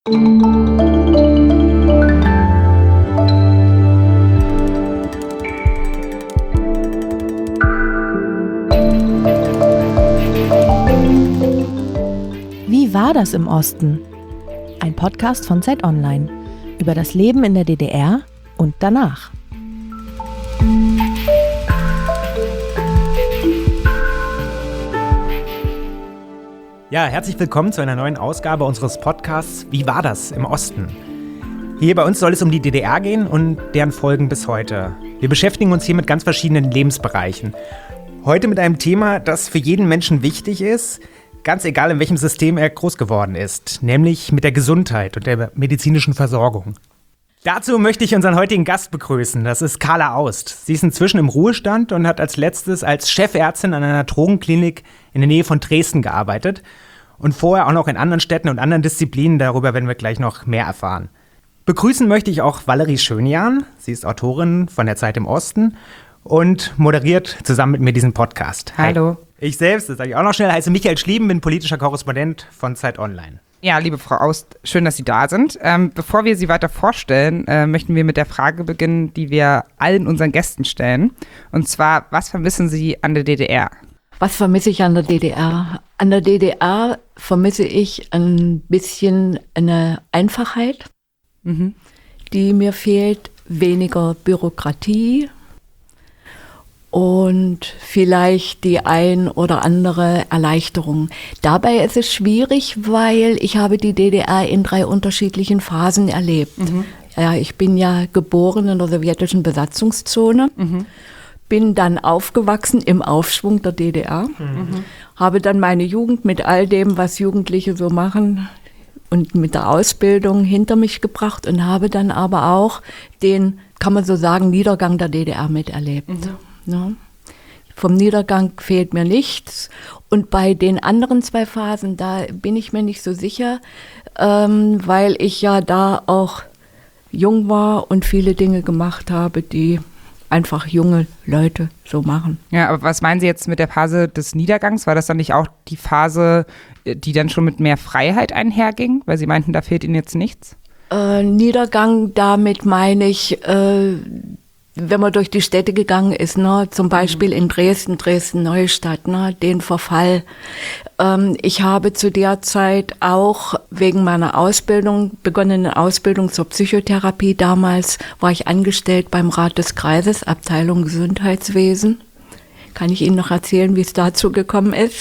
Wie war das im Osten? Ein Podcast von Zeit Online über das Leben in der DDR und danach. Ja, herzlich willkommen zu einer neuen Ausgabe unseres Podcasts Wie war das im Osten? Hier bei uns soll es um die DDR gehen und deren Folgen bis heute. Wir beschäftigen uns hier mit ganz verschiedenen Lebensbereichen. Heute mit einem Thema, das für jeden Menschen wichtig ist, ganz egal in welchem System er groß geworden ist, nämlich mit der Gesundheit und der medizinischen Versorgung. Dazu möchte ich unseren heutigen Gast begrüßen. Das ist Carla Aust. Sie ist inzwischen im Ruhestand und hat als letztes als Chefärztin an einer Drogenklinik in der Nähe von Dresden gearbeitet und vorher auch noch in anderen Städten und anderen Disziplinen. Darüber werden wir gleich noch mehr erfahren. Begrüßen möchte ich auch Valerie Schönjahn. Sie ist Autorin von der Zeit im Osten und moderiert zusammen mit mir diesen Podcast. Hallo. Hi. Ich selbst, das sage ich auch noch schnell, heiße Michael Schlieben, bin politischer Korrespondent von Zeit Online. Ja, liebe Frau Aust, schön, dass Sie da sind. Bevor wir Sie weiter vorstellen, möchten wir mit der Frage beginnen, die wir allen unseren Gästen stellen. Und zwar, was vermissen Sie an der DDR? Was vermisse ich an der DDR? An der DDR vermisse ich ein bisschen eine Einfachheit, die mir fehlt, weniger Bürokratie und vielleicht die ein oder andere Erleichterung. Dabei ist es schwierig, weil ich habe die DDR in 3 unterschiedlichen Phasen erlebt. Ja, ich bin ja geboren in der sowjetischen Besatzungszone, bin dann aufgewachsen im Aufschwung der DDR, habe dann meine Jugend mit all dem, was Jugendliche so machen und mit der Ausbildung hinter mich gebracht und habe dann aber auch den, kann man so sagen, Niedergang der DDR miterlebt. Ja. Vom Niedergang fehlt mir nichts. Und bei den anderen 2 Phasen, da bin ich mir nicht so sicher, weil ich ja da auch jung war und viele Dinge gemacht habe, die einfach junge Leute so machen. Ja, aber was meinen Sie jetzt mit der Phase des Niedergangs? War das dann nicht auch die Phase, die dann schon mit mehr Freiheit einherging? Weil Sie meinten, da fehlt Ihnen jetzt nichts? Niedergang, damit meine ich, wenn man durch die Städte gegangen ist, ne, zum Beispiel in Dresden-Neustadt, ne, den Verfall. Ich habe zu der Zeit auch wegen meiner begonnenen Ausbildung zur Psychotherapie, damals war ich angestellt beim Rat des Kreises, Abteilung Gesundheitswesen. Kann ich Ihnen noch erzählen, wie es dazu gekommen ist?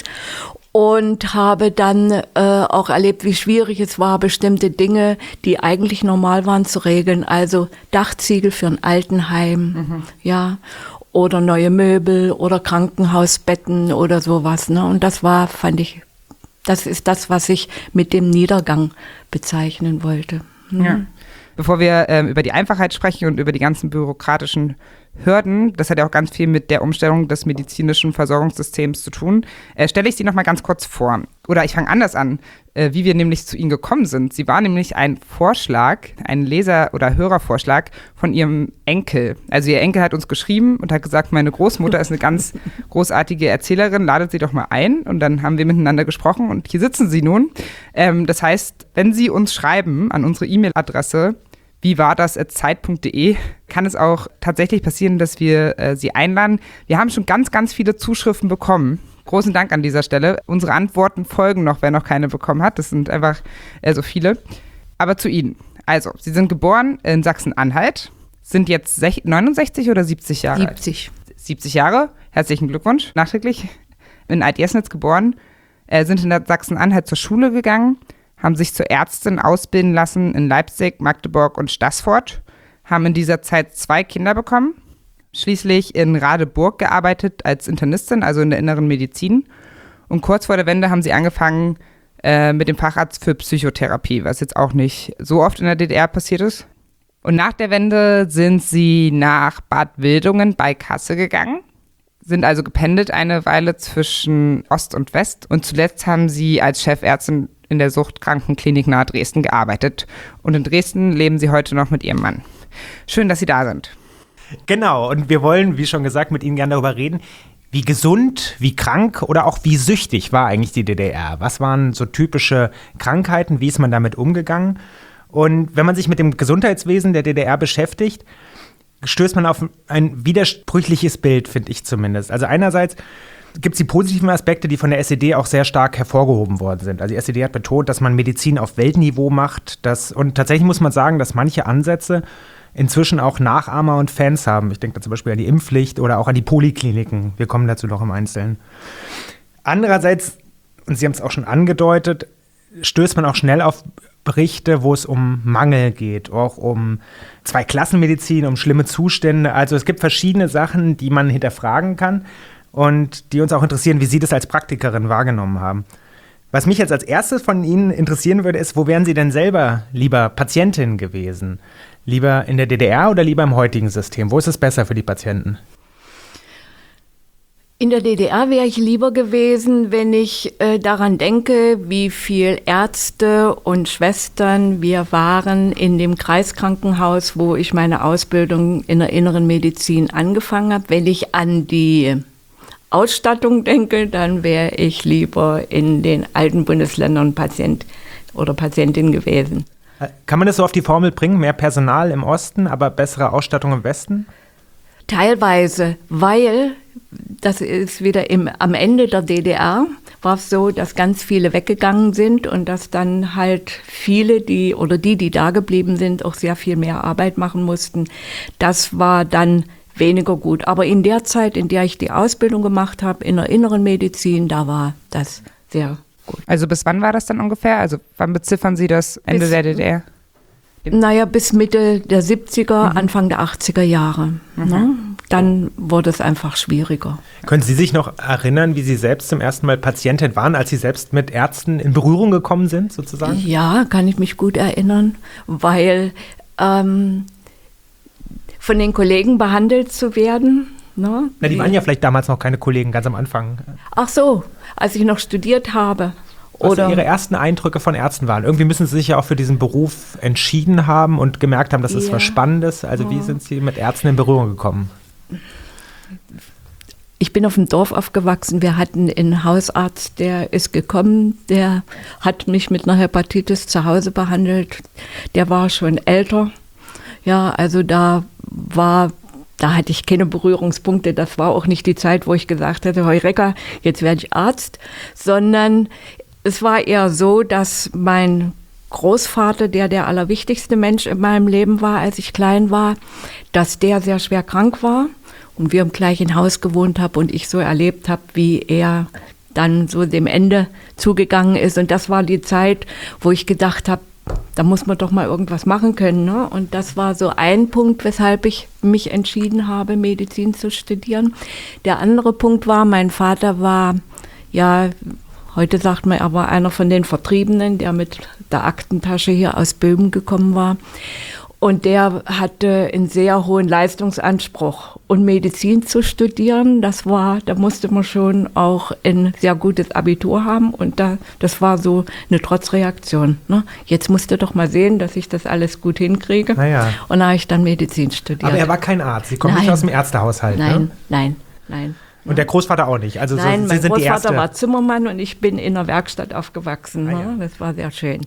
Und habe dann auch erlebt, wie schwierig es war, bestimmte Dinge, die eigentlich normal waren, zu regeln. Also Dachziegel für ein Altenheim, ja, oder neue Möbel oder Krankenhausbetten oder sowas. Ne? Und das war, fand ich, das ist das, was ich mit dem Niedergang bezeichnen wollte. Ja. Bevor wir über die Einfachheit sprechen und über die ganzen bürokratischen Hürden, das hat ja auch ganz viel mit der Umstellung des medizinischen Versorgungssystems zu tun, stelle ich Sie noch mal ganz kurz vor. Oder ich fange anders an, wie wir nämlich zu Ihnen gekommen sind. Sie war nämlich ein Vorschlag, ein Leser- oder Hörervorschlag von Ihrem Enkel. Also Ihr Enkel hat uns geschrieben und hat gesagt, meine Großmutter ist eine ganz großartige Erzählerin, ladet sie doch mal ein. Und dann haben wir miteinander gesprochen und hier sitzen Sie nun. Das heißt, wenn Sie uns schreiben an unsere E-Mail-Adresse, wiewardas@zeit.de, kann es auch tatsächlich passieren, dass wir Sie einladen. Wir haben schon ganz, ganz viele Zuschriften bekommen. Großen Dank an dieser Stelle. Unsere Antworten folgen noch, wer noch keine bekommen hat. Das sind einfach so viele. Aber zu Ihnen. Also, Sie sind geboren in Sachsen-Anhalt, sind jetzt 69 oder 70 Jahre 70. alt? 70 Jahre. Herzlichen Glückwunsch, nachträglich. In Alt-Jesnitz geboren, sind in Sachsen-Anhalt zur Schule gegangen, haben sich zur Ärztin ausbilden lassen in Leipzig, Magdeburg und Staßfurt, haben in dieser Zeit 2 Kinder bekommen, schließlich in Radeburg gearbeitet als Internistin, also in der inneren Medizin. Und kurz vor der Wende haben sie angefangen mit dem Facharzt für Psychotherapie, was jetzt auch nicht so oft in der DDR passiert ist. Und nach der Wende sind sie nach Bad Wildungen bei Kassel gegangen, sind also gependelt eine Weile zwischen Ost und West. Und zuletzt haben sie als Chefärztin in der Suchtkrankenklinik nahe Dresden gearbeitet. Und in Dresden leben sie heute noch mit ihrem Mann. Schön, dass Sie da sind. Genau, und wir wollen, wie schon gesagt, mit Ihnen gerne darüber reden, Wie gesund, wie krank oder auch wie süchtig war eigentlich die DDR? Was waren so typische Krankheiten? Wie ist man damit umgegangen? Und wenn man sich mit dem Gesundheitswesen der DDR beschäftigt, stößt man auf ein widersprüchliches Bild, finde ich zumindest. Also einerseits gibt es die positiven Aspekte, die von der SED auch sehr stark hervorgehoben worden sind. Also die SED hat betont, dass man Medizin auf Weltniveau macht. Und tatsächlich muss man sagen, dass manche Ansätze inzwischen auch Nachahmer und Fans haben. Ich denke da zum Beispiel an die Impfpflicht oder auch an die Polikliniken. Wir kommen dazu noch im Einzelnen. Andererseits, und Sie haben es auch schon angedeutet, stößt man auch schnell auf Berichte, wo es um Mangel geht, auch um Zweiklassenmedizin, um schlimme Zustände. Also es gibt verschiedene Sachen, die man hinterfragen kann und die uns auch interessieren, wie Sie das als Praktikerin wahrgenommen haben. Was mich jetzt als erstes von Ihnen interessieren würde, ist, wo wären Sie denn selber lieber Patientin gewesen? Lieber in der DDR oder lieber im heutigen System? Wo ist es besser für die Patienten? In der DDR wäre ich lieber gewesen, wenn ich daran denke, wie viel Ärzte und Schwestern wir waren in dem Kreiskrankenhaus, wo ich meine Ausbildung in der inneren Medizin angefangen habe. Wenn ich an die Ausstattung denke, dann wäre ich lieber in den alten Bundesländern Patient oder Patientin gewesen. Kann man das so auf die Formel bringen? Mehr Personal im Osten, aber bessere Ausstattung im Westen? Teilweise, weil das ist wieder am Ende der DDR, war es so, dass ganz viele weggegangen sind und dass dann halt viele, die da geblieben sind, auch sehr viel mehr Arbeit machen mussten. Das war dann weniger gut. Aber in der Zeit, in der ich die Ausbildung gemacht habe, in der inneren Medizin, da war das sehr gut. Also bis wann war das dann ungefähr? Also wann beziffern Sie das Ende der DDR? Naja, bis Mitte der 70er, Anfang der 80er Jahre. Ne? Dann wurde es einfach schwieriger. Können Sie sich noch erinnern, wie Sie selbst zum ersten Mal Patientin waren, als Sie selbst mit Ärzten in Berührung gekommen sind, sozusagen? Ja, kann ich mich gut erinnern, weil von den Kollegen behandelt zu werden. Ne? Na, die waren ja vielleicht damals noch keine Kollegen, ganz am Anfang. Ach so, als ich noch studiert habe. Was Ihre ersten Eindrücke von Ärzten waren? Irgendwie müssen Sie sich ja auch für diesen Beruf entschieden haben und gemerkt haben, das ist was Spannendes. Also wie sind Sie mit Ärzten in Berührung gekommen? Ich bin auf dem Dorf aufgewachsen. Wir hatten einen Hausarzt, der ist gekommen, der hat mich mit einer Hepatitis zu Hause behandelt. Der war schon älter. Ja, also da hatte ich keine Berührungspunkte. Das war auch nicht die Zeit, wo ich gesagt hätte, Heureka, jetzt werde ich Arzt, sondern es war eher so, dass mein Großvater, der allerwichtigste Mensch in meinem Leben war, als ich klein war, dass der sehr schwer krank war und wir im gleichen Haus gewohnt haben und ich so erlebt habe, wie er dann so dem Ende zugegangen ist. Und das war die Zeit, wo ich gedacht habe, da muss man doch mal irgendwas machen können. Ne? Und das war so ein Punkt, weshalb ich mich entschieden habe, Medizin zu studieren. Der andere Punkt war, mein Vater war, ja, heute sagt man aber einer von den Vertriebenen, der mit der Aktentasche hier aus Böhmen gekommen war. Und der hatte einen sehr hohen Leistungsanspruch. Und Medizin zu studieren, da musste man schon auch ein sehr gutes Abitur haben. Und das war so eine Trotzreaktion. Ne? Jetzt musst du doch mal sehen, dass ich das alles gut hinkriege. Naja. Und da habe ich dann Medizin studiert. Aber er war kein Arzt. Sie kommen nicht aus dem Ärztehaushalt, Nein, ne? Nein. Und der Großvater auch nicht? Also Nein, Sie mein sind die Großvater Erste. war Zimmermann und ich bin in der Werkstatt aufgewachsen. Ne? Ja. Das war sehr schön.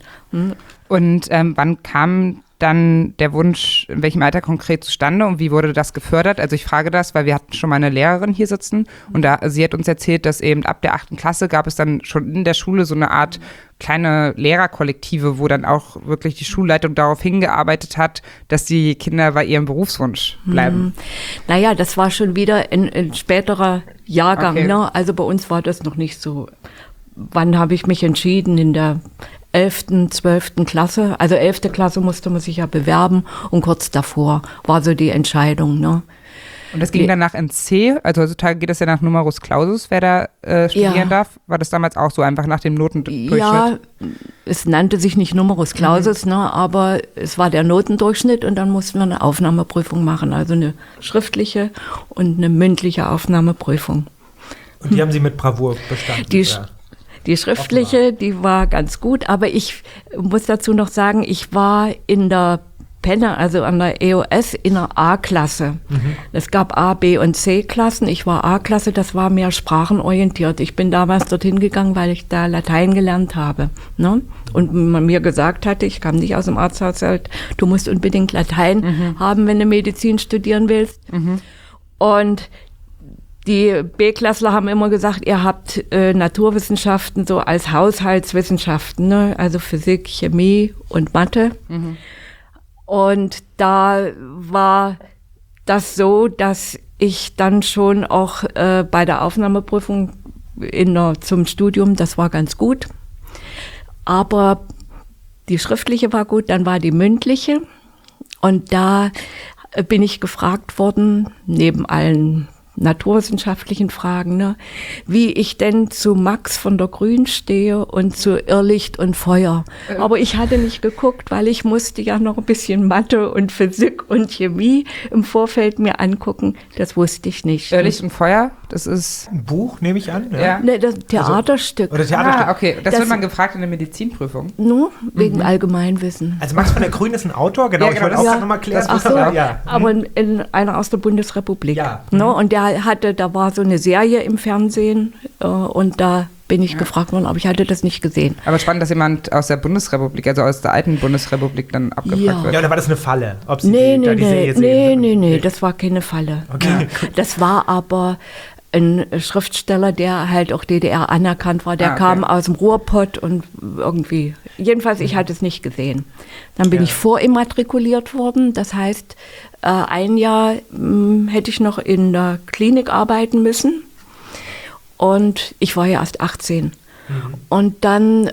Und wann kam dann der Wunsch, in welchem Alter konkret zustande und wie wurde das gefördert? Also ich frage das, weil wir hatten schon mal eine Lehrerin hier sitzen und sie hat uns erzählt, dass eben ab der 8. Klasse gab es dann schon in der Schule so eine Art kleine Lehrerkollektive, wo dann auch wirklich die Schulleitung darauf hingearbeitet hat, dass die Kinder bei ihrem Berufswunsch bleiben. Naja, das war schon wieder ein späterer Jahrgang. Okay. Ne? Also bei uns war das noch nicht so. Wann habe ich mich entschieden? In der 11., 12. Klasse. Also 11. Klasse musste man sich ja bewerben und kurz davor war so die Entscheidung. Ne? Und das ging dann nach NC, also heutzutage geht es ja nach Numerus Clausus, wer da studieren darf. War das damals auch so, einfach nach dem Notendurchschnitt? Ja, es nannte sich nicht Numerus Clausus, ne, aber es war der Notendurchschnitt und dann mussten wir eine Aufnahmeprüfung machen, also eine schriftliche und eine mündliche Aufnahmeprüfung. Und die haben Sie mit Bravour bestanden? Die schriftliche, die war ganz gut, aber ich muss dazu noch sagen, ich war in der Penne, also an der EOS in der A-Klasse. Es gab A, B und C-Klassen. Ich war A-Klasse, das war mehr sprachenorientiert. Ich bin damals dorthin gegangen, weil ich da Latein gelernt habe. Ne? Und man mir gesagt hatte, ich kam nicht aus dem Arzthaushalt, du musst unbedingt Latein haben, wenn du Medizin studieren willst. Und die B-Klassler haben immer gesagt, ihr habt Naturwissenschaften so als Haushaltswissenschaften, ne? Also Physik, Chemie und Mathe. Und da war das so, dass ich dann schon auch bei der Aufnahmeprüfung zum Studium, das war ganz gut. Aber die schriftliche war gut, dann war die mündliche. Und da bin ich gefragt worden, neben allen naturwissenschaftlichen Fragen, ne, wie ich denn zu Max von der Grün stehe und zu Irrlicht und Feuer. Aber ich hatte nicht geguckt, weil ich musste ja noch ein bisschen Mathe und Physik und Chemie im Vorfeld mir angucken. Das wusste ich nicht. Irrlicht und Feuer, das ist ein Buch, nehme ich an. Ne? Ja. Ne, das Theaterstück. Oder Theaterstück. Okay. Das wird man gefragt in der Medizinprüfung. Nur wegen Allgemeinwissen. Also Max von der Grün ist ein Autor, genau. Ja, Ich wollte auch nochmal klären. Ach so, Ja. aber in einer aus der Bundesrepublik. Ja. Ne? Und da war so eine Serie im Fernsehen und da bin ich gefragt worden, aber ich hatte das nicht gesehen. Aber spannend, dass jemand aus der Bundesrepublik, also aus der alten Bundesrepublik dann abgefragt wird. Ja, oder war das eine Falle? Ob Sie Nee, die Serie sehen? Nee, das war keine Falle. Okay. Das war aber ein Schriftsteller, der halt auch DDR anerkannt war. Der okay. kam aus dem Ruhrpott und irgendwie, jedenfalls ich hatte es nicht gesehen. Dann bin ich vorimmatrikuliert worden, das heißt, ein Jahr hätte ich noch in der Klinik arbeiten müssen und ich war ja erst 18. Und dann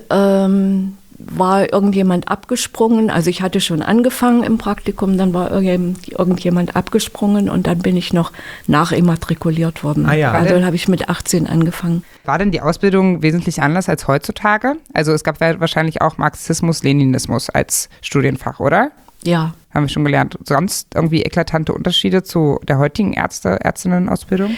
war irgendjemand abgesprungen, also ich hatte schon angefangen im Praktikum, dann war irgendjemand abgesprungen und dann bin ich noch nachimmatrikuliert worden. Ah ja. Also dann habe ich mit 18 angefangen. War denn die Ausbildung wesentlich anders als heutzutage? Also es gab wahrscheinlich auch Marxismus, Leninismus als Studienfach, oder? Ja. Haben wir schon gelernt. Sonst irgendwie eklatante Unterschiede zu der heutigen Ärztinnen-Ausbildung?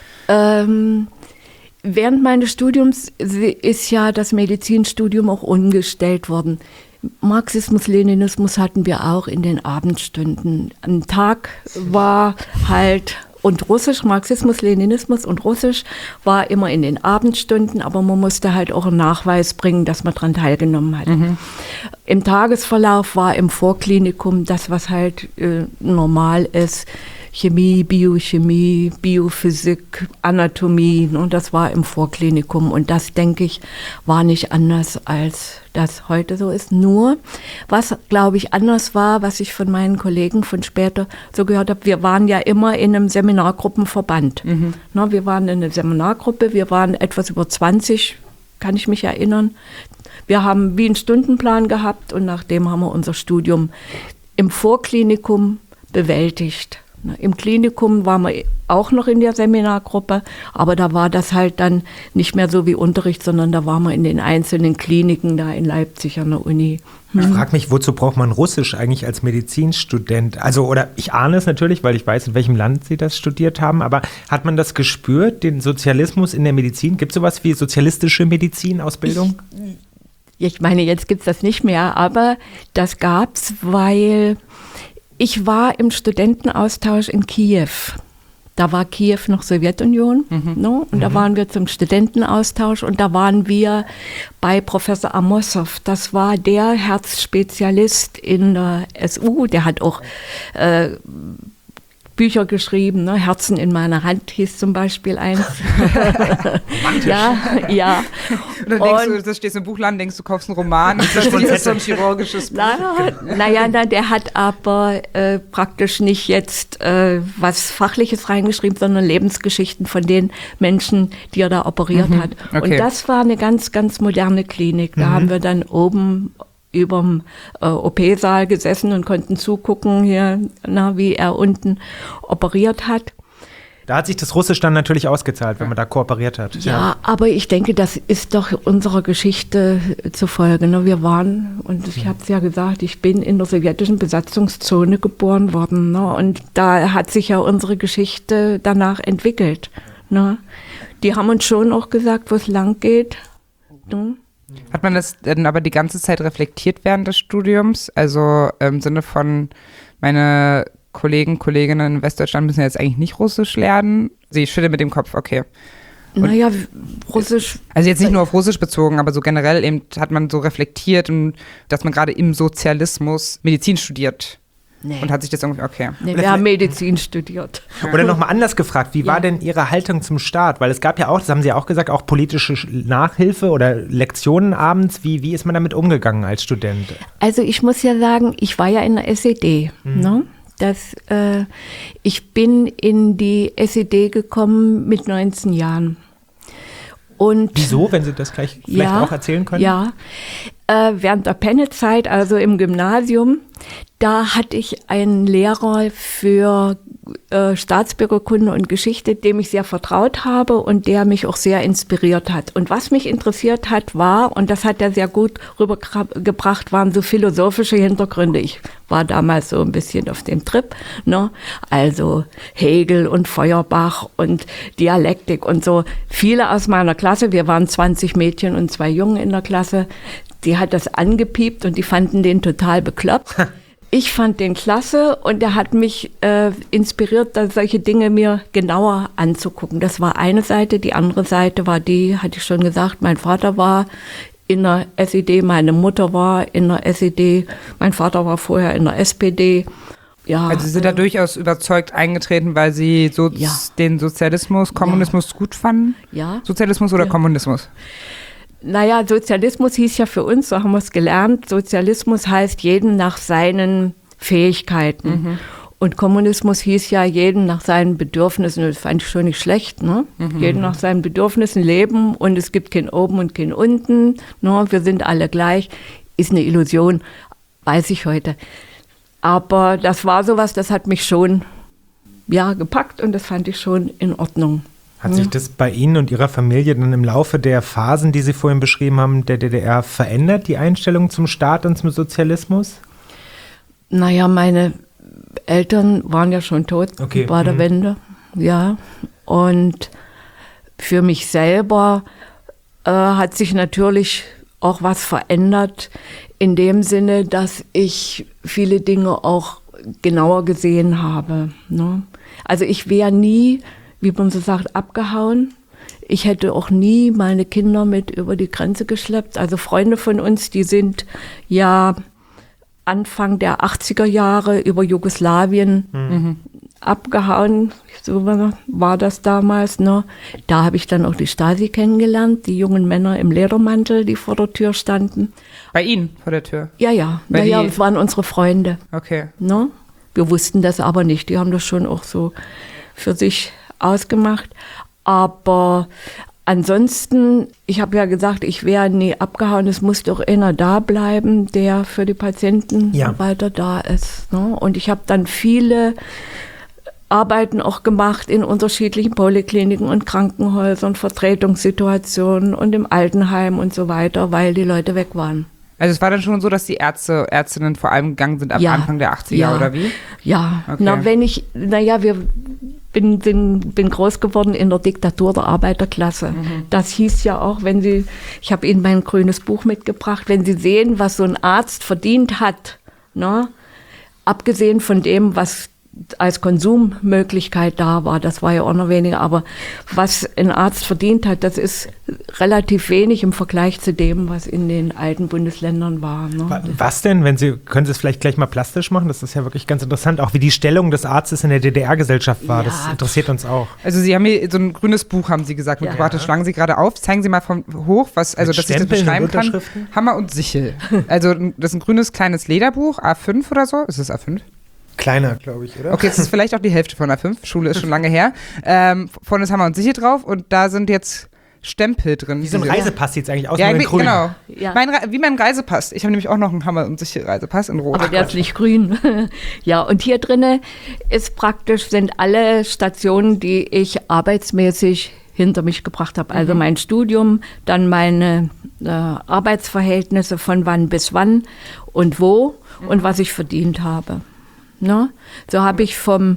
Während meines Studiums ist ja das Medizinstudium auch umgestellt worden. Marxismus, Leninismus hatten wir auch in den Abendstunden. Ein Tag war halt, und Russisch, Marxismus, Leninismus und Russisch war immer in den Abendstunden, aber man musste halt auch einen Nachweis bringen, dass man daran teilgenommen hat. Im Tagesverlauf war im Vorklinikum das, was halt normal ist, Chemie, Biochemie, Biophysik, Anatomie, und das war im Vorklinikum. Und das, denke ich, war nicht anders, als das heute so ist. Nur, was, glaube ich, anders war, was ich von meinen Kollegen von später so gehört habe, wir waren ja immer in einem Seminargruppenverband. Na, wir waren in einer Seminargruppe, wir waren etwas über 20, kann ich mich erinnern. Wir haben wie einen Stundenplan gehabt und nachdem haben wir unser Studium im Vorklinikum bewältigt. Im Klinikum waren wir auch noch in der Seminargruppe, aber da war das halt dann nicht mehr so wie Unterricht, sondern da waren wir in den einzelnen Kliniken da in Leipzig an der Uni. Ich frage mich, wozu braucht man Russisch eigentlich als Medizinstudent? Also, oder ich ahne es natürlich, weil ich weiß, in welchem Land Sie das studiert haben, aber hat man das gespürt, den Sozialismus in der Medizin? Gibt es sowas wie sozialistische Medizinausbildung? Ich meine, jetzt gibt es das nicht mehr, aber das gab es, weil ich war im Studentenaustausch in Kiew. Da war Kiew noch Sowjetunion, ne? Und da waren wir zum Studentenaustausch und da waren wir bei Professor Amossow. Das war der Herzspezialist in der SU, der hat auch Bücher geschrieben, ne? Herzen in meiner Hand hieß zum Beispiel eins. ja. Und dann denkst du, das stehst im Buchladen, denkst du, kaufst einen Roman und das ist so ein chirurgisches Buch. Naja, der hat aber praktisch nicht jetzt was Fachliches reingeschrieben, sondern Lebensgeschichten von den Menschen, die er da operiert hat. Okay. Und das war eine ganz, ganz moderne Klinik. Da haben wir dann oben überm OP-Saal gesessen und konnten zugucken, hier, wie er unten operiert hat. Da hat sich das Russisch dann natürlich ausgezahlt, wenn man da kooperiert hat. Ja, aber ich denke, das ist doch unserer Geschichte zufolge. Ne? Wir waren, und ich habe es ja gesagt, ich bin in der sowjetischen Besatzungszone geboren worden. Ne? Und da hat sich ja unsere Geschichte danach entwickelt. Ne? Die haben uns schon auch gesagt, wo es lang geht. Ne? Hat man das dann aber die ganze Zeit reflektiert während des Studiums? Also im Sinne von, meine Kolleginnen in Westdeutschland müssen jetzt eigentlich nicht Russisch lernen? Sie schüttelt mit dem Kopf, okay. Naja, Russisch. Also jetzt nicht nur auf Russisch bezogen, aber so generell eben hat man so reflektiert, dass man gerade im Sozialismus Medizin studiert. Nee. Und hat sich das irgendwie, okay. Nee, wir haben Medizin studiert. Oder nochmal anders gefragt, wie war denn Ihre Haltung zum Staat? Weil es gab ja auch, das haben Sie ja auch gesagt, auch politische Nachhilfe oder Lektionen abends. Wie ist man damit umgegangen als Student? Also ich muss ja sagen, ich war ja in der SED. Ne? Ich bin in die SED gekommen mit 19 Jahren. Und wieso, wenn Sie das gleich vielleicht auch erzählen können? Ja, während der Penne-Zeit, also im Gymnasium, da hatte ich einen Lehrer für Staatsbürgerkunde und Geschichte, dem ich sehr vertraut habe und der mich auch sehr inspiriert hat. Und was mich interessiert hat, war, und das hat er sehr gut rübergebracht, waren so philosophische Hintergründe. Ich war damals so ein bisschen auf dem Trip, ne? Also Hegel und Feuerbach und Dialektik und so. Viele aus meiner Klasse, wir waren 20 Mädchen und 2 Jungen in der Klasse, die hat das angepiept und die fanden den total bekloppt. Ich fand den klasse und er hat mich inspiriert, solche Dinge mir genauer anzugucken. Das war eine Seite. Die andere Seite war die, hatte ich schon gesagt, mein Vater war in der SED, meine Mutter war in der SED, mein Vater war vorher in der SPD. Ja, also Sie sind da durchaus überzeugt eingetreten, weil Sie den Sozialismus, Kommunismus gut fanden? Ja. Sozialismus oder Kommunismus? Naja, Sozialismus hieß ja für uns, so haben wir es gelernt, Sozialismus heißt jeden nach seinen Fähigkeiten. Mhm. Und Kommunismus hieß ja jeden nach seinen Bedürfnissen, das fand ich schon nicht schlecht, ne? Mhm. Jeden nach seinen Bedürfnissen leben und es gibt kein Oben und kein Unten, ne? Wir sind alle gleich, ist eine Illusion, weiß ich heute. Aber das war sowas, das hat mich schon gepackt und das fand ich schon in Ordnung. Hat sich das bei Ihnen und Ihrer Familie dann im Laufe der Phasen, die Sie vorhin beschrieben haben, der DDR verändert, die Einstellung zum Staat und zum Sozialismus? Naja, meine Eltern waren ja schon tot bei der Wende, ja. Und für mich selber hat sich natürlich auch was verändert, in dem Sinne, dass ich viele Dinge auch genauer gesehen habe, ne? Also ich wäre nie, wie man so sagt, abgehauen. Ich hätte auch nie meine Kinder mit über die Grenze geschleppt. Also Freunde von uns, die sind ja Anfang der 80er Jahre über Jugoslawien abgehauen. So war das damals, ne? Da habe ich dann auch die Stasi kennengelernt, die jungen Männer im Ledermantel, die vor der Tür standen. Bei Ihnen vor der Tür? Ja, das waren unsere Freunde. Okay. Ne? Wir wussten das aber nicht. Die haben das schon auch so für sich ausgemacht. Aber ansonsten, ich habe ja gesagt, ich wäre nie abgehauen. Es muss doch einer da bleiben, der für die Patienten weiter da ist. Ne? Und ich habe dann viele Arbeiten auch gemacht in unterschiedlichen Polikliniken und Krankenhäusern, Vertretungssituationen und im Altenheim und so weiter, weil die Leute weg waren. Also es war dann schon so, dass die Ärztinnen vor allem gegangen sind ab Anfang der 80er, oder wie? Ja, okay. Bin groß geworden in der Diktatur der Arbeiterklasse. Mhm. Das hieß ja auch, ich habe Ihnen mein grünes Buch mitgebracht, wenn Sie sehen, was so ein Arzt verdient hat, ne? Abgesehen von dem, was als Konsummöglichkeit da war, das war ja auch noch weniger, aber was ein Arzt verdient hat, das ist relativ wenig im Vergleich zu dem, was in den alten Bundesländern war. Ne? Was denn, können Sie es vielleicht gleich mal plastisch machen? Das ist ja wirklich ganz interessant, auch wie die Stellung des Arztes in der DDR-Gesellschaft war, das interessiert uns auch. Also Sie haben hier so ein grünes Buch, haben Sie gesagt, mitgebracht, das schlagen Sie gerade auf, zeigen Sie mal von hoch, dass ich das beschreiben kann. Hammer und Sichel. Also das ist ein grünes kleines Lederbuch, A5 oder so, ist das A5? Kleiner, glaube ich, oder? Okay, es ist vielleicht auch die Hälfte von A5. Schule ist schon lange her. Vorne ist Hammer und Sichel drauf und da sind jetzt Stempel drin. Wie so ein Reisepass sieht es eigentlich aus, nur in grün. Genau. Ja. Wie mein Reisepass. Ich habe nämlich auch noch einen Hammer und Sichel Reisepass in Rot. Aber der ist nicht grün. Ja, und hier drinne sind alle Stationen, die ich arbeitsmäßig hinter mich gebracht habe. Also mein Studium, dann meine Arbeitsverhältnisse von wann bis wann und wo und was ich verdient habe. Ne? So habe ich vom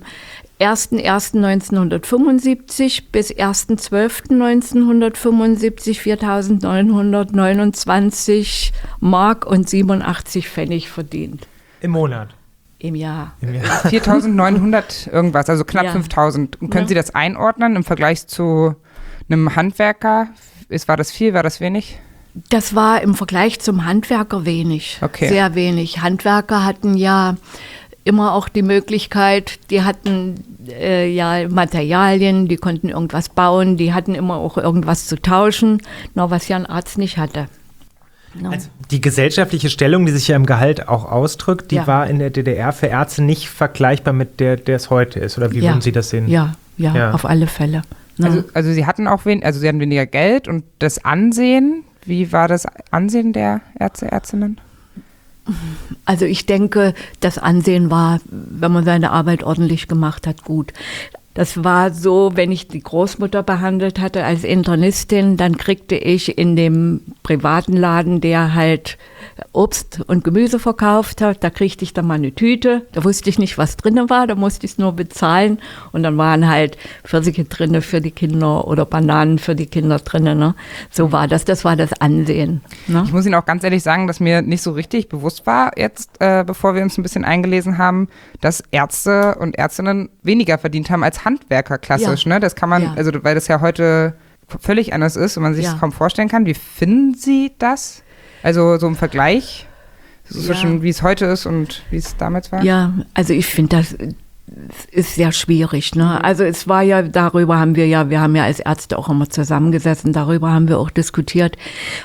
1.1.1975 bis 1.12.1975 4.929 Mark und 87 Pfennig verdient. Im Monat? Im Jahr. 4.900 irgendwas, also knapp 5.000. Und können Sie das einordnen im Vergleich zu einem Handwerker? War das viel, war das wenig? Das war im Vergleich zum Handwerker wenig, sehr wenig. Handwerker hatten ja immer auch die Möglichkeit, die hatten Materialien, die konnten irgendwas bauen, die hatten immer auch irgendwas zu tauschen, nur was ja ein Arzt nicht hatte. No. Also die gesellschaftliche Stellung, die sich ja im Gehalt auch ausdrückt, die war in der DDR für Ärzte nicht vergleichbar mit der es heute ist, oder wie würden Sie das sehen? Ja, auf alle Fälle. No. Also Sie hatten auch sie hatten weniger Geld und das Ansehen, wie war das Ansehen der Ärzte, Ärztinnen? Also ich denke, das Ansehen war, wenn man seine Arbeit ordentlich gemacht hat, gut. Das war so, wenn ich die Großmutter behandelt hatte als Internistin, dann kriegte ich in dem privaten Laden, der halt Obst und Gemüse verkauft hat, da kriegte ich dann mal eine Tüte. Da wusste ich nicht, was drin war, da musste ich es nur bezahlen. Und dann waren halt Pfirsiche drin für die Kinder oder Bananen für die Kinder drin. Ne? So war das war das Ansehen. Ne? Ich muss Ihnen auch ganz ehrlich sagen, dass mir nicht so richtig bewusst war, jetzt, bevor wir uns ein bisschen eingelesen haben, dass Ärzte und Ärztinnen weniger verdient haben als Handwerker klassisch. Ne? Das kann man, also weil das ja heute völlig anders ist und man sich das kaum vorstellen kann. Wie finden Sie das? Also so im Vergleich zwischen wie es heute ist und wie es damals war? Ja, also ich finde, das ist sehr schwierig. Ne? Also es war ja, wir haben ja als Ärzte auch immer zusammengesessen, darüber haben wir auch diskutiert,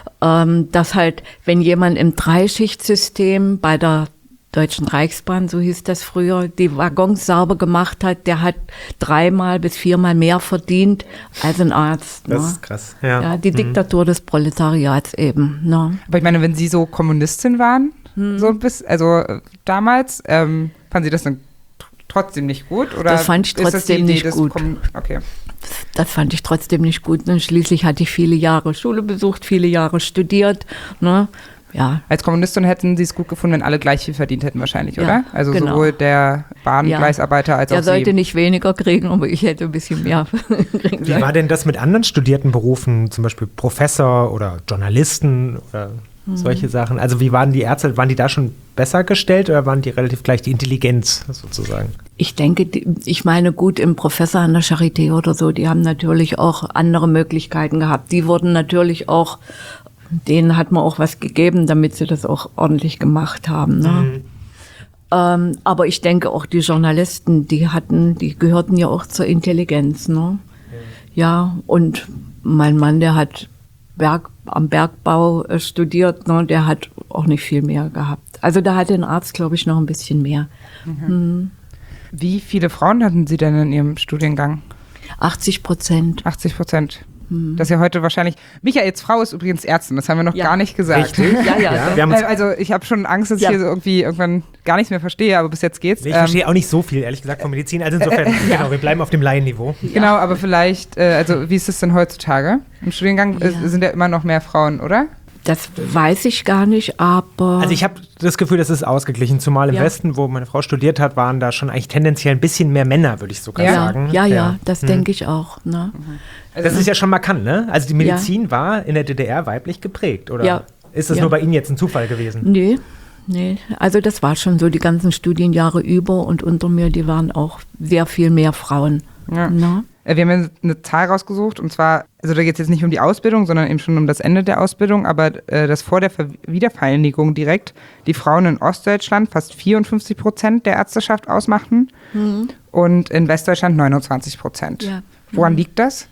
dass halt, wenn jemand im Dreischichtsystem bei der Deutschen Reichsbahn, so hieß das früher, die Waggons sauber gemacht hat, der hat 3-mal bis 4-mal mehr verdient als ein Arzt. Das ne? ist krass. Ja, die Diktatur des Proletariats eben. Ne? Aber ich meine, wenn Sie so Kommunistin waren, so ein bisschen, also damals, fanden Sie das dann trotzdem nicht gut? Oder das fand ich trotzdem nicht gut. Okay. Das fand ich trotzdem nicht gut. Und schließlich hatte ich viele Jahre Schule besucht, viele Jahre studiert. Ne? Ja. Als Kommunistin hätten Sie es gut gefunden, wenn alle gleich viel verdient hätten wahrscheinlich, oder? Also sowohl der Bahngleisarbeiter als auch Sie. Der sollte nicht weniger kriegen, aber ich hätte ein bisschen mehr kriegen sollen. Wie war denn das mit anderen studierten Berufen, zum Beispiel Professor oder Journalisten oder solche Sachen? Also wie waren die Ärzte, waren die da schon besser gestellt oder waren die relativ gleich die Intelligenz sozusagen? Ich denke, ich meine gut, im Professor an der Charité oder so, die haben natürlich auch andere Möglichkeiten gehabt. Die wurden natürlich auch, denen hat man auch was gegeben, damit sie das auch ordentlich gemacht haben. Ne? Aber ich denke auch die Journalisten, die gehörten ja auch zur Intelligenz. Ne? Ja, und mein Mann, der hat am Bergbau studiert, ne? Der hat auch nicht viel mehr gehabt. Also da hatte ein Arzt, glaube ich, noch ein bisschen mehr. Wie viele Frauen hatten Sie denn in Ihrem Studiengang? 80%. 80%. Das ist ja heute wahrscheinlich. Michaels Frau ist übrigens Ärztin, das haben wir noch gar nicht gesagt. Richtig? Also ich habe schon Angst, dass ich hier so irgendwie irgendwann gar nichts mehr verstehe, aber bis jetzt geht's. Ich verstehe auch nicht so viel, ehrlich gesagt, von Medizin. Also insofern, genau, wir bleiben auf dem Laienniveau. Genau, aber vielleicht, also wie ist es denn heutzutage? Im Studiengang sind ja immer noch mehr Frauen, oder? Das weiß ich gar nicht, aber... Also ich habe das Gefühl, das ist ausgeglichen, zumal im Westen, wo meine Frau studiert hat, waren da schon eigentlich tendenziell ein bisschen mehr Männer, würde ich sogar sagen. Ja, das denke ich auch. Ne? Das ist ja schon markant, ne? Also die Medizin war in der DDR weiblich geprägt, oder ist das nur bei Ihnen jetzt ein Zufall gewesen? Nee, also das war schon so die ganzen Studienjahre über und unter mir, die waren auch sehr viel mehr Frauen. Ja. Ne? Wir haben eine Zahl rausgesucht und zwar, also da geht es jetzt nicht um die Ausbildung, sondern eben schon um das Ende der Ausbildung, aber dass vor der Wiedervereinigung direkt die Frauen in Ostdeutschland fast 54% der Ärzteschaft ausmachten und in Westdeutschland 29%. Ja. Woran liegt das?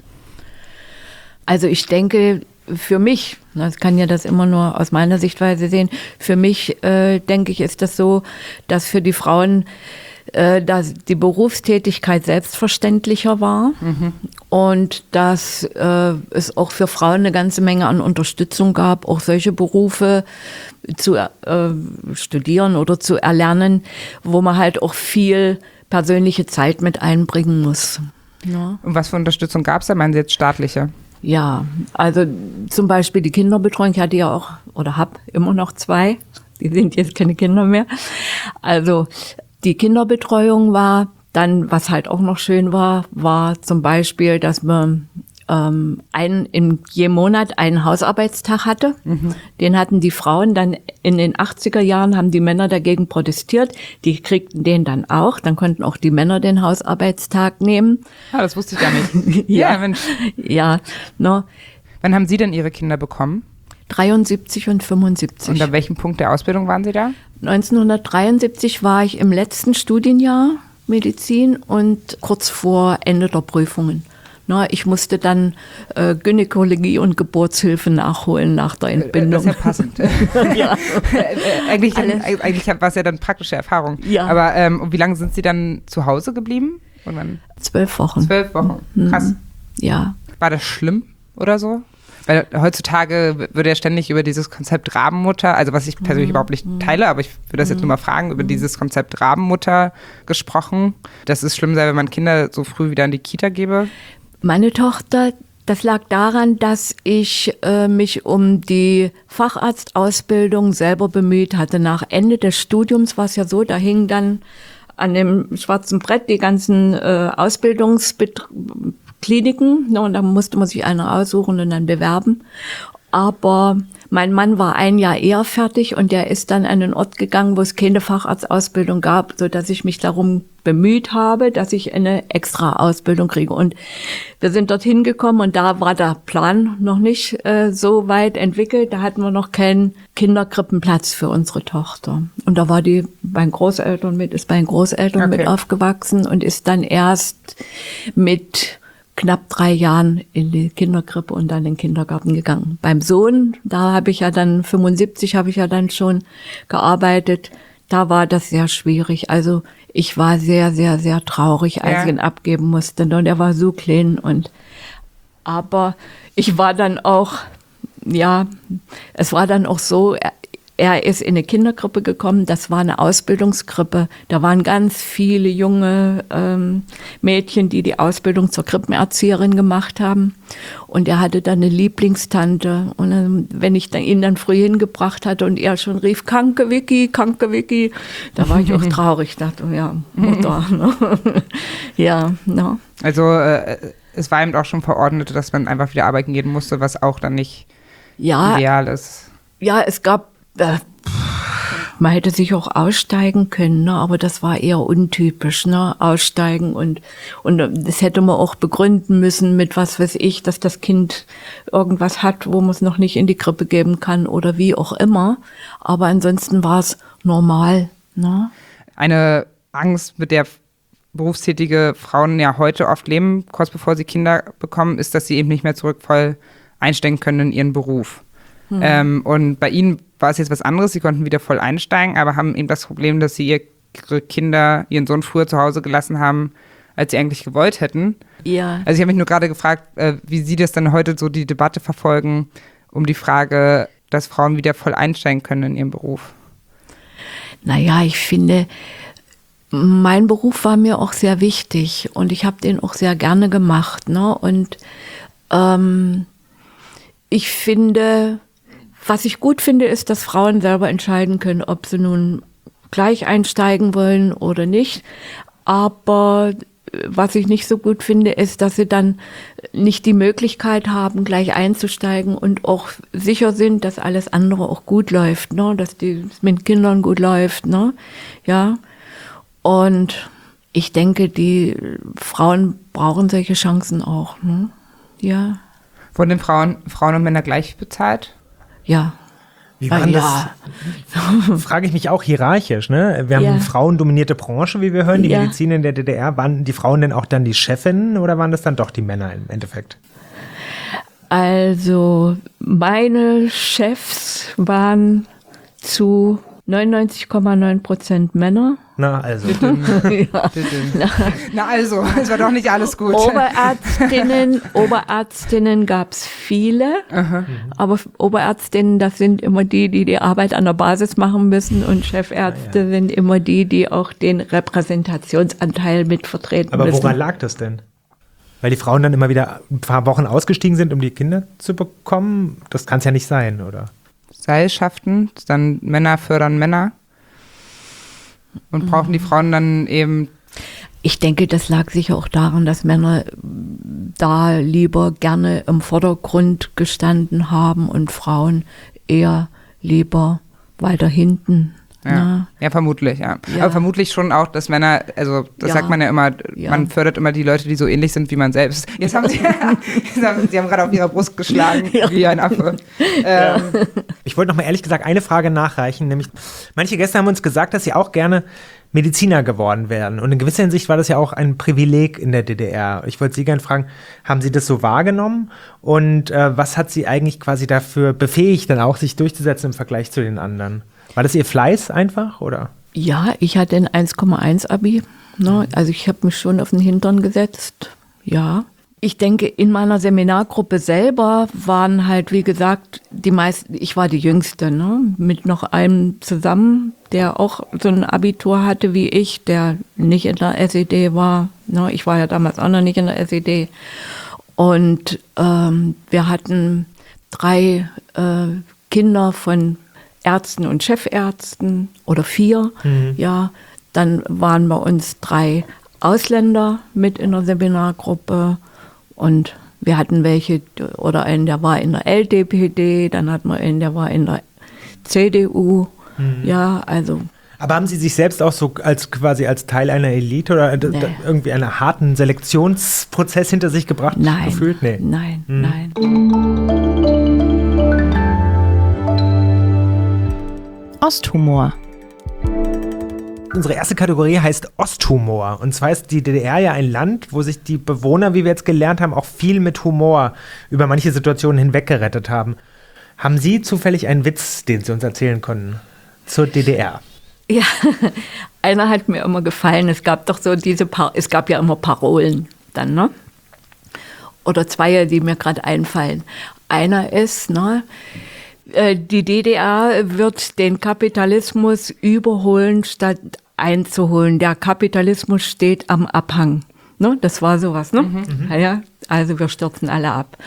Also ich denke, für mich, ich kann ja das immer nur aus meiner Sichtweise sehen, für mich denke ich, ist das so, dass für die Frauen dass die Berufstätigkeit selbstverständlicher war und dass es auch für Frauen eine ganze Menge an Unterstützung gab, auch solche Berufe zu studieren oder zu erlernen, wo man halt auch viel persönliche Zeit mit einbringen muss. Ja. Und was für Unterstützung gab es da? Meinen Sie jetzt staatliche? Ja, also zum Beispiel die Kinderbetreuung. Ich hatte ja auch oder habe immer noch 2. Die sind jetzt keine Kinder mehr. Also die Kinderbetreuung war. Dann, was halt auch noch schön war zum Beispiel, dass man in jedem Monat einen Hausarbeitstag hatte. Den hatten die Frauen dann in den 80er Jahren, haben die Männer dagegen protestiert. Die kriegten den dann auch. Dann konnten auch die Männer den Hausarbeitstag nehmen. Ah, das wusste ich gar nicht. Ja, Mensch. Ja. No. Wann haben Sie denn Ihre Kinder bekommen? 73 und 75. Und an welchem Punkt der Ausbildung waren Sie da? 1973 war ich im letzten Studienjahr Medizin und kurz vor Ende der Prüfungen. Na, ich musste dann Gynäkologie und Geburtshilfe nachholen nach der Entbindung. Das ist ja passend. Ja. Eigentlich war es ja dann praktische Erfahrung. Ja. Aber wie lange sind Sie dann zu Hause geblieben? Und dann 12 Wochen. 12 Wochen. Krass. Ja. War das schlimm oder so? Weil heutzutage wird ja ständig über dieses Konzept Rabenmutter, also was ich persönlich überhaupt nicht teile, aber ich würde das jetzt nur mal fragen, über dieses Konzept Rabenmutter gesprochen. Dass es schlimm sei, wenn man Kinder so früh wieder in die Kita gebe. Meine Tochter, das lag daran, dass ich mich um die Facharztausbildung selber bemüht hatte. Nach Ende des Studiums war es ja so, da hingen dann an dem schwarzen Brett die ganzen Ausbildungskliniken, ne, und da musste man sich eine aussuchen und dann bewerben. Aber mein Mann war ein Jahr eher fertig und der ist dann an den Ort gegangen, wo es keine Facharztausbildung gab, so dass ich mich darum bemüht habe, dass ich eine extra Ausbildung kriege. Und wir sind dorthin gekommen und da war der Plan noch nicht so weit entwickelt. Da hatten wir noch keinen Kinderkrippenplatz für unsere Tochter. Und da war die ist bei den Großeltern mit aufgewachsen und ist dann erst mit knapp 3 Jahren in die Kinderkrippe und dann in den Kindergarten gegangen. Beim Sohn, da habe ich ja dann 75 schon gearbeitet. Da war das sehr schwierig. Also ich war sehr, sehr, sehr traurig, als ich ihn abgeben musste. Und er war so klein aber ich war dann auch, es war dann auch so, er ist in eine Kinderkrippe gekommen, das war eine Ausbildungskrippe. Da waren ganz viele junge Mädchen, die Ausbildung zur Krippenerzieherin gemacht haben. Und er hatte dann eine Lieblingstante. Und wenn ich ihn dann früh hingebracht hatte und er schon rief, Kanke Vicky, da war ich auch traurig. Dachte, ja, Mutter. Ne? Ja, ne? Also es war eben auch schon verordnet, dass man einfach wieder arbeiten gehen musste, was auch dann nicht ideal ist. Ja, es gab man hätte sich auch aussteigen können, ne? Aber das war eher untypisch, ne? Aussteigen und das hätte man auch begründen müssen mit was weiß ich, dass das Kind irgendwas hat, wo man es noch nicht in die Krippe geben kann oder wie auch immer. Aber ansonsten war es normal, ne? Eine Angst, mit der berufstätige Frauen ja heute oft leben, kurz bevor sie Kinder bekommen, ist, dass sie eben nicht mehr voll einsteigen können in ihren Beruf. Und bei ihnen war es jetzt was anderes, sie konnten wieder voll einsteigen, aber haben eben das Problem, dass sie ihren Sohn früher zu Hause gelassen haben, als sie eigentlich gewollt hätten. Ja. Also ich habe mich nur gerade gefragt, wie Sie das dann heute so die Debatte verfolgen, um die Frage, dass Frauen wieder voll einsteigen können in ihren Beruf. Naja, ich finde, mein Beruf war mir auch sehr wichtig und ich habe den auch sehr gerne gemacht, ne? Und ich finde, was ich gut finde, ist, dass Frauen selber entscheiden können, ob sie nun gleich einsteigen wollen oder nicht. Aber was ich nicht so gut finde, ist, dass sie dann nicht die Möglichkeit haben, gleich einzusteigen und auch sicher sind, dass alles andere auch gut läuft, ne? Dass es mit Kindern gut läuft, ne? Ja. Und ich denke, die Frauen brauchen solche Chancen auch, ne? Ja. Wurden den Frauen und Männer gleich bezahlt? Ja. Wie war das? Frage ich mich auch hierarchisch, ne? Wir haben eine frauendominierte Branche, wie wir hören, die Medizin in der DDR. Waren die Frauen denn auch dann die Chefinnen oder waren das dann doch die Männer im Endeffekt? Also meine Chefs waren zu 99,9% Männer. Na, also. Na also, es war doch nicht alles gut. Oberärztinnen gab es viele, aber Oberärztinnen, das sind immer die Arbeit an der Basis machen müssen und Chefärzte sind immer die auch den Repräsentationsanteil mit vertreten müssen. Aber woran lag das denn? Weil die Frauen dann immer wieder ein paar Wochen ausgestiegen sind, um die Kinder zu bekommen? Das kann es ja nicht sein, oder? Seilschaften, dann Männer fördern Männer. Und brauchen die Frauen dann eben... Ich denke, das lag sicher auch daran, dass Männer da lieber gerne im Vordergrund gestanden haben und Frauen eher lieber weiter hinten. Ja, vermutlich, ja. Ja. Aber vermutlich schon auch, dass Männer, also das Ja. sagt man ja immer, Ja. man fördert immer die Leute, die so ähnlich sind wie man selbst. Jetzt haben Sie haben gerade auf Ihrer Brust geschlagen, wie ein Affe. Ich wollte noch mal ehrlich gesagt eine Frage nachreichen, nämlich manche Gäste haben uns gesagt, dass sie auch gerne Mediziner geworden wären. Und in gewisser Hinsicht war das ja auch ein Privileg in der DDR. Ich wollte Sie gerne fragen, haben Sie das so wahrgenommen? Und was hat Sie eigentlich quasi dafür befähigt, dann auch sich durchzusetzen im Vergleich zu den anderen? War das Ihr Fleiß einfach, oder? Ja, ich hatte ein 1,1 Abi. Ne? Also ich habe mich schon auf den Hintern gesetzt. Ja. Ich denke, in meiner Seminargruppe selber waren halt, wie gesagt, die meisten, ich war die Jüngste, ne? Mit noch einem zusammen, der auch so ein Abitur hatte wie ich, der nicht in der SED war. Ne? Ich war ja damals auch noch nicht in der SED. Und wir hatten 3 Kinder von Ärzten und Chefärzten oder 4, ja. Dann waren bei uns 3 Ausländer mit in der Seminargruppe und wir hatten welche, oder einen, der war in der LDPD, dann hatten wir einen, der war in der CDU, ja, also. Aber haben Sie sich selbst auch so quasi als Teil einer Elite oder irgendwie einen harten Selektionsprozess hinter sich gebracht gefühlt? Nee. Nein. Osthumor. Unsere erste Kategorie heißt Osthumor. Und zwar ist die DDR ja ein Land, wo sich die Bewohner, wie wir jetzt gelernt haben, auch viel mit Humor über manche Situationen hinweggerettet haben. Haben Sie zufällig einen Witz, den Sie uns erzählen können zur DDR? Ja, einer hat mir immer gefallen. Es gab doch so es gab ja immer Parolen dann, ne? Oder 2, die mir gerade einfallen. Einer ist, ne? Die DDR wird den Kapitalismus überholen, statt einzuholen. Der Kapitalismus steht am Abhang. Ne? Das war sowas, ne? Ja, also wir stürzen alle ab.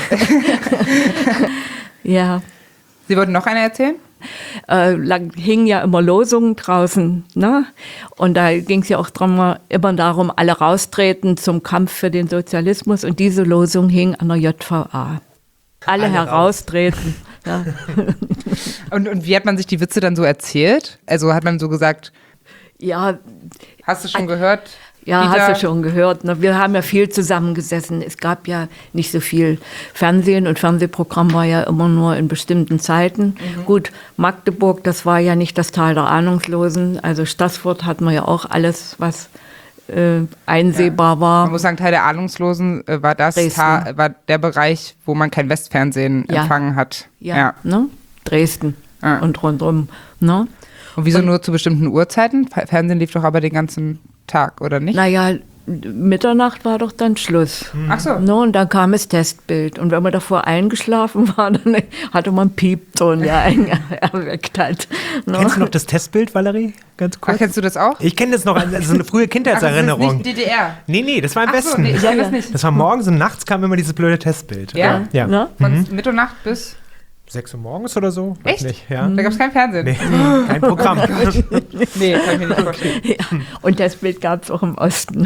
Ja. Sie wollten noch eine erzählen? Hingen ja immer Losungen draußen, ne? Und da ging es ja auch immer darum, alle raustreten zum Kampf für den Sozialismus. Und diese Losung hing an der JVA. Alle heraustreten. Ja. Und wie hat man sich die Witze dann so erzählt? Also hat man so gesagt, Ja, hast du schon gehört? ja, Dieter? hast du schon gehört. Ne? Wir haben ja viel zusammengesessen. Es gab ja nicht so viel Fernsehen und Fernsehprogramm war ja immer nur in bestimmten Zeiten. Gut, Magdeburg, das war ja nicht das Tal der Ahnungslosen. Also Stassfurt hatten wir ja auch alles, was einsehbar war. Man muss sagen, Teil der Ahnungslosen war war der Bereich, wo man kein Westfernsehen empfangen hat. Ja. Ne? Dresden und rundum. Ne? Und wieso nur zu bestimmten Uhrzeiten? Fernsehen lief doch aber den ganzen Tag, oder nicht? Naja, Mitternacht war doch dann Schluss. Ach so. Ne, und dann kam das Testbild. Und wenn man davor eingeschlafen war, dann hatte man einen Piepton, der einen erweckt hat. Ne? Kennst du noch das Testbild, Valerie? Ganz kurz. Ach, kennst du das auch? Ich kenne das noch, also eine frühe Kindheitserinnerung. Ach, das ist nicht DDR. Nee, das war im Ach so, Westen. nee, ich kenn das nicht. Das war morgens und nachts kam immer dieses blöde Testbild. Ja? Ja. Ne? Von Mitternacht bis... 6 Uhr morgens oder so? Weiß Echt? nicht, ja. Da gab es kein Fernsehen. Nee, kein Programm. Nee, kann ich mir nicht vorstellen. Ja, und das Bild gab es auch im Osten.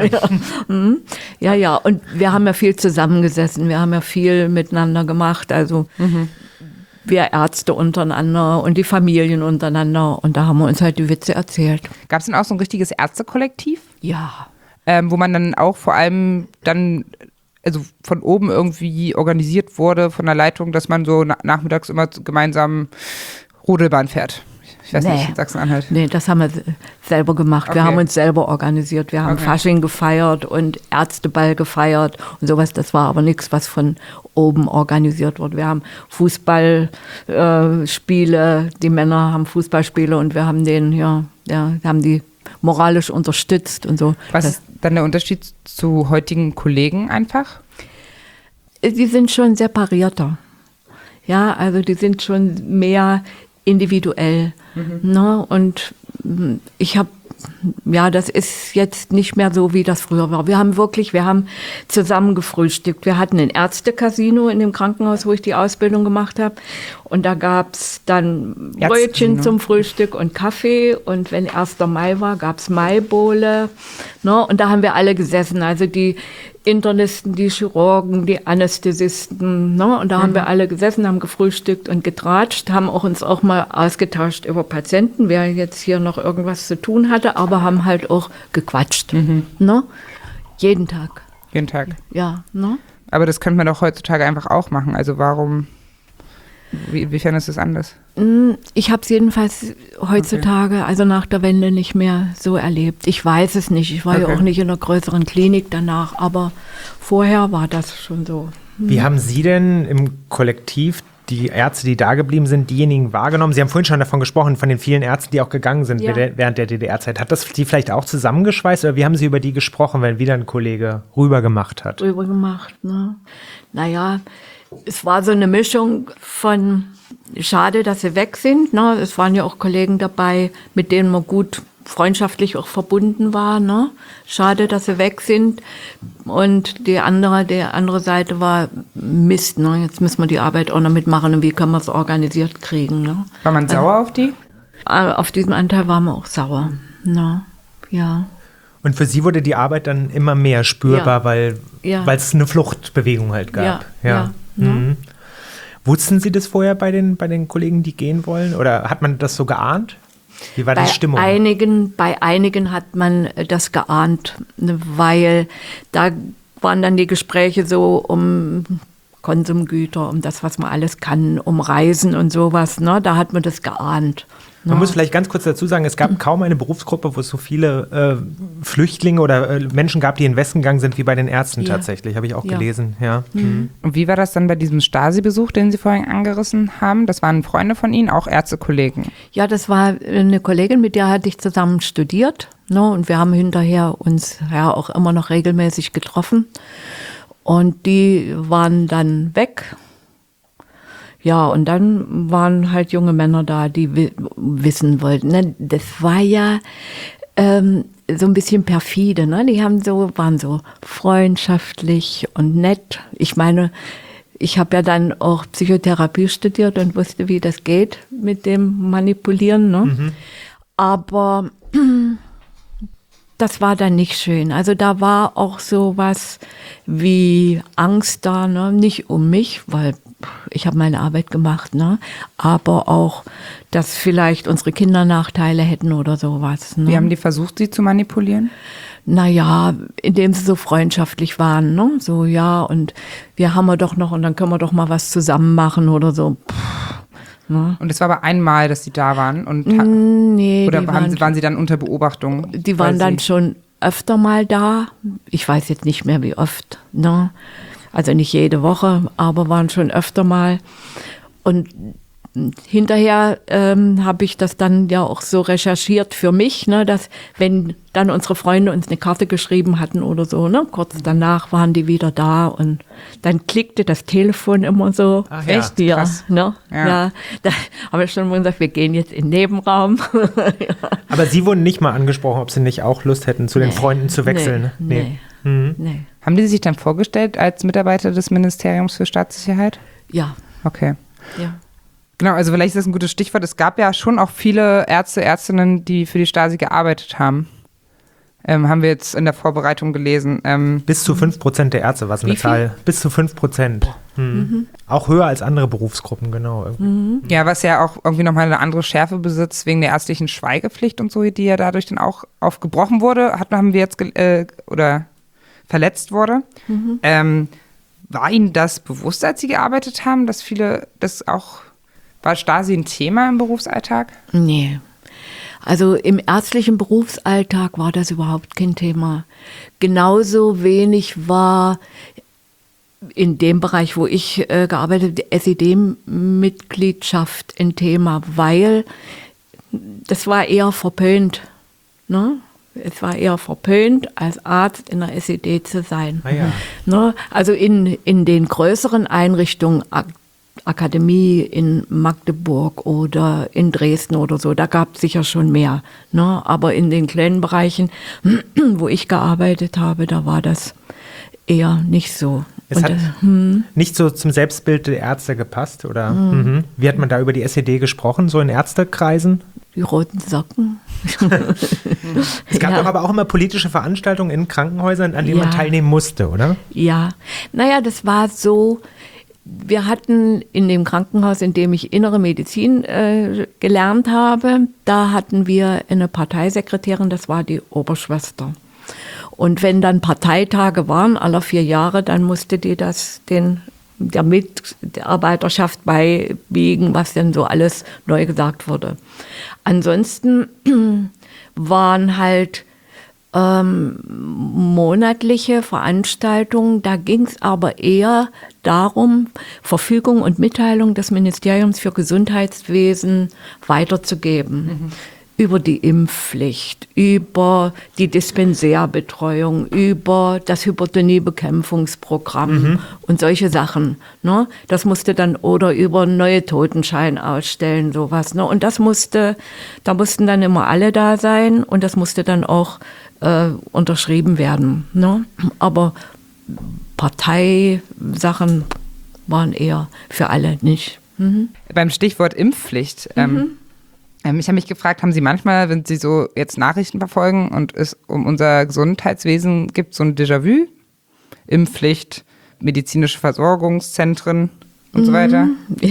Ja, und wir haben ja viel zusammengesessen, wir haben ja viel miteinander gemacht, also wir Ärzte untereinander und die Familien untereinander und da haben wir uns halt die Witze erzählt. Gab es denn auch so ein richtiges Ärztekollektiv? Ja. Wo man dann auch vor allem dann, also von oben irgendwie organisiert wurde, von der Leitung, dass man so nachmittags immer gemeinsam Rodelbahn fährt. Ich weiß nicht, in Sachsen-Anhalt. Nee, das haben wir selber gemacht. Okay. Wir haben uns selber organisiert. Wir haben Fasching gefeiert und Ärzteball gefeiert und sowas. Das war aber nichts, was von oben organisiert wurde. Wir haben Fußballspiele, die Männer haben Fußballspiele und wir haben haben die moralisch unterstützt und so. Was ist dann der Unterschied zu heutigen Kollegen einfach? Die sind schon separierter. Ja, also die sind schon mehr individuell. Ne? Und ich habe das ist jetzt nicht mehr so, wie das früher war. Wir haben zusammen gefrühstückt. Wir hatten ein Ärzte-Casino in dem Krankenhaus, wo ich die Ausbildung gemacht habe. Und da gab's dann Brötchen zum Frühstück und Kaffee. Und wenn 1. Mai war, gab's Maibowle. Ne? Und da haben wir alle gesessen. Also die Internisten, die Chirurgen, die Anästhesisten, ne? Und da haben wir alle gesessen, haben gefrühstückt und getratscht, haben uns auch mal ausgetauscht über Patienten, wer jetzt hier noch irgendwas zu tun hatte, aber haben halt auch gequatscht, ne? Jeden Tag. Jeden Tag. Ja, ne? Aber das könnte man doch heutzutage einfach auch machen. Also warum, inwiefern ist das anders? Ich habe es jedenfalls heutzutage, also nach der Wende, nicht mehr so erlebt. Ich weiß es nicht. Ich war ja auch nicht in einer größeren Klinik danach, aber vorher war das schon so. Wie haben Sie denn im Kollektiv die Ärzte, die da geblieben sind, diejenigen wahrgenommen? Sie haben vorhin schon davon gesprochen, von den vielen Ärzten, die auch gegangen sind während der DDR-Zeit. Hat das die vielleicht auch zusammengeschweißt oder wie haben Sie über die gesprochen, wenn wieder ein Kollege rübergemacht hat? Rübergemacht, ne? Naja, es war so eine Mischung von schade, dass sie weg sind. Ne? Es waren ja auch Kollegen dabei, mit denen man gut freundschaftlich auch verbunden war. Ne? Schade, dass sie weg sind. Und die andere Seite war Mist. Ne? Jetzt müssen wir die Arbeit auch noch mitmachen und wie können wir es organisiert kriegen. Ne? War man sauer auf die? Auf diesen Anteil waren wir auch sauer. Ne? Ja. Und für Sie wurde die Arbeit dann immer mehr spürbar, weil es eine Fluchtbewegung halt gab. Ja. Mhm. Wussten Sie das vorher bei den Kollegen, die gehen wollen? Oder hat man das so geahnt? Wie war die Stimmung? Bei einigen hat man das geahnt, weil da waren dann die Gespräche so um Konsumgüter, um das, was man alles kann, um Reisen und sowas. Ne? Da hat man das geahnt. Man muss vielleicht ganz kurz dazu sagen, es gab kaum eine Berufsgruppe, wo es so viele Flüchtlinge oder Menschen gab, die in den Westen gegangen sind, wie bei den Ärzten tatsächlich, habe ich auch gelesen. Ja. Mhm. Und wie war das dann bei diesem Stasi-Besuch, den Sie vorhin angerissen haben? Das waren Freunde von Ihnen, auch Ärztekollegen? Ja, das war eine Kollegin, mit der hatte ich zusammen studiert. Ne? Und wir haben hinterher uns auch immer noch regelmäßig getroffen. Und die waren dann weg. Ja, und dann waren halt junge Männer da, die wissen wollten. Ne? Das war ja so ein bisschen perfide. Ne? Die waren so freundschaftlich und nett. Ich meine, ich habe ja dann auch Psychotherapie studiert und wusste, wie das geht mit dem Manipulieren. Ne? Mhm. Aber das war dann nicht schön. Also da war auch sowas wie Angst da, ne? Nicht um mich, weil ich habe meine Arbeit gemacht, ne? Aber auch, dass vielleicht unsere Kinder Nachteile hätten oder sowas. Ne? Wie haben die versucht, sie zu manipulieren? Naja, indem sie so freundschaftlich waren, ne? So, ja, und wir haben wir doch noch und dann können wir doch mal was zusammen machen oder so. Ne? Und es war aber einmal, dass sie da waren? Und nee. Oder waren sie dann unter Beobachtung? Die waren dann schon öfter mal da. Ich weiß jetzt nicht mehr, wie oft. Ne? Also nicht jede Woche, aber waren schon öfter mal. Und hinterher habe ich das dann ja auch so recherchiert für mich, ne, dass wenn dann unsere Freunde uns eine Karte geschrieben hatten oder so, ne, kurz danach waren die wieder da und dann klickte das Telefon immer so. Ach ja, echt? Ja, ne? Ja, da habe ich schon mal gesagt, wir gehen jetzt in den Nebenraum. Ja. Aber Sie wurden nicht mal angesprochen, ob Sie nicht auch Lust hätten, zu den Freunden zu wechseln? Nee. Haben die sich dann vorgestellt als Mitarbeiter des Ministeriums für Staatssicherheit? Ja. Okay. Ja. Genau, also vielleicht ist das ein gutes Stichwort. Es gab ja schon auch viele Ärzte, Ärztinnen, die für die Stasi gearbeitet haben. Haben wir jetzt in der Vorbereitung gelesen. Bis zu 5% der Ärzte war es eine Zahl. Bis zu 5%. Mhm. Auch höher als andere Berufsgruppen, genau. Mhm. Ja, was ja auch irgendwie nochmal eine andere Schärfe besitzt, wegen der ärztlichen Schweigepflicht und so, die ja dadurch dann auch aufgebrochen wurde, haben wir jetzt oder verletzt wurde. Mhm. War Ihnen das bewusst, als Sie gearbeitet haben, dass viele das auch... War Stasi ein Thema im Berufsalltag? Nee. Also im ärztlichen Berufsalltag war das überhaupt kein Thema. Genauso wenig war in dem Bereich, wo ich gearbeitet habe, die SED-Mitgliedschaft ein Thema, weil das war eher verpönt. Ne? Es war eher verpönt, als Arzt in der SED zu sein. Ah ja. Ne? Also in den größeren Einrichtungen Akademie in Magdeburg oder in Dresden oder so, da gab es sicher schon mehr. Ne? Aber in den kleinen Bereichen, wo ich gearbeitet habe, da war das eher nicht so. Es hat nicht so zum Selbstbild der Ärzte gepasst, oder? Wie hat man da über die SED gesprochen, so in Ärztekreisen? Die roten Socken. Es gab doch aber auch immer politische Veranstaltungen in Krankenhäusern, an denen man teilnehmen musste, oder? Ja, naja, das war so, wir hatten in dem Krankenhaus, in dem ich Innere Medizin gelernt habe, da hatten wir eine Parteisekretärin, das war die Oberschwester. Und wenn dann Parteitage waren, alle 4 Jahre, dann musste die das der Mitarbeiterschaft beibiegen, was denn so alles neu gesagt wurde. Ansonsten waren halt monatliche Veranstaltungen, da ging es aber eher darum, Verfügung und Mitteilung des Ministeriums für Gesundheitswesen weiterzugeben. Über die Impfpflicht, über die Dispensärbetreuung, über das Hypertoniebekämpfungsprogramm und solche Sachen. Ne? Das musste dann, oder über neue Totenschein ausstellen, sowas. Ne? Und da mussten dann immer alle da sein und das musste dann auch unterschrieben werden. Ne? Aber Parteisachen waren eher für alle nicht. Beim Stichwort Impfpflicht, ich habe mich gefragt, haben Sie manchmal, wenn Sie so jetzt Nachrichten verfolgen und es um unser Gesundheitswesen gibt, so ein Déjà-vu? Impfpflicht, medizinische Versorgungszentren und so weiter?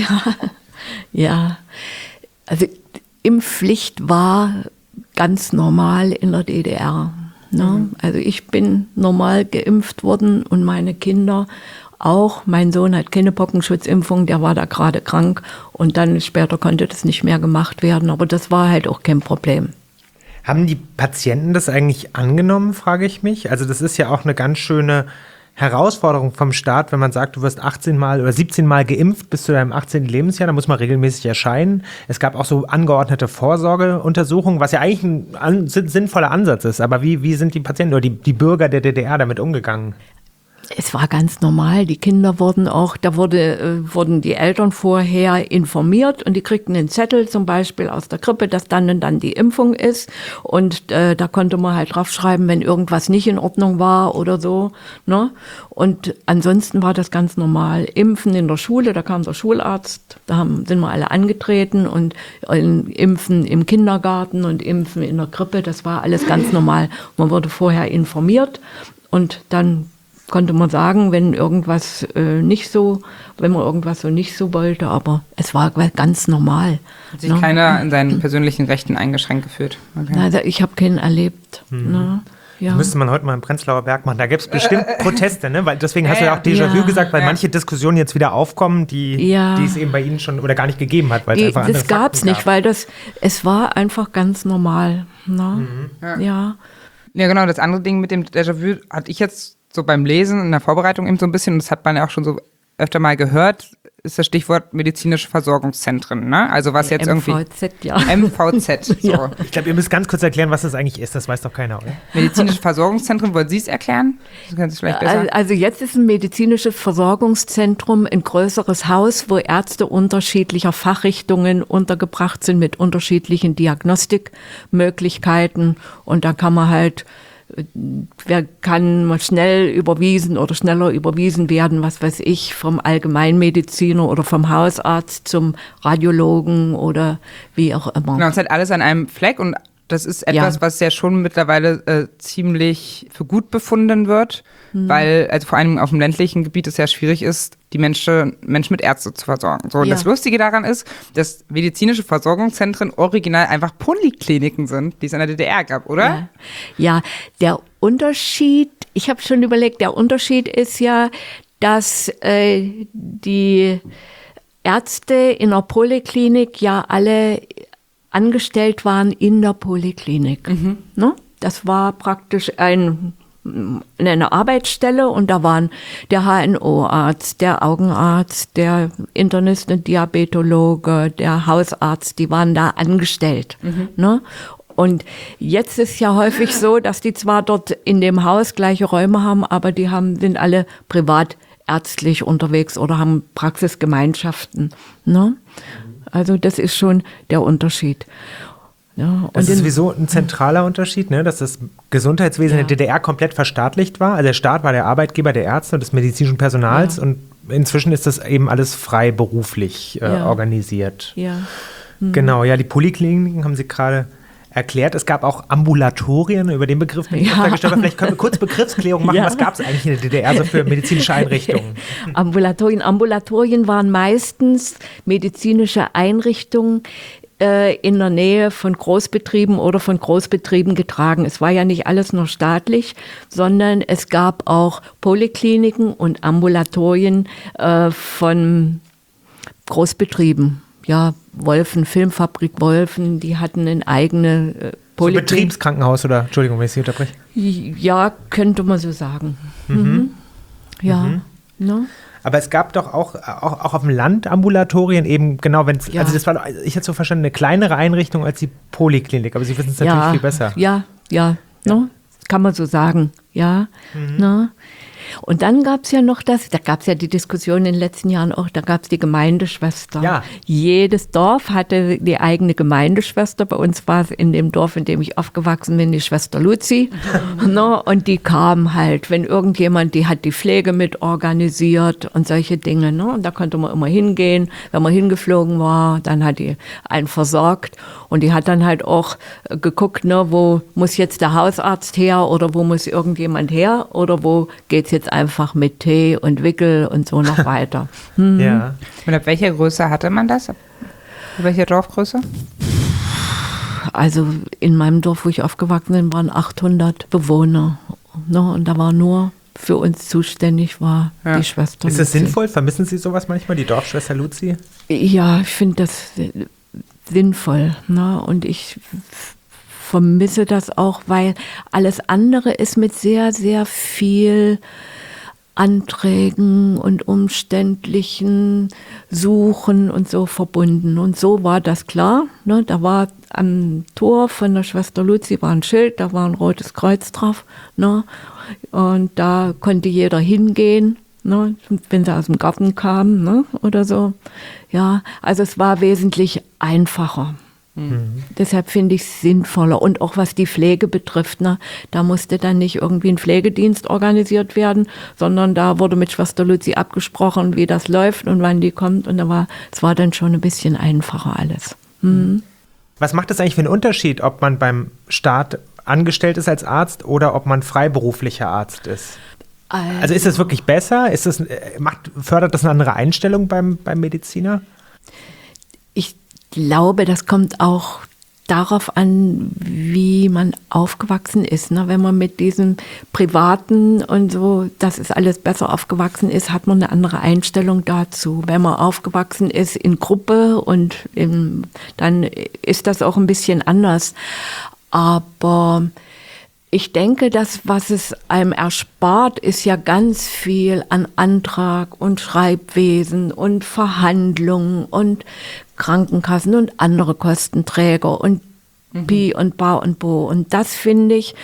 Ja. Also Impfpflicht war ganz normal in der DDR. Ne? Also ich bin normal geimpft worden und meine Kinder auch. Mein Sohn hat keine Pockenschutzimpfung, der war da gerade krank und dann später konnte das nicht mehr gemacht werden, aber das war halt auch kein Problem. Haben die Patienten das eigentlich angenommen, frage ich mich? Also das ist ja auch eine ganz schöne Herausforderung vom Staat, wenn man sagt, du wirst 18 Mal oder 17 Mal geimpft bis zu deinem 18. Lebensjahr, dann muss man regelmäßig erscheinen. Es gab auch so angeordnete Vorsorgeuntersuchungen, was ja eigentlich ein sinnvoller Ansatz ist. Aber wie sind die Patienten oder die Bürger der DDR damit umgegangen? Es war ganz normal, die Kinder wurden die Eltern vorher informiert und die kriegten einen Zettel zum Beispiel aus der Krippe, dass dann und dann die Impfung ist und da konnte man halt draufschreiben, wenn irgendwas nicht in Ordnung war oder so. Ne? Und ansonsten war das ganz normal. Impfen in der Schule, da kam der Schularzt, sind wir alle angetreten und Impfen im Kindergarten und Impfen in der Krippe, das war alles ganz normal. Man wurde vorher informiert und dann konnte man sagen, wenn man irgendwas so nicht so wollte, aber es war ganz normal. Hat sich keiner in seinen persönlichen Rechten eingeschränkt gefühlt? Okay. Also ich habe keinen erlebt. Ne? Ja. Das müsste man heute mal im Prenzlauer Berg machen. Da gibt es bestimmt Proteste, ne? Weil deswegen hast du ja auch Déjà-vu gesagt, weil manche Diskussionen jetzt wieder aufkommen, die es eben bei Ihnen schon oder gar nicht gegeben hat, weil es einfach andere Das gab es nicht, weil es war einfach ganz normal. Ne? Ja, genau, das andere Ding mit dem Déjà-vu hatte ich jetzt so beim Lesen in der Vorbereitung eben so ein bisschen, und das hat man ja auch schon so öfter mal gehört, ist das Stichwort medizinische Versorgungszentren, ne? Also was jetzt MVZ, ja. MVZ, so. Ja. Ich glaube, ihr müsst ganz kurz erklären, was das eigentlich ist. Das weiß doch keiner, oder? Medizinische Versorgungszentren, wollen Sie es erklären? Das können Sie vielleicht besser. Also jetzt ist ein medizinisches Versorgungszentrum ein größeres Haus, wo Ärzte unterschiedlicher Fachrichtungen untergebracht sind mit unterschiedlichen Diagnostikmöglichkeiten und da kann man halt kann schnell überwiesen oder schneller überwiesen werden, was weiß ich, vom Allgemeinmediziner oder vom Hausarzt zum Radiologen oder wie auch immer. Genau, es hat alles an einem Fleck und das ist etwas, was ja schon mittlerweile ziemlich für gut befunden wird, weil also vor allem auf dem ländlichen Gebiet es ja schwierig ist, die Menschen mit Ärzten zu versorgen. So, und das Lustige daran ist, dass medizinische Versorgungszentren original einfach Polikliniken sind, die es in der DDR gab, oder? Ja, der Unterschied, ich habe schon überlegt, der Unterschied ist ja, dass die Ärzte in der Poliklinik ja alle angestellt waren in der Poliklinik. Ne? Das war praktisch eine Arbeitsstelle und da waren der HNO-Arzt, der Augenarzt, der Internist und Diabetologe, der Hausarzt, die waren da angestellt. Ne? Und jetzt ist ja häufig so, dass die zwar dort in dem Haus gleiche Räume haben, aber die sind alle privat ärztlich unterwegs oder haben Praxisgemeinschaften. Ne? Also das ist schon der Unterschied. Ja, das ist sowieso ein zentraler Unterschied, ne? Dass das Gesundheitswesen in der DDR komplett verstaatlicht war. Also der Staat war der Arbeitgeber der Ärzte und des medizinischen Personals und inzwischen ist das eben alles freiberuflich organisiert. Ja. Genau, ja, die Polikliniken haben Sie gerade erklärt. Es gab auch Ambulatorien, über den Begriff bin ich öfter gestolpert. Vielleicht können wir kurz Begriffsklärung machen. Was gab es eigentlich in der DDR so für medizinische Einrichtungen? Ambulatorien waren meistens medizinische Einrichtungen, in der Nähe von Großbetrieben oder von Großbetrieben getragen. Es war ja nicht alles nur staatlich, sondern es gab auch Polikliniken und Ambulatorien von Großbetrieben. Ja, Wolfen, Filmfabrik Wolfen, die hatten eine eigene Poliklinik. So Betriebskrankenhaus oder, Entschuldigung, wenn ich Sie unterbreche. Ja, könnte man so sagen. Ja, ne? Aber es gab doch auch auf dem Land Ambulatorien eben, genau, wenn es, also das war, ich hätte so verstanden, eine kleinere Einrichtung als die Poliklinik, aber Sie wissen es natürlich viel besser. Ja, ne? Kann man so sagen, ja. Ne? Und dann gab es ja noch da gab es ja die Diskussion in den letzten Jahren auch, da gab es die Gemeindeschwester. Ja. Jedes Dorf hatte die eigene Gemeindeschwester. Bei uns war es in dem Dorf, in dem ich aufgewachsen bin, die Schwester Luzi. Ne? Und die kam halt, wenn irgendjemand, die hat die Pflege mit organisiert und solche Dinge. Ne? Und da konnte man immer hingehen. Wenn man hingeflogen war, dann hat die einen versorgt. Und die hat dann halt auch geguckt, ne, wo muss jetzt der Hausarzt her oder wo muss irgendjemand her oder wo geht's jetzt einfach mit Tee und Wickel und so noch weiter. Ja. Und ab welcher Größe hatte man das? Ab welcher Dorfgröße? Also in meinem Dorf, wo ich aufgewachsen bin, waren 800 Bewohner. Ne, und da war nur für uns zuständig war die Schwester Luzi. Ist das sinnvoll? Vermissen Sie sowas manchmal, die Dorfschwester Luzi? Ja, ich finde das sinnvoll. Ne? Und ich vermisse das auch, weil alles andere ist mit sehr, sehr viel Anträgen und umständlichen Suchen und so verbunden. Und so war das klar. Ne? Da war am Tor von der Schwester Luzi war ein Schild, da war ein rotes Kreuz drauf. Ne? Und da konnte jeder hingehen, ne? Wenn sie aus dem Garten kamen, ne? Oder so. Ja, also es war wesentlich einfacher. Deshalb finde ich es sinnvoller. Und auch was die Pflege betrifft, ne, da musste dann nicht irgendwie ein Pflegedienst organisiert werden, sondern da wurde mit Schwester Luzi abgesprochen, wie das läuft und wann die kommt. Und es war dann schon ein bisschen einfacher alles. Was macht das eigentlich für einen Unterschied, ob man beim Staat angestellt ist als Arzt oder ob man freiberuflicher Arzt ist? Also ist das wirklich besser? Fördert das eine andere Einstellung beim Mediziner? Ich glaube, das kommt auch darauf an, wie man aufgewachsen ist. Ne? Wenn man mit diesem Privaten und so, das ist alles besser aufgewachsen ist, hat man eine andere Einstellung dazu. Wenn man aufgewachsen ist in Gruppe und dann ist das auch ein bisschen anders. Aber ich denke, das, was es einem erspart, ist ja ganz viel an Antrag und Schreibwesen und Verhandlungen und Krankenkassen und andere Kostenträger und Pi und Ba und Bo. Und das finde ich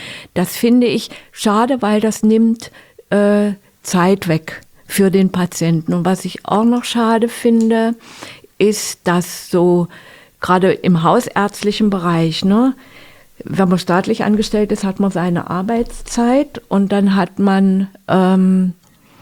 schade, weil das nimmt Zeit weg für den Patienten. Und was ich auch noch schade finde, ist, dass so gerade im hausärztlichen Bereich, ne, wenn man staatlich angestellt ist, hat man seine Arbeitszeit und dann hat man sein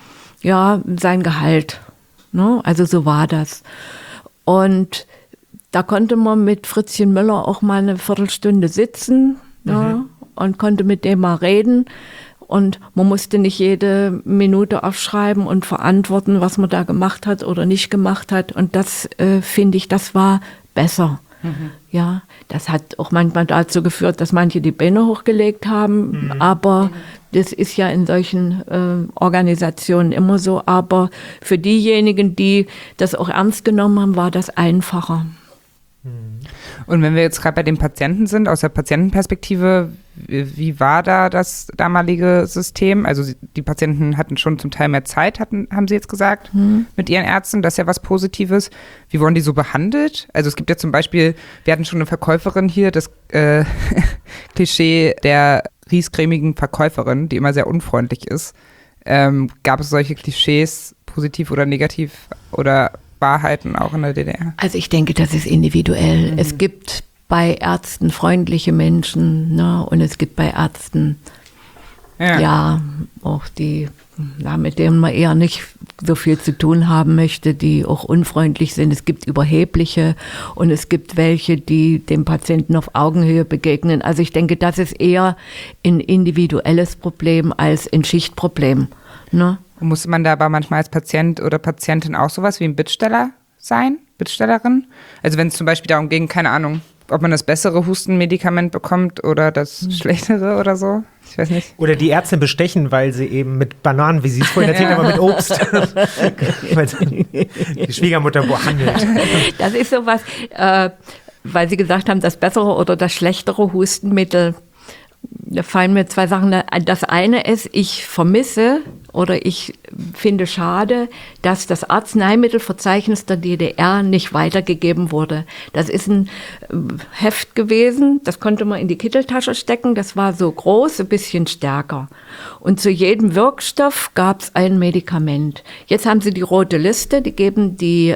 Gehalt. Ne? Also so war das. Und da konnte man mit Fritzchen Müller auch mal eine Viertelstunde sitzen und konnte mit dem mal reden. Und man musste nicht jede Minute aufschreiben und verantworten, was man da gemacht hat oder nicht gemacht hat. Und das finde ich, das war besser. Ja, das hat auch manchmal dazu geführt, dass manche die Beine hochgelegt haben, aber das ist ja in solchen Organisationen immer so. Aber für diejenigen, die das auch ernst genommen haben, war das einfacher. Und wenn wir jetzt gerade bei den Patienten sind, aus der Patientenperspektive, wie war da das damalige System? Also die Patienten hatten schon zum Teil mehr Zeit, haben Sie jetzt gesagt, mit ihren Ärzten. Das ist ja was Positives. Wie wurden die so behandelt? Also es gibt ja zum Beispiel, wir hatten schon eine Verkäuferin hier, das Klischee der riescremigen Verkäuferin, die immer sehr unfreundlich ist. Gab es solche Klischees, positiv oder negativ, oder Wahrheiten auch in der DDR? Also ich denke, das ist individuell. Es gibt bei Ärzten freundliche Menschen, ne? Und es gibt bei Ärzten auch die, mit denen man eher nicht so viel zu tun haben möchte, die auch unfreundlich sind. Es gibt Überhebliche und es gibt welche, die dem Patienten auf Augenhöhe begegnen. Also ich denke, das ist eher ein individuelles Problem als ein Schichtproblem. Ne? Muss man da aber manchmal als Patient oder Patientin auch sowas wie ein Bittsteller sein? Bittstellerin? Also wenn es zum Beispiel darum ging, keine Ahnung, ob man das bessere Hustenmedikament bekommt oder das schlechtere oder so. Ich weiß nicht. Oder die Ärzte bestechen, weil sie eben mit Bananen, wie sie es vorhin erzählt haben, aber mit Obst, weil sie die Schwiegermutter behandelt. Das ist sowas, weil Sie gesagt haben, das bessere oder das schlechtere Hustenmittel. Da fallen mir zwei Sachen. Das eine ist, ich vermisse oder ich finde schade, dass das Arzneimittelverzeichnis der DDR nicht weitergegeben wurde. Das ist ein Heft gewesen, das konnte man in die Kitteltasche stecken, das war so groß, ein bisschen stärker. Und zu jedem Wirkstoff gab es ein Medikament. Jetzt haben sie die rote Liste, die geben die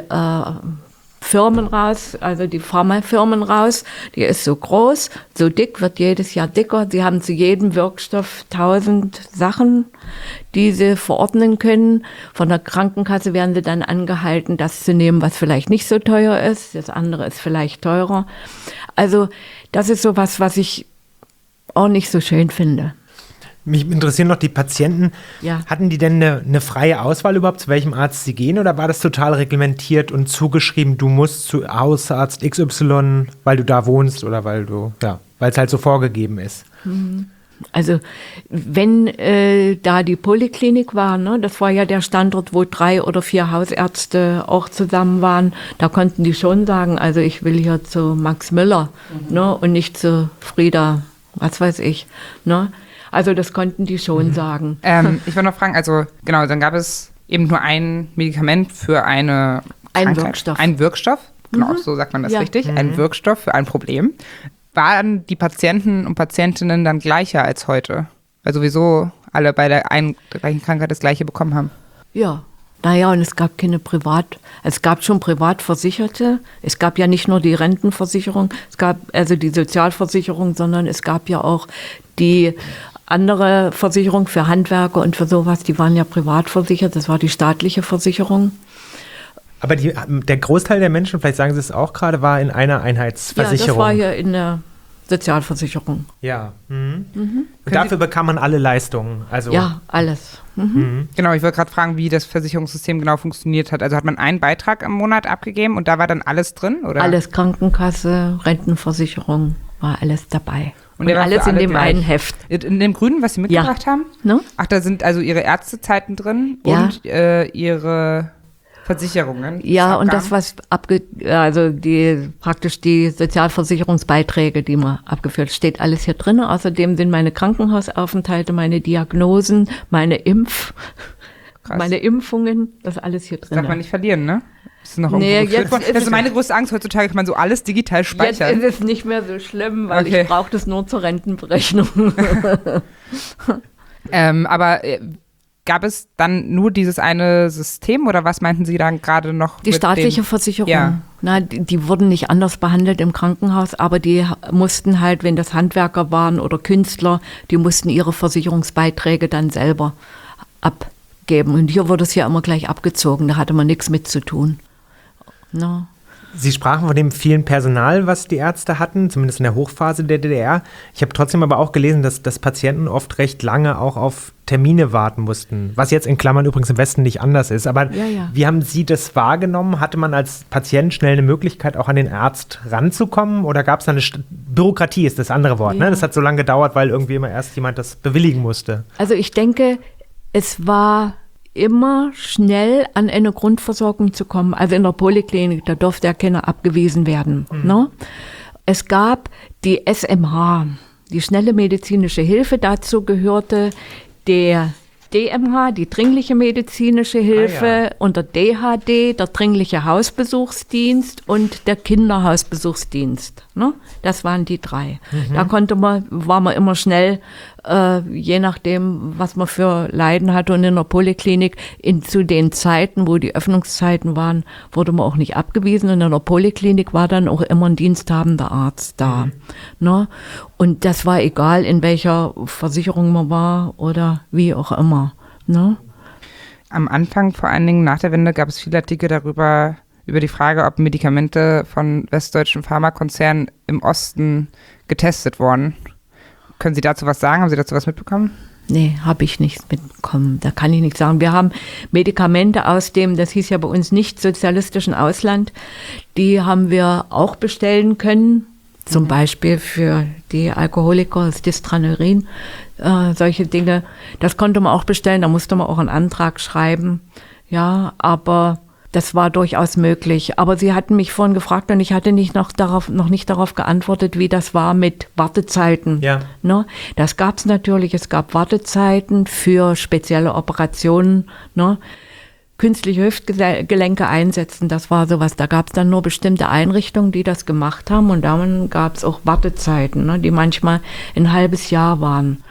Firmen raus, also die Pharmafirmen raus, die ist so groß, so dick, wird jedes Jahr dicker. Sie haben zu jedem Wirkstoff 1000 Sachen, die sie verordnen können. Von der Krankenkasse werden sie dann angehalten, das zu nehmen, was vielleicht nicht so teuer ist. Das andere ist vielleicht teurer. Also das ist sowas, was ich auch nicht so schön finde. Mich interessieren noch die Patienten. Ja. Hatten die denn eine freie Auswahl überhaupt, zu welchem Arzt sie gehen? Oder war das total reglementiert und zugeschrieben, du musst zu Hausarzt XY, weil du da wohnst oder weil es halt so vorgegeben ist? Also wenn da die Poliklinik war, ne, das war ja der Standort, wo 3 oder 4 Hausärzte auch zusammen waren, da konnten die schon sagen, also ich will hier zu Max Müller, ne, und nicht zu Frieda, was weiß ich, ne? Also das konnten die schon sagen. Ich wollte noch fragen, also genau, dann gab es eben nur ein Medikament für eine Krankheit. Wirkstoff. Ein Wirkstoff, genau, so sagt man das richtig, ein Wirkstoff für ein Problem. Waren die Patienten und Patientinnen dann gleicher als heute? Weil sowieso alle bei der gleichen Krankheit das Gleiche bekommen haben. Ja. Naja, und es gab es gab schon Privatversicherte. Es gab ja nicht nur die Rentenversicherung, es gab also die Sozialversicherung, sondern es gab ja auch die andere Versicherung für Handwerker und für sowas, die waren ja privat versichert, das war die staatliche Versicherung. Aber der Großteil der Menschen, vielleicht sagen Sie es auch gerade, war in einer Einheitsversicherung. Ja, das war ja in der Sozialversicherung. Ja. Und dafür bekam man alle Leistungen. Also ja, alles. Genau, ich wollte gerade fragen, wie das Versicherungssystem genau funktioniert hat. Also hat man einen Beitrag im Monat abgegeben und da war dann alles drin, oder? Alles, Krankenkasse, Rentenversicherung, war alles dabei. Und der war alles für alle in dem gleich. einen Heft. In dem Grünen, was Sie mitgebracht haben? Ne? Ach, da sind also Ihre Ärztezeiten drin und Ihre Versicherungen. Ja, und das, was praktisch die Sozialversicherungsbeiträge, die man abgeführt, steht alles hier drin. Außerdem sind meine Krankenhausaufenthalte, meine Diagnosen, meine Impfungen, das ist alles hier drin. Das darf man nicht verlieren, ne? Das ist noch Nee, irgendwo geführt worden. Das ist meine größte Angst heutzutage, kann man so alles digital speichern. Jetzt ist es nicht mehr so schlimm, weil ich brauche das nur zur Rentenberechnung. Aber gab es dann nur dieses eine System oder was meinten Sie dann gerade noch? Die staatliche Versicherung. Ja. Na, die wurden nicht anders behandelt im Krankenhaus, aber die mussten halt, wenn das Handwerker waren oder Künstler, die mussten ihre Versicherungsbeiträge dann selber abgeben. Und hier wurde es ja immer gleich abgezogen, da hatte man nichts mit zu tun. No. Sie sprachen von dem vielen Personal, was die Ärzte hatten, zumindest in der Hochphase der DDR. Ich habe trotzdem aber auch gelesen, dass Patienten oft recht lange auch auf Termine warten mussten, was jetzt in Klammern übrigens im Westen nicht anders ist. Aber Wie haben Sie das wahrgenommen? Hatte man als Patient schnell eine Möglichkeit, auch an den Arzt ranzukommen? Oder gab es da eine Bürokratie, ist das andere Wort, ne? Das hat so lange gedauert, weil irgendwie immer erst jemand das bewilligen musste. Also ich denke, es war immer schnell an eine Grundversorgung zu kommen. Also in der Poliklinik, da durfte ja keiner abgewiesen werden. Ne? Es gab die SMH, die schnelle medizinische Hilfe. Dazu gehörte der DMH, die dringliche medizinische Hilfe, und der DHD, der dringliche Hausbesuchsdienst und der Kinderhausbesuchsdienst. Ne? Das waren die 3. Da war man immer schnell, je nachdem, was man für Leiden hatte. Und in der Poliklinik, zu den Zeiten, wo die Öffnungszeiten waren, wurde man auch nicht abgewiesen. Und in der Poliklinik war dann auch immer ein diensthabender Arzt da. Ne? Und das war egal, in welcher Versicherung man war oder wie auch immer. Ne? Am Anfang, vor allen Dingen nach der Wende, gab es viele Artikel über die Frage, ob Medikamente von westdeutschen Pharmakonzernen im Osten getestet wurden. Können Sie dazu was sagen? Haben Sie dazu was mitbekommen? Nee, habe ich nichts mitbekommen. Da kann ich nichts sagen. Wir haben Medikamente aus dem, das hieß ja bei uns nicht sozialistischen Ausland, die haben wir auch bestellen können. Zum Beispiel für die Alkoholiker, das Distranurin, solche Dinge. Das konnte man auch bestellen, da musste man auch einen Antrag schreiben. Ja, aber das war durchaus möglich. Aber Sie hatten mich vorhin gefragt und ich hatte noch nicht darauf geantwortet, wie das war mit Wartezeiten. Ja. Ne? Das gab es natürlich. Es gab Wartezeiten für spezielle Operationen. Ne? Künstliche Hüftgelenke einsetzen, das war sowas. Da gab es dann nur bestimmte Einrichtungen, die das gemacht haben. Und dann gab es auch Wartezeiten, ne? Die manchmal ein halbes Jahr waren.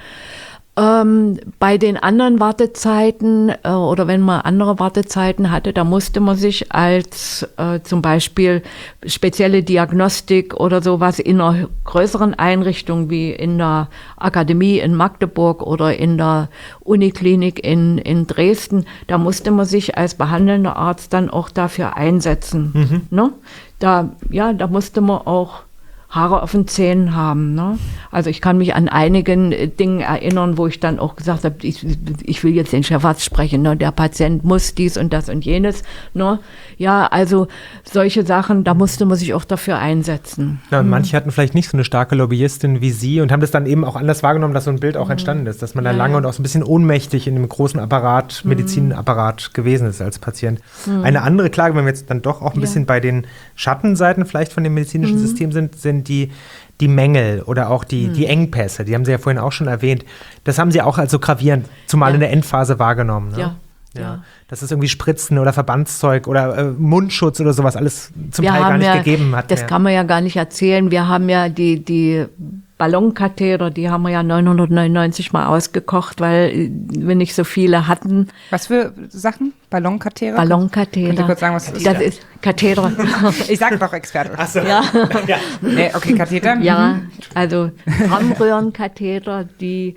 Bei den anderen Wartezeiten oder wenn man andere Wartezeiten hatte, da musste man sich als zum Beispiel spezielle Diagnostik oder sowas in einer größeren Einrichtung wie in der Akademie in Magdeburg oder in der Uniklinik in Dresden, da musste man sich als behandelnder Arzt dann auch dafür einsetzen. Ne? Da musste man auch Haare auf den Zähnen haben. Ne? Also ich kann mich an einigen Dingen erinnern, wo ich dann auch gesagt habe, ich will jetzt den Chefarzt sprechen, ne? Der Patient muss dies und das und jenes. Ne? Ja, also solche Sachen, da musste man sich auch dafür einsetzen. Ja, und manche hatten vielleicht nicht so eine starke Lobbyistin wie Sie und haben das dann eben auch anders wahrgenommen, dass so ein Bild auch entstanden ist, dass man da lange und auch so ein bisschen ohnmächtig in einem großen Apparat, Medizinapparat gewesen ist als Patient. Eine andere Klage, wenn wir jetzt dann doch auch ein bisschen bei den Schattenseiten vielleicht von dem medizinischen System sind die Mängel oder auch die Engpässe, die haben Sie ja vorhin auch schon erwähnt. Das haben Sie auch als so gravierend, zumal in der Endphase wahrgenommen. Ne? Ja. Dass es irgendwie Spritzen oder Verbandszeug oder Mundschutz oder sowas alles zum Teil gar nicht gegeben hat. Das kann man ja gar nicht erzählen. Wir haben ja die Ballonkatheter, die haben wir ja 999 Mal ausgekocht, weil wir nicht so viele hatten. Was für Sachen? Ballonkatheter? Ballonkatheter. Können Sie kurz sagen, was das ist? Das ist Katheter. Ich sage doch Experte. Ach so. Ja. Nee, okay, Katheter. Ja, also Harnröhrenkatheter, die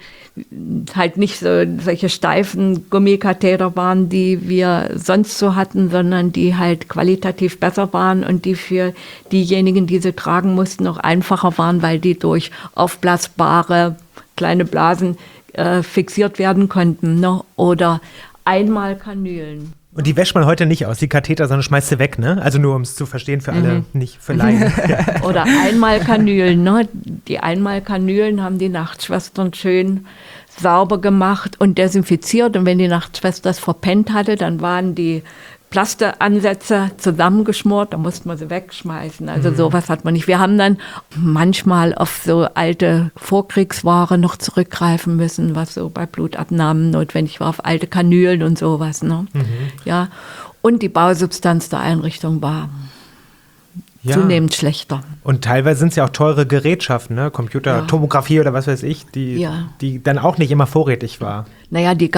halt nicht solche steifen Gummikatheter waren, die wir sonst so hatten, sondern die halt qualitativ besser waren und die für diejenigen, die sie tragen mussten, auch einfacher waren, weil die durch aufblasbare kleine Blasen fixiert werden konnten. Ne? Oder Einmalkanülen. Und die wäscht man heute nicht aus, die Katheter, sondern schmeißt sie weg, ne? Also nur, um es zu verstehen für alle, nicht für Laien. Oder Einmalkanülen, ne? Die Einmalkanülen haben die Nachtschwestern schön sauber gemacht und desinfiziert. Und wenn die Nachtschwester es verpennt hatte, dann waren die Plasteransätze zusammengeschmort, da musste man sie wegschmeißen. Also sowas hat man nicht. Wir haben dann manchmal auf so alte Vorkriegsware noch zurückgreifen müssen, was so bei Blutabnahmen notwendig war, auf alte Kanülen und sowas. Ne? Ja. Und die Bausubstanz der Einrichtung war zunehmend schlechter. Und teilweise sind es ja auch teure Gerätschaften, ne? Computertomographie oder was weiß ich, die dann auch nicht immer vorrätig war. Naja, die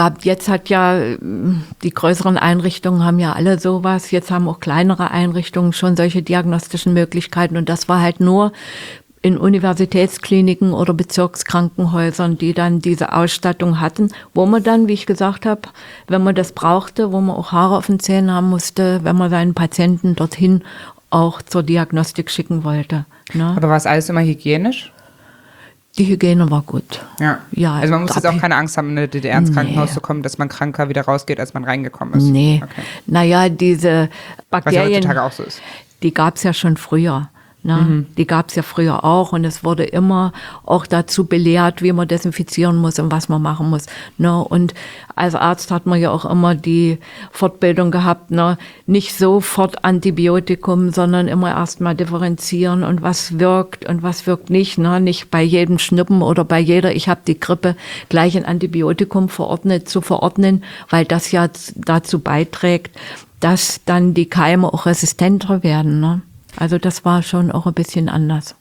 größeren Einrichtungen haben ja alle sowas. Jetzt haben auch kleinere Einrichtungen schon solche diagnostischen Möglichkeiten. Und das war halt nur in Universitätskliniken oder Bezirkskrankenhäusern, die dann diese Ausstattung hatten, wo man dann, wie ich gesagt habe, wenn man das brauchte, wo man auch Haare auf den Zähnen haben musste, wenn man seinen Patienten dorthin auch zur Diagnostik schicken wollte. Ne? Aber war es alles immer hygienisch? Die Hygiene war gut. Ja, also man muss jetzt auch keine Angst haben, in der DDR ins Krankenhaus zu kommen, dass man kranker wieder rausgeht, als man reingekommen ist. Nee. Okay. Naja, diese Bakterien, was ja heutzutage auch so ist. Die gab es ja schon früher. Ne? Die gab es ja früher auch und es wurde immer auch dazu belehrt, wie man desinfizieren muss und was man machen muss. Ne? Und als Arzt hat man ja auch immer die Fortbildung gehabt, ne? Nicht sofort Antibiotikum, sondern immer erstmal differenzieren und was wirkt und was wirkt nicht. Ne? Nicht bei jedem Schnuppen oder bei jeder, ich habe die Grippe, gleich ein Antibiotikum zu verordnen, weil das ja dazu beiträgt, dass dann die Keime auch resistenter werden. Ne? Also das war schon auch ein bisschen anders.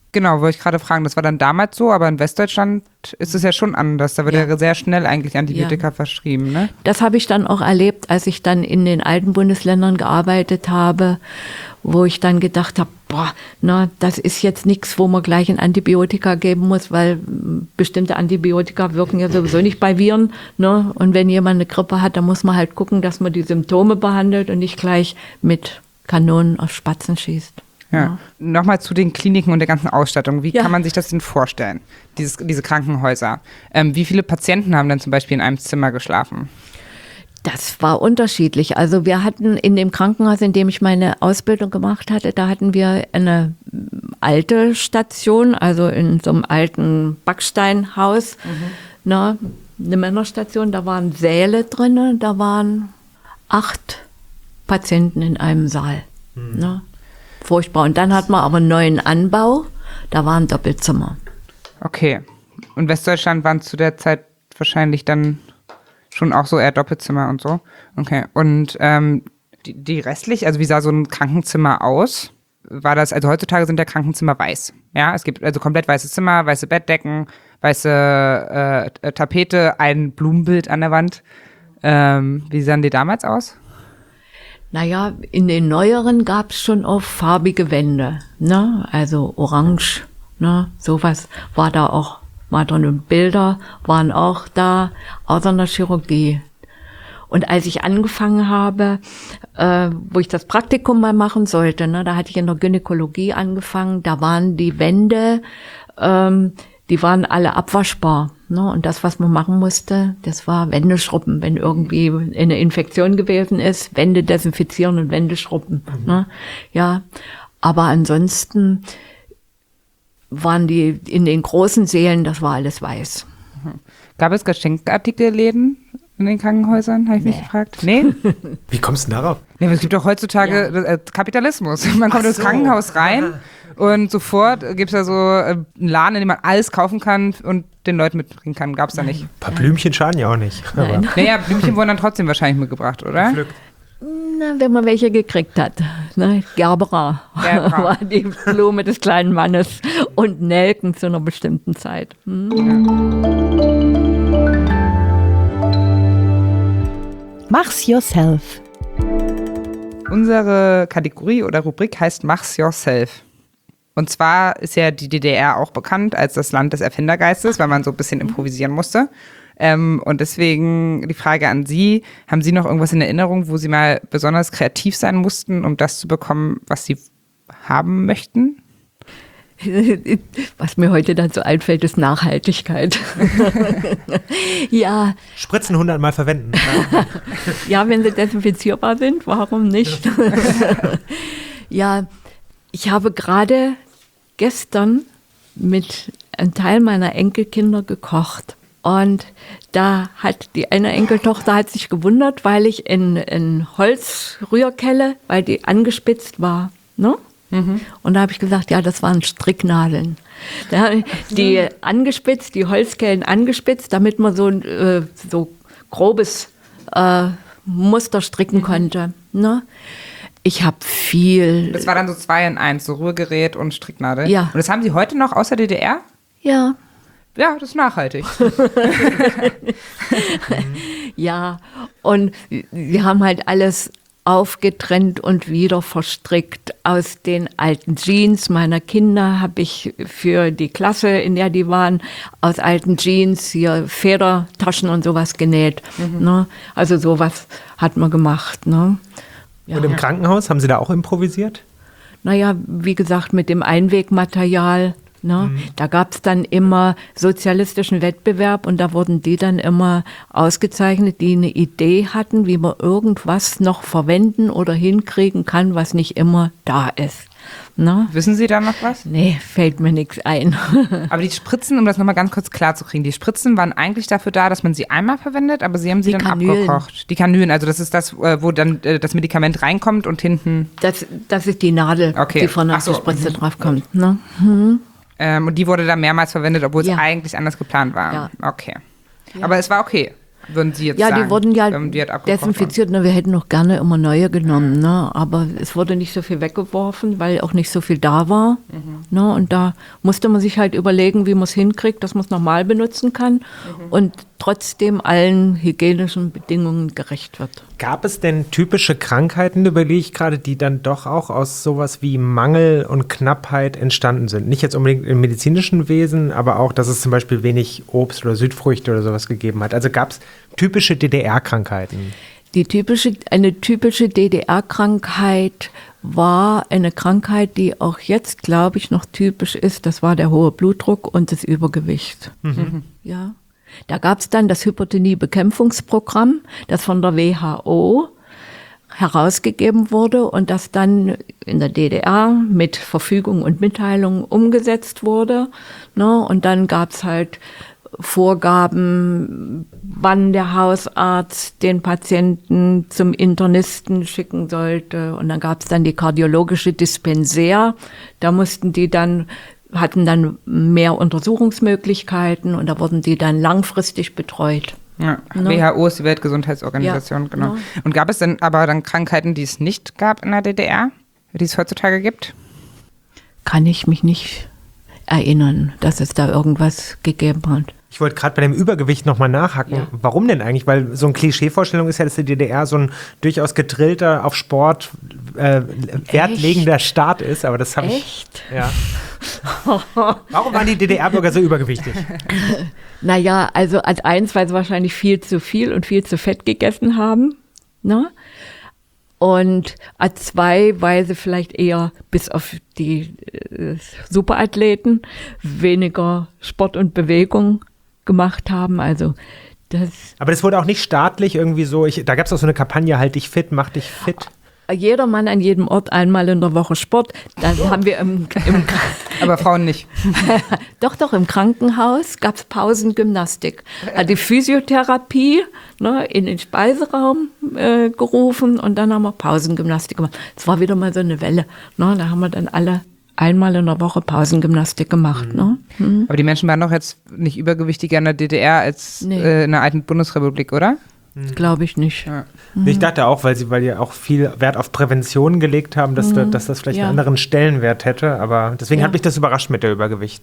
Genau, wollte ich gerade fragen, das war dann damals so, aber in Westdeutschland ist es ja schon anders. Da wird ja sehr schnell eigentlich Antibiotika verschrieben, ne? Das habe ich dann auch erlebt, als ich dann in den alten Bundesländern gearbeitet habe, wo ich dann gedacht habe, das ist jetzt nichts, wo man gleich ein Antibiotika geben muss, weil bestimmte Antibiotika wirken ja sowieso nicht bei Viren. Ne? Und wenn jemand eine Grippe hat, dann muss man halt gucken, dass man die Symptome behandelt und nicht gleich mit Kanonen auf Spatzen schießt. Ja. Nochmal zu den Kliniken und der ganzen Ausstattung. Wie kann man sich das denn vorstellen, diese Krankenhäuser? Wie viele Patienten haben denn zum Beispiel in einem Zimmer geschlafen? Das war unterschiedlich. Also wir hatten in dem Krankenhaus, in dem ich meine Ausbildung gemacht hatte, da hatten wir eine alte Station, also in so einem alten Backsteinhaus, eine Männerstation. Da waren Säle drin, da waren 8 Patienten in einem Saal. Ne? Furchtbar. Und dann hatten wir aber einen neuen Anbau, da waren Doppelzimmer. Okay. Und Westdeutschland waren zu der Zeit wahrscheinlich dann schon auch so eher Doppelzimmer und so. Okay. Und die restlich, also wie sah so ein Krankenzimmer aus? War das, also heutzutage sind ja Krankenzimmer weiß. Ja, es gibt also komplett weißes Zimmer, weiße Bettdecken, weiße Tapete, ein Blumenbild an der Wand. Wie sahen die damals aus? Naja, in den neueren gab es schon auch farbige Wände, ne? Also orange, ne? Sowas war da auch, war drin, und Bilder waren auch da, außer in der Chirurgie. Und als ich angefangen habe, wo ich das Praktikum mal machen sollte, ne, da hatte ich in der Gynäkologie angefangen, da waren die Wände, die waren alle abwaschbar. Ne? Und das, was man machen musste, das war Wände schrubben, wenn irgendwie eine Infektion gewesen ist, Wände desinfizieren und Wände schrubben. Ne? Ja, aber ansonsten waren die in den großen Sälen, das war alles weiß. Gab es Geschenkartikelläden in den Krankenhäusern, habe ich mich gefragt? Nee? Wie kommst du darauf? Nee, aber es gibt doch heutzutage Kapitalismus. Man kommt ins Krankenhaus rein und sofort gibt es da so einen Laden, in dem man alles kaufen kann und den Leuten mitbringen kann. Gab es da nicht. Ein paar Blümchen schaden ja auch nicht. Nein. Naja, Blümchen wurden dann trotzdem wahrscheinlich mitgebracht, oder? Gepflückt. Na, wenn man welche gekriegt hat. Ne? Gerbera war die Blume des kleinen Mannes und Nelken zu einer bestimmten Zeit. Mach's yourself. Unsere Kategorie oder Rubrik heißt Mach's yourself. Und zwar ist ja die DDR auch bekannt als das Land des Erfindergeistes, weil man so ein bisschen improvisieren musste. Und deswegen die Frage an Sie, haben Sie noch irgendwas in Erinnerung, wo Sie mal besonders kreativ sein mussten, um das zu bekommen, was Sie haben möchten? Was mir heute dazu einfällt, ist Nachhaltigkeit. Ja. Spritzen 100 Mal verwenden. Ja, wenn sie desinfizierbar sind, warum nicht? Ja, ich habe gerade gestern mit einem Teil meiner Enkelkinder gekocht. Und da hat die eine Enkeltochter hat sich gewundert, weil ich in Holzrührkelle, weil die angespitzt war, ne? Und da habe ich gesagt, ja, das waren Stricknadeln. Da habe ich die angespitzt, die Holzkellen angespitzt, damit man so grobes Muster stricken konnte. Ne? Ich habe viel. Das war dann so 2 in 1, so Rührgerät und Stricknadel. Ja. Und das haben Sie heute noch außer DDR? Ja. Ja, das ist nachhaltig. Ja, und wir haben halt alles aufgetrennt und wieder verstrickt. Aus den alten Jeans meiner Kinder habe ich für die Klasse, in der die waren, aus alten Jeans hier Federtaschen und sowas genäht. Ne? Also sowas hat man gemacht. Ne? Ja. Und im Krankenhaus, haben Sie da auch improvisiert? Naja, wie gesagt, mit dem Einwegmaterial. Ne? Da gab es dann immer sozialistischen Wettbewerb und da wurden die dann immer ausgezeichnet, die eine Idee hatten, wie man irgendwas noch verwenden oder hinkriegen kann, was nicht immer da ist. Ne? Wissen Sie da noch was? Nee, fällt mir nichts ein. Aber die Spritzen, um das nochmal ganz kurz klar zu kriegen, die Spritzen waren eigentlich dafür da, dass man sie einmal verwendet, aber Sie haben sie Die dann Kanülen. abgekocht. Die Kanülen, also das ist das, wo dann das Medikament reinkommt und hinten. Das ist die Nadel, Okay. die von Ach so. der Spritze draufkommt. Ne? Und die wurde dann mehrmals verwendet, obwohl es Ja. eigentlich anders geplant war. Ja. Okay. Aber es war okay. würden Sie jetzt Ja, sagen? die wurden ja die halt abgekocht desinfiziert. Wir hätten noch gerne immer neue genommen, ne? Aber es wurde nicht so viel weggeworfen, weil auch nicht so viel da war. Ne? Und da musste man sich halt überlegen, wie man es hinkriegt, dass man es nochmal benutzen kann und trotzdem allen hygienischen Bedingungen gerecht wird. Gab es denn typische Krankheiten, überlege ich gerade, die dann doch auch aus sowas wie Mangel und Knappheit entstanden sind? Nicht jetzt unbedingt im medizinischen Wesen, aber auch, dass es zum Beispiel wenig Obst oder Südfrüchte oder sowas gegeben hat. Also gab es typische DDR-Krankheiten? Eine typische DDR-Krankheit war eine Krankheit, die auch jetzt, glaube ich, noch typisch ist. Das war der hohe Blutdruck und das Übergewicht. Ja. Da gab es dann das Hypertonie-Bekämpfungsprogramm, das von der WHO herausgegeben wurde und das dann in der DDR mit Verfügung und Mitteilung umgesetzt wurde. Ne? Und dann gab es halt Vorgaben, wann der Hausarzt den Patienten zum Internisten schicken sollte. Und dann gab es dann die kardiologische Dispensär. Da hatten dann mehr Untersuchungsmöglichkeiten und da wurden die dann langfristig betreut. Ja, No. WHO ist die Weltgesundheitsorganisation, Ja, genau. no. Und gab es denn aber dann Krankheiten, die es nicht gab in der DDR, die es heutzutage gibt? Kann ich mich nicht erinnern, dass es da irgendwas gegeben hat. Ich wollte gerade bei dem Übergewicht nochmal nachhaken. Ja. Warum denn eigentlich? Weil so eine Klischeevorstellung ist ja, dass die DDR so ein durchaus getrillter, auf Sport wertlegender Staat ist. Aber das habe ich. Echt? Ja. Warum waren die DDR-Bürger so übergewichtig? Naja, also als eins, weil sie wahrscheinlich viel zu viel und viel zu fett gegessen haben. Ne? Und als zwei, weil sie vielleicht eher bis auf die Superathleten weniger Sport und Bewegung gemacht haben. Also Aber das wurde auch nicht staatlich irgendwie so. Da gab es auch so eine Kampagne, halt dich fit, mach dich fit. jeder Mann an jedem Ort einmal in der Woche Sport. Dann haben wir im Aber Frauen nicht. Doch, im Krankenhaus gab es Pausengymnastik. Die Physiotherapie in den Speiseraum gerufen und dann haben wir Pausengymnastik gemacht. Es war wieder mal so eine Welle. Da haben wir dann alle einmal in der Woche Pausengymnastik gemacht. Aber die Menschen waren doch jetzt nicht übergewichtiger in der DDR als in der alten Bundesrepublik, oder? Glaube ich nicht. Ja. Ich dachte auch, weil die ja auch viel Wert auf Prävention gelegt haben, dass das vielleicht einen anderen Stellenwert hätte. Aber deswegen hat mich das überrascht mit dem Übergewicht.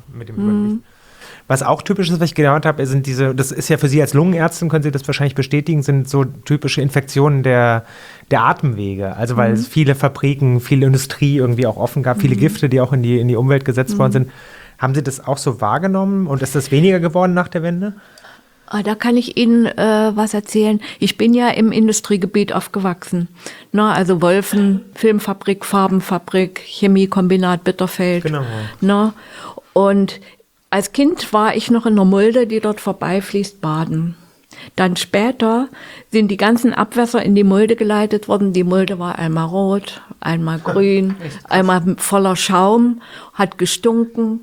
Was auch typisch ist, was ich gelernt habe, sind das ist ja für Sie als Lungenärztin, können Sie das wahrscheinlich bestätigen, sind so typische Infektionen der Atemwege. Also weil es viele Fabriken, viel Industrie irgendwie auch offen gab, viele Gifte, die auch in die Umwelt gesetzt worden sind. Haben Sie das auch so wahrgenommen und ist das weniger geworden nach der Wende? Da kann ich Ihnen was erzählen. Ich bin ja im Industriegebiet aufgewachsen. Also Wolfen, Filmfabrik, Farbenfabrik, Chemiekombinat Bitterfeld. Genau. Und als Kind war ich noch in der Mulde, die dort vorbeifließt, baden. Dann später sind die ganzen Abwässer in die Mulde geleitet worden. Die Mulde war einmal rot, einmal grün, einmal voller Schaum, hat gestunken.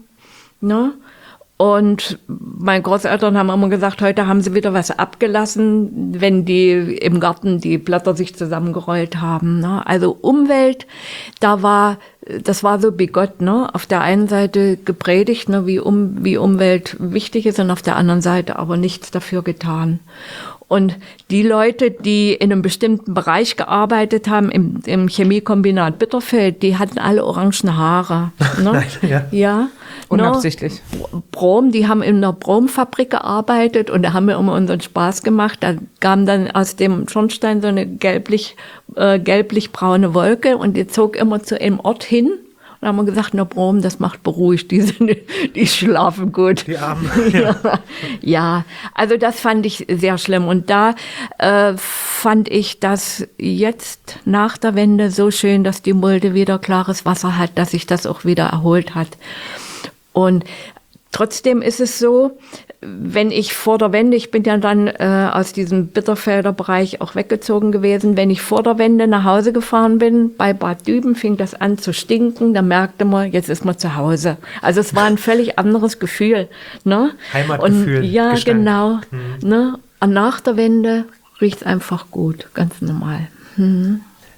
Und meine Großeltern haben immer gesagt, heute haben sie wieder was abgelassen, wenn die im Garten die Blätter sich zusammengerollt haben. Also Umwelt, das war so bigott, auf der einen Seite gepredigt, wie Umwelt wichtig ist und auf der anderen Seite aber nichts dafür getan. Und die Leute, die in einem bestimmten Bereich gearbeitet haben, im Chemiekombinat Bitterfeld, die hatten alle orangen Haare. Ja. Unabsichtlich. Brom, die haben in einer Bromfabrik gearbeitet und da haben wir immer unseren Spaß gemacht. Da kam dann aus dem Schornstein so eine gelblich-braune Wolke und die zog immer zu einem Ort hin. Und da haben wir gesagt, Brom, das macht beruhigt, die schlafen gut. Die Armen. Ja, also das fand ich sehr schlimm. Und da fand ich das jetzt nach der Wende so schön, dass die Mulde wieder klares Wasser hat, dass sich das auch wieder erholt hat. Und trotzdem ist es so, wenn ich vor der Wende, ich bin ja dann aus diesem Bitterfelder Bereich auch weggezogen gewesen, wenn ich vor der Wende nach Hause gefahren bin, bei Bad Düben fing das an zu stinken, da merkte man, jetzt ist man zu Hause. Also es war ein völlig anderes Gefühl. Heimatgefühl. Und, ja, Gestank. genau. Und nach der Wende riecht es einfach gut, ganz normal.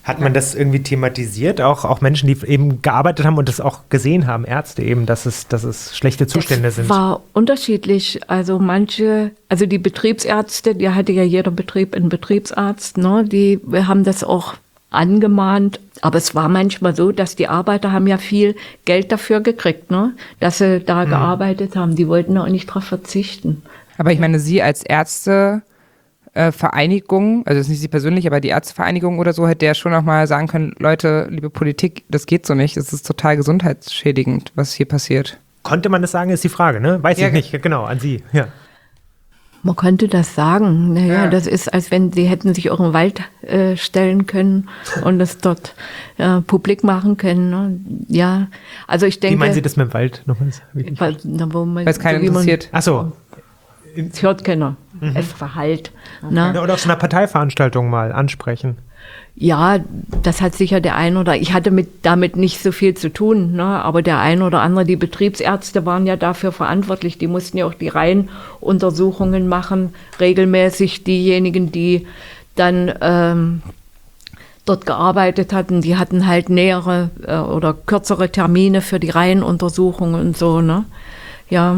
Hat man das irgendwie thematisiert? Auch Menschen, die eben gearbeitet haben und das auch gesehen haben, Ärzte eben, dass es schlechte Zustände sind? Es war unterschiedlich. Also die Betriebsärzte, die hatte ja jeder Betrieb einen Betriebsarzt, ne? Die haben das auch angemahnt. Aber es war manchmal so, dass die Arbeiter haben ja viel Geld dafür gekriegt, ne? Dass sie da gearbeitet haben. Die wollten auch nicht darauf verzichten. Aber ich meine, Sie als Ärztevereinigung, also das ist nicht Sie persönlich, aber die Ärztevereinigung oder so, hätte ja schon auch mal sagen können, Leute, liebe Politik, das geht so nicht, es ist total gesundheitsschädigend, was hier passiert. Konnte man das sagen, ist die Frage, ne? Weiß ich nicht, genau, an Sie, ja. Man könnte das sagen. Naja, das ist, als wenn sie hätten sich auch im Wald stellen können und es dort publik machen können. Ne? Ja, also ich denke. Wie meinen Sie das mit dem Wald nochmal? Weil es keinen interessiert. Ach so. Es hört keiner. Es verhallt. Okay. Ne? Oder auf so einer Parteiveranstaltung mal ansprechen. Ja, das hat sicher der ein oder ich hatte damit nicht so viel zu tun, ne? Aber der ein oder andere, die Betriebsärzte waren ja dafür verantwortlich. Die mussten ja auch die Reihenuntersuchungen machen, regelmäßig. Diejenigen, die dann dort gearbeitet hatten, die hatten halt nähere oder kürzere Termine für die Reihenuntersuchungen und so, ne? Ja.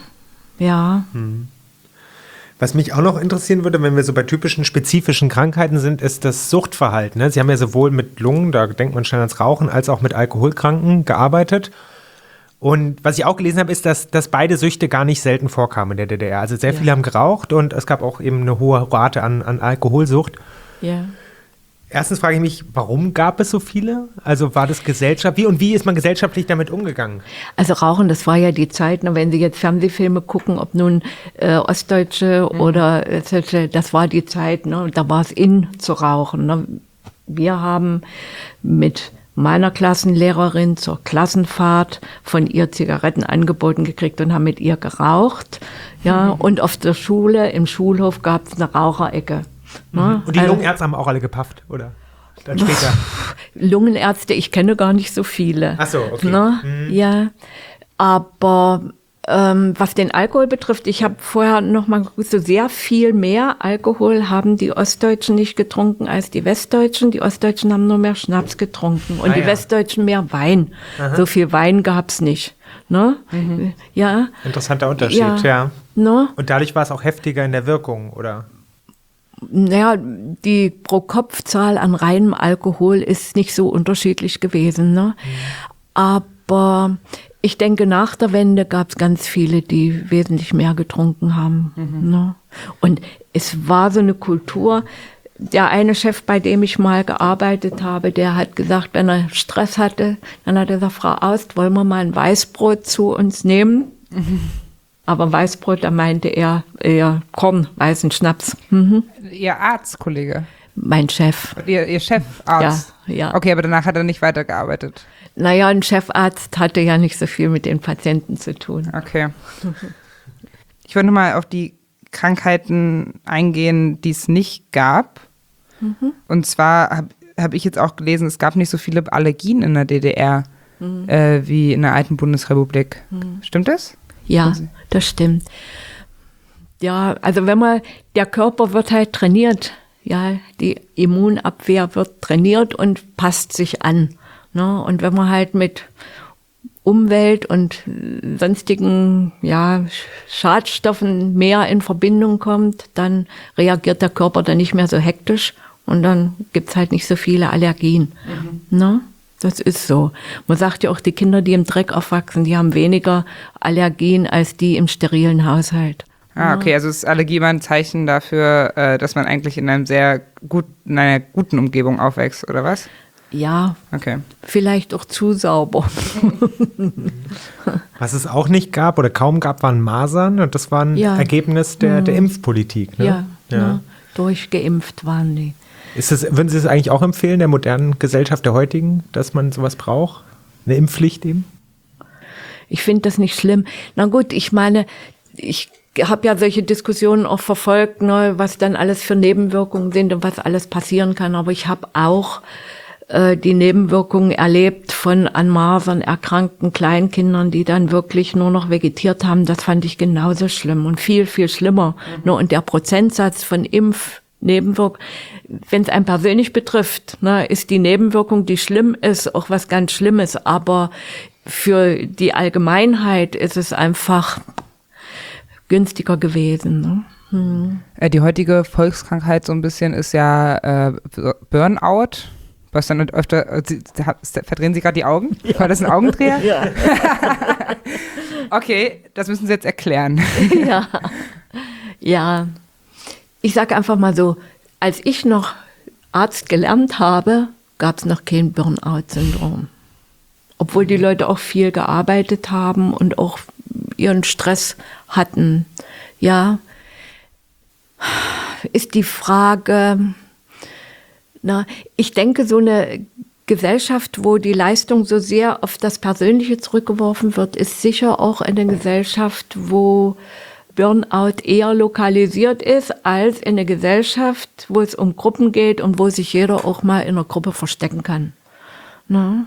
Was mich auch noch interessieren würde, wenn wir so bei typischen spezifischen Krankheiten sind, ist das Suchtverhalten. Ne? Sie haben ja sowohl mit Lungen, da denkt man schnell ans Rauchen, als auch mit Alkoholkranken gearbeitet. Und was ich auch gelesen habe, ist, dass beide Süchte gar nicht selten vorkamen in der DDR. Also sehr viele haben geraucht und es gab auch eben eine hohe Rate an Alkoholsucht. Ja. Erstens frage ich mich, warum gab es so viele? Also war das Gesellschaft? Wie ist man gesellschaftlich damit umgegangen? Also Rauchen, das war ja die Zeit, ne, wenn Sie jetzt Fernsehfilme gucken, ob nun Ostdeutsche oder das war die Zeit, ne, da war es in zu rauchen. Ne. Wir haben mit meiner Klassenlehrerin zur Klassenfahrt von ihr Zigaretten angeboten gekriegt und haben mit ihr geraucht. Ja, und auf der Schule, im Schulhof gab es eine Raucherecke. Und die Lungenärzte haben auch alle gepafft, oder? Dann später. Lungenärzte, ich kenne gar nicht so viele. Ach so, okay. Ne? Ja, aber was den Alkohol betrifft, ich habe vorher noch mal geguckt, so sehr viel mehr Alkohol haben die Ostdeutschen nicht getrunken als die Westdeutschen. Die Ostdeutschen haben nur mehr Schnaps getrunken und die Westdeutschen mehr Wein. Aha. So viel Wein gab's nicht. Ne? Ja. Interessanter Unterschied, ja. Ne? Und dadurch war es auch heftiger in der Wirkung, oder? Naja, die Pro-Kopf-Zahl an reinem Alkohol ist nicht so unterschiedlich gewesen. Ne? Aber ich denke, nach der Wende gab es ganz viele, die wesentlich mehr getrunken haben. Ne? Und es war so eine Kultur. Der eine Chef, bei dem ich mal gearbeitet habe, der hat gesagt, wenn er Stress hatte, dann hat er gesagt, Frau Aust, wollen wir mal ein Weißbrot zu uns nehmen? Aber Weißbrot, da meinte er eher Korn, weißen Schnaps. Ihr Arztkollege? Mein Chef. Ihr Chefarzt? Ja. Okay, aber danach hat er nicht weitergearbeitet? Naja, ein Chefarzt hatte ja nicht so viel mit den Patienten zu tun. Okay. Ich wollte mal auf die Krankheiten eingehen, die es nicht gab. Und zwar habe ich jetzt auch gelesen, es gab nicht so viele Allergien in der DDR wie in der alten Bundesrepublik. Stimmt das? Ja, das stimmt. Ja, also der Körper wird halt trainiert. Ja, die Immunabwehr wird trainiert und passt sich an. Ne? Und wenn man halt mit Umwelt und sonstigen Schadstoffen mehr in Verbindung kommt, dann reagiert der Körper dann nicht mehr so hektisch und dann gibt's halt nicht so viele Allergien. Ne? Das ist so. Man sagt ja auch, die Kinder, die im Dreck aufwachsen, die haben weniger Allergien als die im sterilen Haushalt. Ah, okay, also ist Allergie immer ein Zeichen dafür, dass man eigentlich in einer guten Umgebung aufwächst, oder was? Ja, okay. Vielleicht auch zu sauber. Was es auch nicht gab oder kaum gab, waren Masern und das war ein Ergebnis der Impfpolitik. Ne? Ja. Durchgeimpft waren die. Würden Sie es eigentlich auch empfehlen, der modernen Gesellschaft, der heutigen, dass man sowas braucht? Eine Impfpflicht eben? Ich finde das nicht schlimm. Na gut, ich meine, ich habe ja solche Diskussionen auch verfolgt, ne, was dann alles für Nebenwirkungen sind und was alles passieren kann. Aber ich habe auch die Nebenwirkungen erlebt von an Masern erkrankten Kleinkindern, die dann wirklich nur noch vegetiert haben. Das fand ich genauso schlimm und viel, viel schlimmer. Und der Prozentsatz von Nebenwirkung, wenn es einen persönlich betrifft, ne, ist die Nebenwirkung, die schlimm ist, auch was ganz Schlimmes. Aber für die Allgemeinheit ist es einfach günstiger gewesen. Ne? Die heutige Volkskrankheit so ein bisschen ist ja Burnout. Was dann öfter, verdrehen Sie gerade die Augen? Ja. War das ein Augendreher? Ja. Okay, das müssen Sie jetzt erklären. Ja. Ich sage einfach mal so, als ich noch Arzt gelernt habe, gab es noch kein Burnout-Syndrom. Obwohl die Leute auch viel gearbeitet haben und auch ihren Stress hatten. Ja, ist die Frage, ich denke, so eine Gesellschaft, wo die Leistung so sehr auf das Persönliche zurückgeworfen wird, ist sicher auch eine Gesellschaft, wo Burnout eher lokalisiert ist, als in eine Gesellschaft, wo es um Gruppen geht und wo sich jeder auch mal in einer Gruppe verstecken kann. Ne?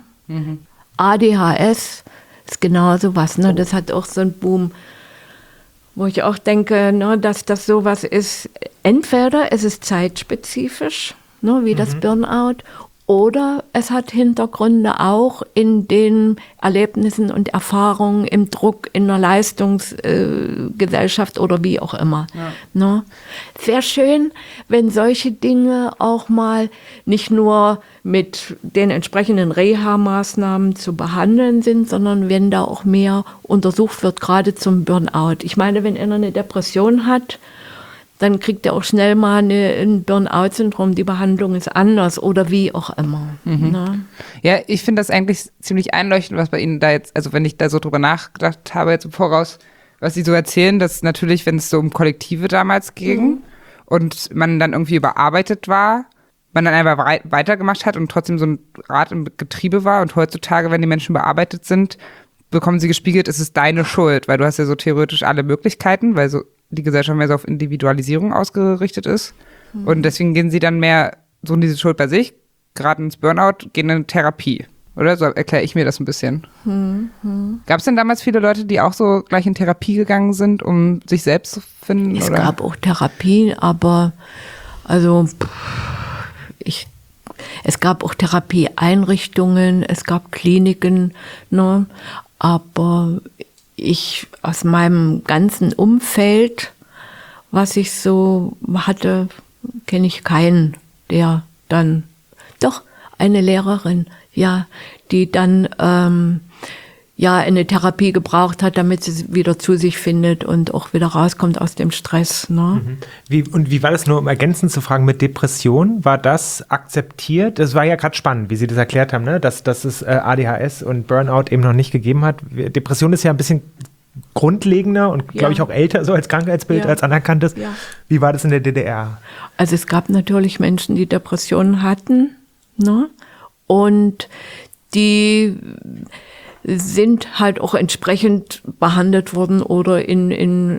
ADHS ist genauso was. Ne? Das hat auch so einen Boom, wo ich auch denke, ne, dass das sowas ist. Entweder es ist zeitspezifisch, ne, wie das Burnout, oder es hat Hintergründe auch in den Erlebnissen und Erfahrungen, im Druck, in einer Leistungsgesellschaft oder wie auch immer. Ja. Ne? Es wäre schön, wenn solche Dinge auch mal nicht nur mit den entsprechenden Reha-Maßnahmen zu behandeln sind, sondern wenn da auch mehr untersucht wird, gerade zum Burnout. Ich meine, wenn einer eine Depression hat, dann kriegt er auch schnell mal ein Burnout-Syndrom, die Behandlung ist anders oder wie auch immer. Ne? Ja, ich finde das eigentlich ziemlich einleuchtend, was bei Ihnen da jetzt, also wenn ich da so drüber nachgedacht habe jetzt im Voraus, was Sie so erzählen, dass natürlich, wenn es so um Kollektive damals ging und man dann irgendwie überarbeitet war, man dann einfach weitergemacht hat und trotzdem so ein Rad im Getriebe war und heutzutage, wenn die Menschen bearbeitet sind, bekommen sie gespiegelt, es ist deine Schuld, weil du hast ja so theoretisch alle Möglichkeiten, weil so die Gesellschaft mehr so auf Individualisierung ausgerichtet ist. Und deswegen gehen sie dann mehr so in diese Schuld bei sich, geraten ins Burnout, gehen in Therapie. Oder? So erkläre ich mir das ein bisschen. Gab es denn damals viele Leute, die auch so gleich in Therapie gegangen sind, um sich selbst zu finden? Es gab auch Therapien, aber also es gab auch Therapieeinrichtungen, es gab Kliniken, ne? Aber ich aus meinem ganzen Umfeld, was ich so hatte, kenne ich keinen, der dann, doch eine Lehrerin, ja, die dann eine Therapie gebraucht hat, damit sie wieder zu sich findet und auch wieder rauskommt aus dem Stress. Ne? Wie war das, nur um ergänzend zu fragen, mit Depression? War das akzeptiert? Das war ja gerade spannend, wie Sie das erklärt haben, ne? dass es ADHS und Burnout eben noch nicht gegeben hat. Depression ist ja ein bisschen grundlegender und, glaube ich, auch älter so als Krankheitsbild, als anerkanntes. Ja. Wie war das in der DDR? Also es gab natürlich Menschen, die Depressionen hatten, ne? Und die sind halt auch entsprechend behandelt worden oder in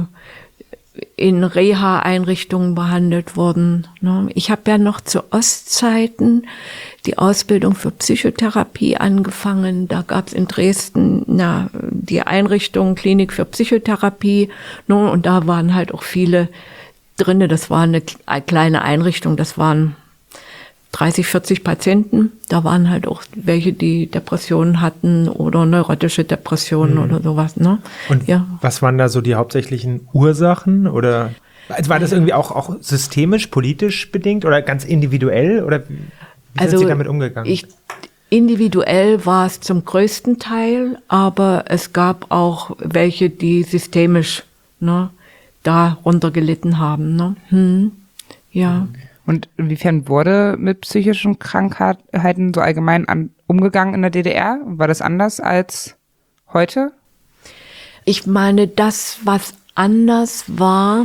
Reha-Einrichtungen behandelt worden. Ne? Ich habe ja noch zu Ostzeiten die Ausbildung für Psychotherapie angefangen. Da gab es in Dresden die Einrichtung Klinik für Psychotherapie. Ne? Und da waren halt auch viele drin. Das war eine kleine Einrichtung. Das waren 30, 40 Patienten. Da waren halt auch welche, die Depressionen hatten oder neurotische Depressionen oder sowas. Ne? Und was waren da so die hauptsächlichen Ursachen? Oder also war das irgendwie auch systemisch, politisch bedingt oder ganz individuell? Oder wie sind Sie damit umgegangen? Individuell war es zum größten Teil, aber es gab auch welche, die systemisch darunter gelitten haben. Ne? Ja. Und inwiefern wurde mit psychischen Krankheiten so allgemein umgegangen in der DDR? War das anders als heute? Ich meine, das, was anders war,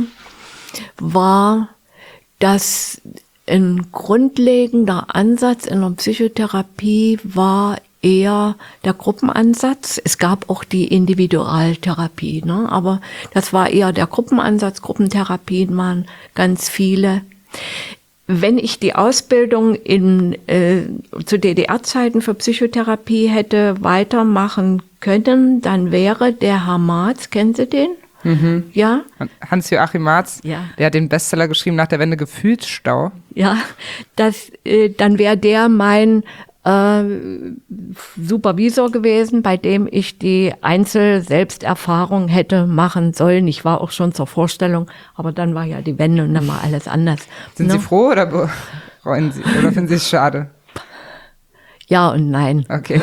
dass ein grundlegender Ansatz in der Psychotherapie war eher der Gruppenansatz. Es gab auch die Individualtherapie, ne? Aber das war eher der Gruppenansatz. Gruppentherapien waren ganz viele. Wenn ich die Ausbildung zu DDR-Zeiten für Psychotherapie hätte weitermachen können, dann wäre der Herr Marz, kennen Sie den? Ja. Und Hans-Joachim Marz, der hat den Bestseller geschrieben nach der Wende Gefühlsstau. Ja, dann wäre der mein Supervisor gewesen, bei dem ich die Einzel-Selbsterfahrung hätte machen sollen. Ich war auch schon zur Vorstellung, aber dann war ja die Wende und dann war alles anders. Sind Sie froh oder bereuen Sie oder finden Sie es schade? Ja und nein. Okay.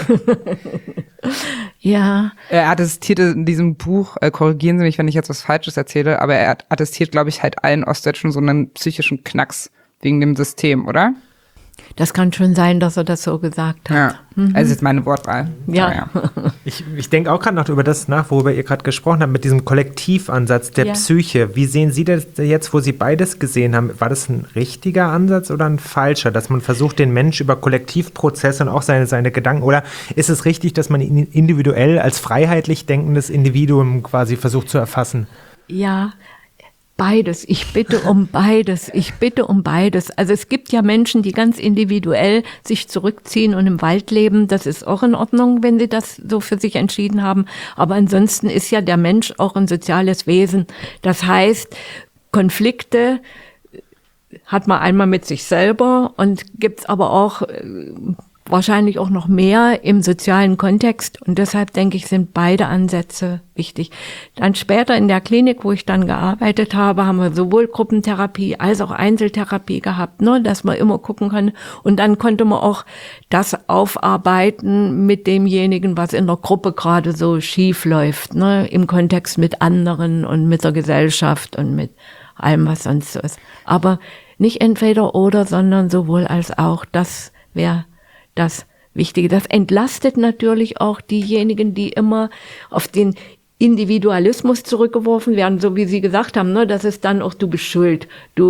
Ja. Er attestierte in diesem Buch, korrigieren Sie mich, wenn ich jetzt was Falsches erzähle, aber er attestiert, glaube ich, halt allen Ostdeutschen so einen psychischen Knacks wegen dem System, oder? Das kann schon sein, dass er das so gesagt hat. Ja, also jetzt meine Wortwahl. Ja. Ich denke auch gerade noch über das nach, worüber ihr gerade gesprochen habt, mit diesem Kollektivansatz der Psyche. Wie sehen Sie das jetzt, wo Sie beides gesehen haben? War das ein richtiger Ansatz oder ein falscher, dass man versucht, den Mensch über Kollektivprozesse und auch seine Gedanken, oder ist es richtig, dass man ihn individuell als freiheitlich denkendes Individuum quasi versucht zu erfassen? Ja, beides. Ich bitte um beides. Also es gibt ja Menschen, die ganz individuell sich zurückziehen und im Wald leben. Das ist auch in Ordnung, wenn sie das so für sich entschieden haben. Aber ansonsten ist ja der Mensch auch ein soziales Wesen. Das heißt, Konflikte hat man einmal mit sich selber und gibt's aber auch wahrscheinlich auch noch mehr im sozialen Kontext. Und deshalb denke ich, sind beide Ansätze wichtig. Dann später in der Klinik, wo ich dann gearbeitet habe, haben wir sowohl Gruppentherapie als auch Einzeltherapie gehabt, ne, dass man immer gucken kann. Und dann konnte man auch das aufarbeiten mit demjenigen, was in der Gruppe gerade so schief läuft, ne, im Kontext mit anderen und mit der Gesellschaft und mit allem, was sonst so ist. Aber nicht entweder oder, sondern sowohl als auch. Das wäre das Wichtige. Das entlastet natürlich auch diejenigen, die immer auf den Individualismus zurückgeworfen werden, so wie Sie gesagt haben, ne, das ist dann auch, du bist schuld.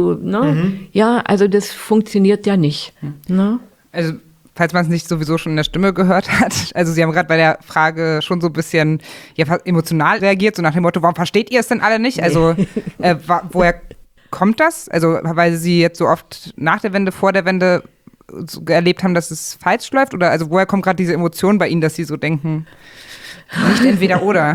Ja, also das funktioniert ja nicht. Ne? Also, falls man es nicht sowieso schon in der Stimme gehört hat, also Sie haben gerade bei der Frage schon so ein bisschen emotional reagiert, so nach dem Motto, warum versteht ihr es denn alle nicht? Also, woher kommt das? Also, weil Sie jetzt so oft nach der Wende, vor der Wende erlebt haben, dass es falsch läuft? Oder also woher kommt gerade diese Emotion bei Ihnen, dass Sie so denken, nicht entweder oder?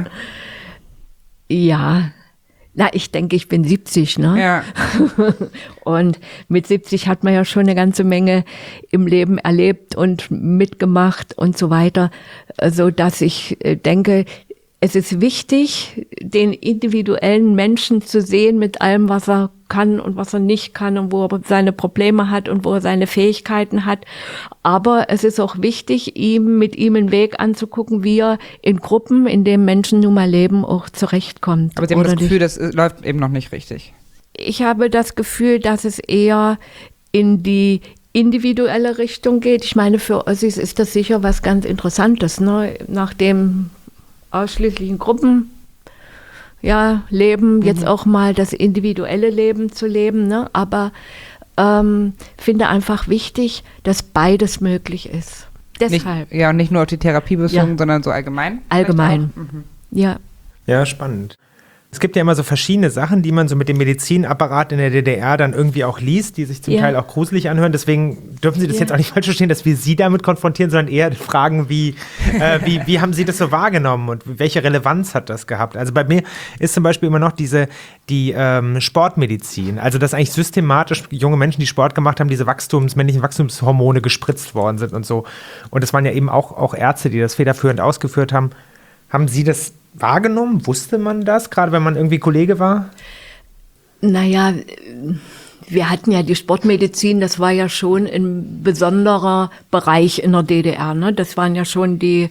Ja, ich denke, ich bin 70, ne? Ja. Und mit 70 hat man ja schon eine ganze Menge im Leben erlebt und mitgemacht und so weiter, so dass ich denke, es ist wichtig, den individuellen Menschen zu sehen mit allem, was er kann und was er nicht kann und wo er seine Probleme hat und wo er seine Fähigkeiten hat. Aber es ist auch wichtig, mit ihm einen Weg anzugucken, wie er in Gruppen, in denen Menschen nun mal leben, auch zurechtkommt. Aber Sie haben das Gefühl, das läuft eben noch nicht richtig. Ich habe das Gefühl, dass es eher in die individuelle Richtung geht. Ich meine, für Ossis ist das sicher was ganz Interessantes, ne? Nach dem ausschließlichen Gruppen leben, jetzt auch mal das individuelle Leben zu leben, ne? Aber finde einfach wichtig, dass beides möglich ist. Deshalb. Und nicht nur auf die Therapie bezogen, sondern so allgemein? Allgemein, ja. Ja, spannend. Es gibt ja immer so verschiedene Sachen, die man so mit dem Medizinapparat in der DDR dann irgendwie auch liest, die sich zum Teil auch gruselig anhören. Deswegen dürfen Sie das jetzt auch nicht falsch verstehen, dass wir Sie damit konfrontieren, sondern eher fragen, wie haben Sie das so wahrgenommen und welche Relevanz hat das gehabt? Also bei mir ist zum Beispiel immer noch die Sportmedizin, also dass eigentlich systematisch junge Menschen, die Sport gemacht haben, diese männlichen Wachstumshormone gespritzt worden sind und so. Und das waren ja eben auch Ärzte, die das federführend ausgeführt haben. Haben Sie das wahrgenommen? Wusste man das, gerade wenn man irgendwie Kollege war? Naja, wir hatten ja die Sportmedizin, das war ja schon ein besonderer Bereich in der DDR. Ne? Das waren ja schon die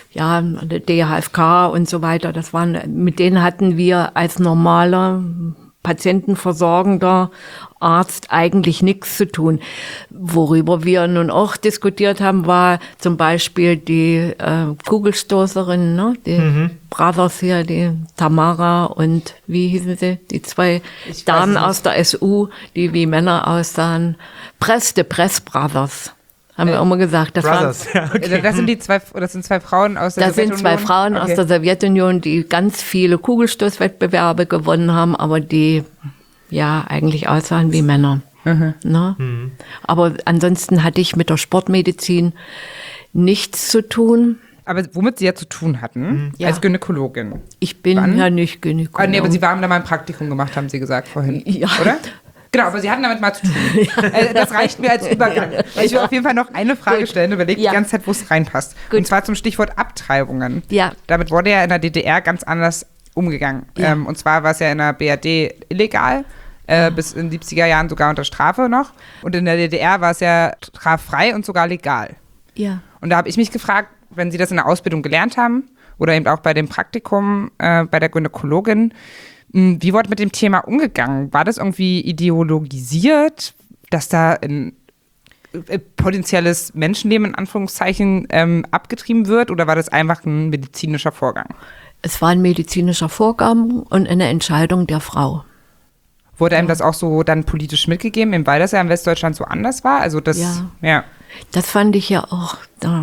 DHFK und so weiter. Mit denen hatten wir als normaler patientenversorgender Arzt eigentlich nichts zu tun. Worüber wir nun auch diskutiert haben, war zum Beispiel die Kugelstoßerin, ne? Die Brothers hier, die Tamara und wie hießen sie? Die zwei Damen aus der SU, die wie Männer aussahen. The Press Brothers. Haben wir immer gesagt. Das sind zwei Frauen aus der Sowjetunion? Das sind zwei Frauen aus der Sowjetunion, die ganz viele Kugelstoßwettbewerbe gewonnen haben, aber die eigentlich aussahen wie Männer. Ne? Aber ansonsten hatte ich mit der Sportmedizin nichts zu tun. Aber womit Sie ja zu tun hatten, Ja. als Gynäkologin. Ich bin Wann? ja nicht Gynäkologin. Nee, aber Sie haben da mal ein Praktikum gemacht, haben Sie gesagt vorhin. Ja. Oder? Genau, aber Sie hatten damit mal zu tun. Das reicht mir als Übergang. Ich will auf jeden Fall noch eine Frage stellen, überlegt die ganze Zeit, wo es reinpasst. Gut. Und zwar zum Stichwort Abtreibungen. Ja. Damit wurde ja in der DDR ganz anders umgegangen. Ja. Und zwar war es ja in der BRD illegal, bis in den 70er Jahren sogar unter Strafe noch. Und in der DDR war es ja straffrei und sogar legal. Ja. Und da habe ich mich gefragt, wenn Sie das in der Ausbildung gelernt haben oder eben auch bei dem Praktikum bei der Gynäkologin, wie wurde mit dem Thema umgegangen? War das irgendwie ideologisiert, dass da ein potenzielles Menschenleben in Anführungszeichen abgetrieben wird oder war das einfach ein medizinischer Vorgang? Es war ein medizinischer Vorgang und eine Entscheidung der Frau. Wurde einem das auch so dann politisch mitgegeben, eben weil das ja in Westdeutschland so anders war? Also das, ja. Das fand ich ja auch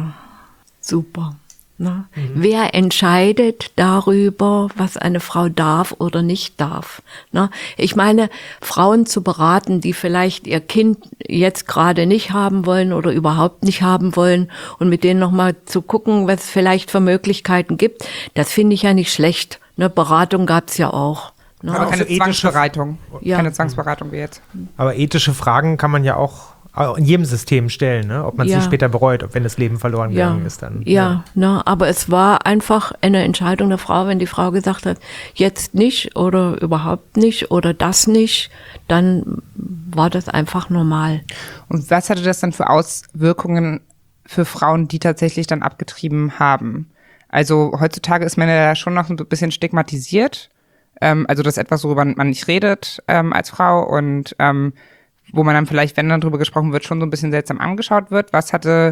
super. Ne? Wer entscheidet darüber, was eine Frau darf oder nicht darf? Ne? Ich meine, Frauen zu beraten, die vielleicht ihr Kind jetzt gerade nicht haben wollen oder überhaupt nicht haben wollen und mit denen nochmal zu gucken, was es vielleicht für Möglichkeiten gibt, das finde ich ja nicht schlecht. Ne? Beratung gab es ja auch. Ne? Aber keine so ethische- Zwangsberatung. Ja. Keine Zwangsberatung wie jetzt. Aber ethische Fragen kann man ja auch in jedem System stellen, ne? Ob man Ja. sie später bereut, ob wenn das Leben verloren gegangen ist dann. Ja, ne, aber es war einfach eine Entscheidung der Frau, wenn die Frau gesagt hat, jetzt nicht oder überhaupt nicht oder das nicht, dann war das einfach normal. Und was hatte das dann für Auswirkungen für Frauen, die tatsächlich dann abgetrieben haben? Also heutzutage ist man ja schon noch ein bisschen stigmatisiert. Also das ist etwas, worüber man nicht redet als Frau und wo man dann vielleicht, wenn dann drüber gesprochen wird, schon so ein bisschen seltsam angeschaut wird. Was hatte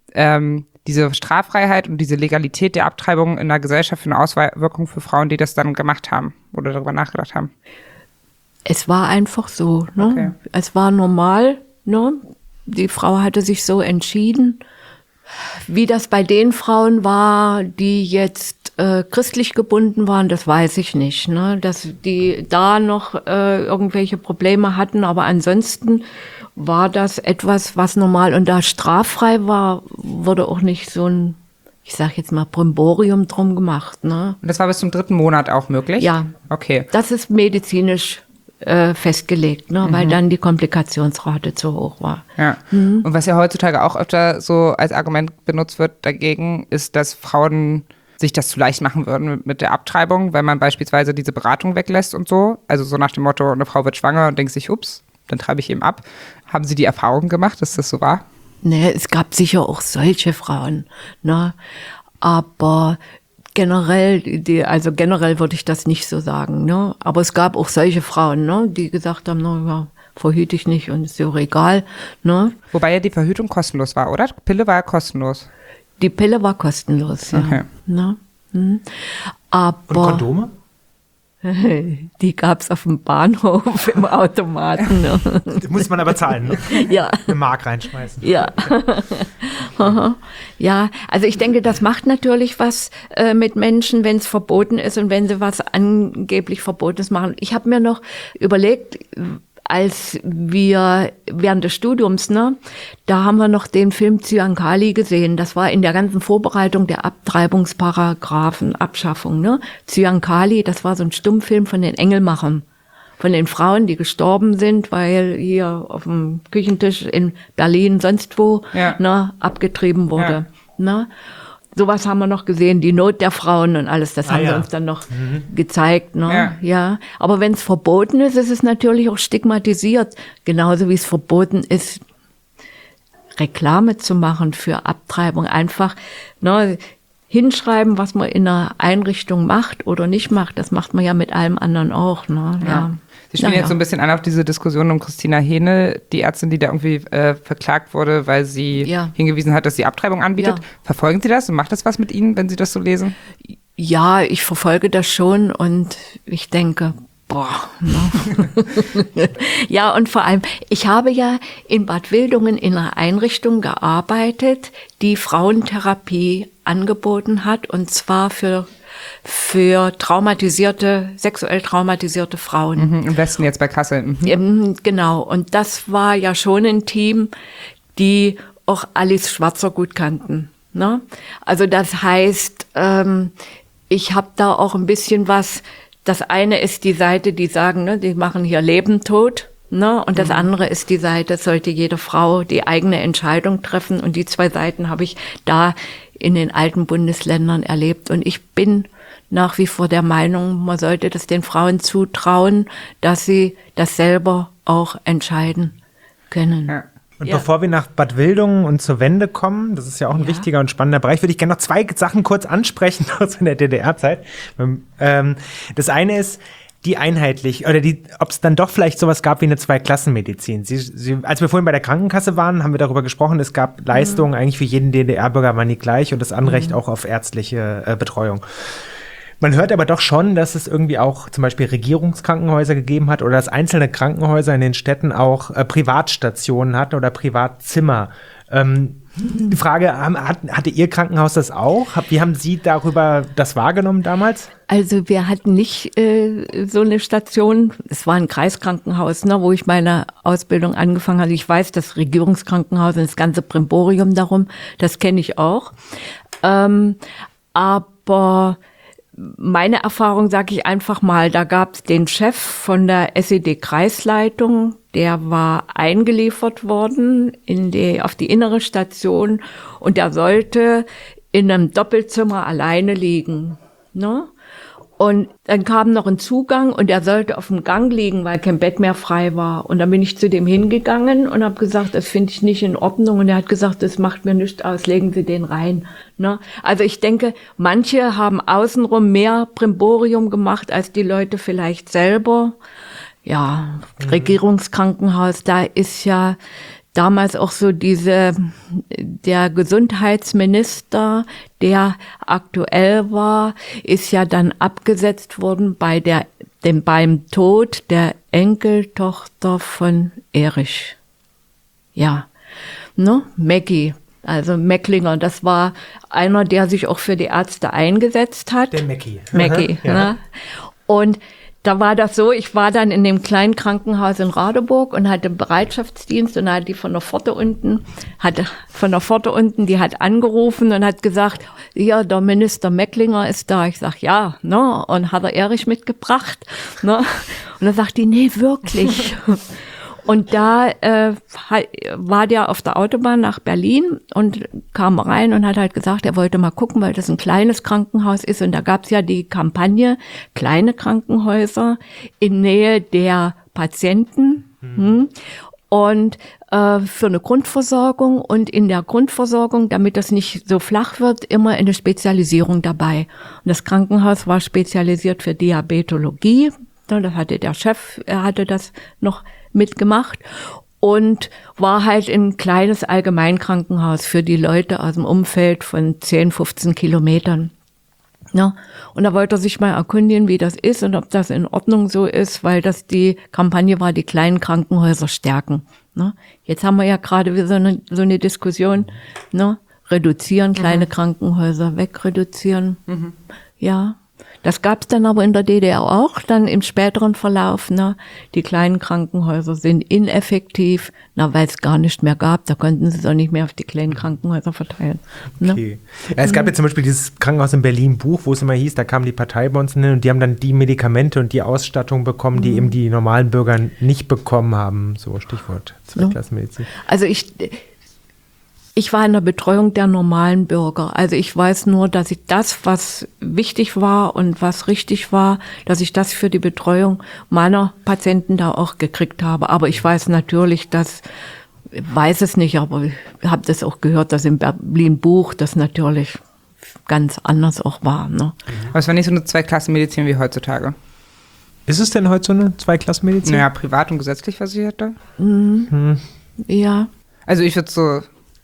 diese Straffreiheit und diese Legalität der Abtreibung in der Gesellschaft für eine Auswirkung für Frauen, die das dann gemacht haben oder darüber nachgedacht haben? Es war einfach so, ne? Okay. Es war normal, ne? Die Frau hatte sich so entschieden. Wie das bei den Frauen war, die jetzt christlich gebunden waren, das weiß ich nicht, ne? Dass die da noch irgendwelche Probleme hatten, aber ansonsten war das etwas, was normal und da straffrei war, wurde auch nicht so ein, ich sag jetzt mal, Brimborium drum gemacht, ne? Und das war bis zum 3. Monat auch möglich? Ja. Okay. Das ist medizinisch festgelegt, ne? Weil dann die Komplikationsrate zu hoch war. Ja. Und was ja heutzutage auch öfter so als Argument benutzt wird dagegen, ist, dass Frauen sich das zu leicht machen würden mit der Abtreibung, wenn man beispielsweise diese Beratung weglässt und so. Also so nach dem Motto, eine Frau wird schwanger und denkt sich, ups, dann treibe ich eben ab. Haben Sie die Erfahrung gemacht, dass das so war? Nee, es gab sicher auch solche Frauen, ne? Aber generell würde ich das nicht so sagen, ne? Aber es gab auch solche Frauen, ne? Die gesagt haben, na ja, verhüte ich nicht und ist ja auch egal, ne? Wobei ja die Verhütung kostenlos war, oder? Pille war ja kostenlos. Die Pille war kostenlos, ja. Okay. Ne? Und Aber Kondome? die gab's auf dem Bahnhof im Automaten. Ne? Da muss man aber zahlen, ne? Ja. Eine Mark reinschmeißen. Ja. Ja, also ich denke, das macht natürlich was mit Menschen, wenn es verboten ist und wenn sie was angeblich Verbotenes machen. Ich habe mir noch überlegt, als wir während des Studiums, ne, da haben wir noch den Film Zyankali gesehen. Das war in der ganzen Vorbereitung der Abtreibungsparagraphen, Abschaffung, ne. Zyankali, das war so ein Stummfilm von den Engelmachern. Von den Frauen, die gestorben sind, weil hier auf dem Küchentisch in Berlin, sonst wo, ne, abgetrieben wurde. Ne? Sowas haben wir noch gesehen, die Not der Frauen und alles, das haben sie uns dann noch gezeigt. Ne? Ja. Aber wenn es verboten ist, ist es natürlich auch stigmatisiert. Genauso wie es verboten ist, Reklame zu machen für Abtreibung. Einfach hinschreiben, was man in einer Einrichtung macht oder nicht macht. Das macht man ja mit allem anderen auch. Ne? Ja. Sie spielen jetzt so ein bisschen an auf diese Diskussion um Christina Hähnel, die Ärztin, die da irgendwie verklagt wurde, weil sie hingewiesen hat, dass sie Abtreibung anbietet. Ja. Verfolgen Sie das und macht das was mit Ihnen, wenn Sie das so lesen? Ja, ich verfolge das schon und ich denke, boah. Ne? Ja, und vor allem, ich habe ja in Bad Wildungen in einer Einrichtung gearbeitet, die Frauentherapie angeboten hat, und zwar für sexuell traumatisierte Frauen. Im Westen jetzt bei Kassel. Genau, und das war ja schon ein Team, die auch Alice Schwarzer gut kannten. Ne? Also das heißt, ich habe da auch ein bisschen was. Das eine ist die Seite, die sagen, ne, die machen hier Leben, Tod. Ne? Und das andere ist die Seite, sollte jede Frau die eigene Entscheidung treffen. Und die zwei Seiten habe ich da in den alten Bundesländern erlebt. Und ich bin nach wie vor der Meinung, man sollte das den Frauen zutrauen, dass sie das selber auch entscheiden können. Ja. Und bevor wir nach Bad Wildungen und zur Wende kommen, das ist ja auch ein wichtiger und spannender Bereich, würde ich gerne noch zwei Sachen kurz ansprechen aus der DDR-Zeit. Das eine ist die einheitlich, oder ob es dann doch vielleicht sowas gab wie eine Zweiklassenmedizin. Als wir vorhin bei der Krankenkasse waren, haben wir darüber gesprochen, es gab Leistungen eigentlich für jeden DDR-Bürger waren die gleich und das Anrecht auch auf ärztliche Betreuung. Man hört aber doch schon, dass es irgendwie auch zum Beispiel Regierungskrankenhäuser gegeben hat oder dass einzelne Krankenhäuser in den Städten auch Privatstationen hatten oder Privatzimmer. Die Frage, hatte Ihr Krankenhaus das auch? Wie haben Sie darüber das wahrgenommen damals? Also wir hatten nicht so eine Station. Es war ein Kreiskrankenhaus, ne, wo ich meine Ausbildung angefangen habe. Ich weiß, das Regierungskrankenhaus und das ganze Brimborium darum, das kenne ich auch. Aber meine Erfahrung, sage ich einfach mal, da gab es den Chef von der SED-Kreisleitung, der war eingeliefert worden auf die innere Station und der sollte in einem Doppelzimmer alleine liegen, ne? Und dann kam noch ein Zugang und er sollte auf dem Gang liegen, weil kein Bett mehr frei war. Und dann bin ich zu dem hingegangen und habe gesagt, das finde ich nicht in Ordnung. Und er hat gesagt, das macht mir nichts aus, legen Sie den rein. Ne? Also ich denke, manche haben außenrum mehr Brimborium gemacht als die Leute vielleicht selber. Ja, Regierungskrankenhaus, da ist ja damals auch so der Gesundheitsminister, der aktuell war, ist ja dann abgesetzt worden beim Tod der Enkeltochter von Erich. Ja, ne, Mackie. Also Mecklinger, das war einer, der sich auch für die Ärzte eingesetzt hat. Der Mackie. Mackie, ja. Ne? Und da war das so, ich war dann in dem kleinen Krankenhaus in Radeburg und hatte Bereitschaftsdienst und hat die von der Pforte unten, die hat angerufen und hat gesagt, ja, der Minister Mecklinger ist da. Ich sag, ja, ne, und hat er Erich mitgebracht, ne? Und dann sagt die, nee, wirklich. Und da war der auf der Autobahn nach Berlin und kam rein und hat halt gesagt, er wollte mal gucken, weil das ein kleines Krankenhaus ist. Und da gab's ja die Kampagne, kleine Krankenhäuser in Nähe der Patienten. Und für eine Grundversorgung und in der Grundversorgung, damit das nicht so flach wird, immer eine Spezialisierung dabei. Und das Krankenhaus war spezialisiert für Diabetologie. Das hatte der Chef, er hatte das noch mitgemacht und war halt ein kleines Allgemeinkrankenhaus für die Leute aus dem Umfeld von 10, 15 Kilometern. Ja, und da wollte er sich mal erkundigen, wie das ist und ob das in Ordnung so ist, weil das die Kampagne war, die kleinen Krankenhäuser stärken. Ne? Jetzt haben wir ja gerade wieder so eine Diskussion, ne? Reduzieren, kleine Krankenhäuser wegreduzieren. Ja. Das gab es dann aber in der DDR auch, dann im späteren Verlauf. Ne? Die kleinen Krankenhäuser sind ineffektiv, weil es gar nicht mehr gab. Da konnten sie es auch nicht mehr auf die kleinen Krankenhäuser verteilen. Ne? Okay. Ja, es gab ja zum Beispiel dieses Krankenhaus in Berlin-Buch, wo es immer hieß, da kam die Partei bei uns hin und die haben dann die Medikamente und die Ausstattung bekommen, die eben die normalen Bürger nicht bekommen haben. So Stichwort Zweiklassenmedizin. Also ich war in der Betreuung der normalen Bürger. Also ich weiß nur, dass ich das, was wichtig war und was richtig war, dass ich das für die Betreuung meiner Patienten da auch gekriegt habe. Aber ich weiß natürlich, weiß es nicht, aber ich habe das auch gehört, dass im Berlin-Buch das natürlich ganz anders auch war. Ne? Aber es war nicht so eine Zweiklassenmedizin wie heutzutage. Ist es denn heute so eine Zweiklassenmedizin? Naja, privat und gesetzlich versicherte. Ja. Also ich würde so...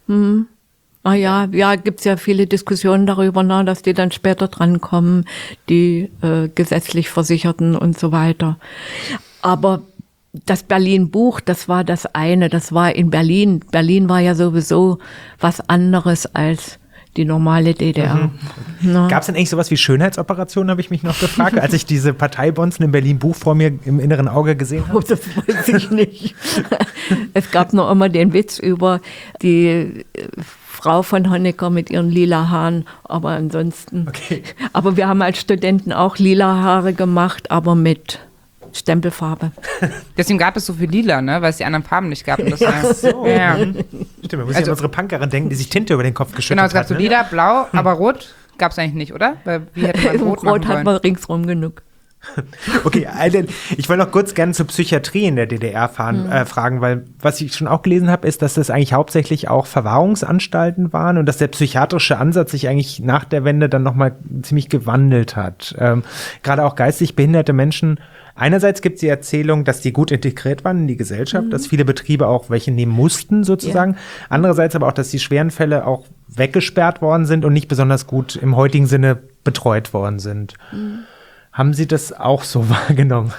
Ja, gibt's ja viele Diskussionen darüber, ne, dass die dann später drankommen, die gesetzlich Versicherten und so weiter. Aber das Berlin-Buch, das war das eine, das war in Berlin. Berlin war ja sowieso was anderes als die normale DDR. Gab es denn eigentlich sowas wie Schönheitsoperationen, habe ich mich noch gefragt, als ich diese Parteibonzen in Berlin-Buch vor mir im inneren Auge gesehen habe? Oh, das weiß ich nicht. Es gab noch immer den Witz über die Frau von Honecker mit ihren lila Haaren, aber ansonsten. Okay. Aber wir haben als Studenten auch lila Haare gemacht, aber mit Stempelfarbe. Deswegen gab es so viel Lila, ne? Weil es die anderen Farben nicht gab. Und das Ach so. Ja. Stimmt, wir müssen an unsere Punkerin denken, die sich Tinte über den Kopf geschüttet hat. Genau, es gab so Lila, Blau, aber Rot gab es eigentlich nicht, oder? Weil wie hätte man Rot hat man ringsrum genug. Okay, ich wollte noch kurz gerne zur Psychiatrie in der DDR fragen, weil was ich schon auch gelesen habe, ist, dass das eigentlich hauptsächlich auch Verwahrungsanstalten waren und dass der psychiatrische Ansatz sich eigentlich nach der Wende dann nochmal ziemlich gewandelt hat. Gerade auch geistig behinderte Menschen. Einerseits gibt es die Erzählung, dass die gut integriert waren in die Gesellschaft, dass viele Betriebe auch welche nehmen mussten sozusagen. Ja. Andererseits aber auch, dass die schweren Fälle auch weggesperrt worden sind und nicht besonders gut im heutigen Sinne betreut worden sind. Haben Sie das auch so wahrgenommen?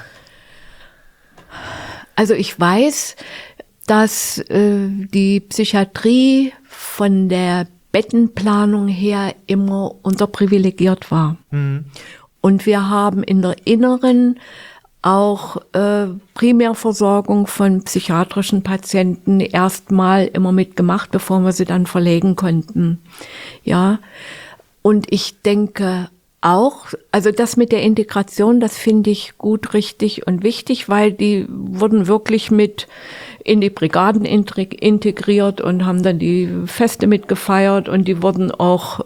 Also ich weiß, dass die Psychiatrie von der Bettenplanung her immer unterprivilegiert war. Und wir haben in der inneren auch Primärversorgung von psychiatrischen Patienten erstmal immer mitgemacht, bevor wir sie dann verlegen konnten. Ja, und ich denke auch, also das mit der Integration, das finde ich gut, richtig und wichtig, weil die wurden wirklich mit in die Brigaden integriert und haben dann die Feste mitgefeiert und die wurden auch,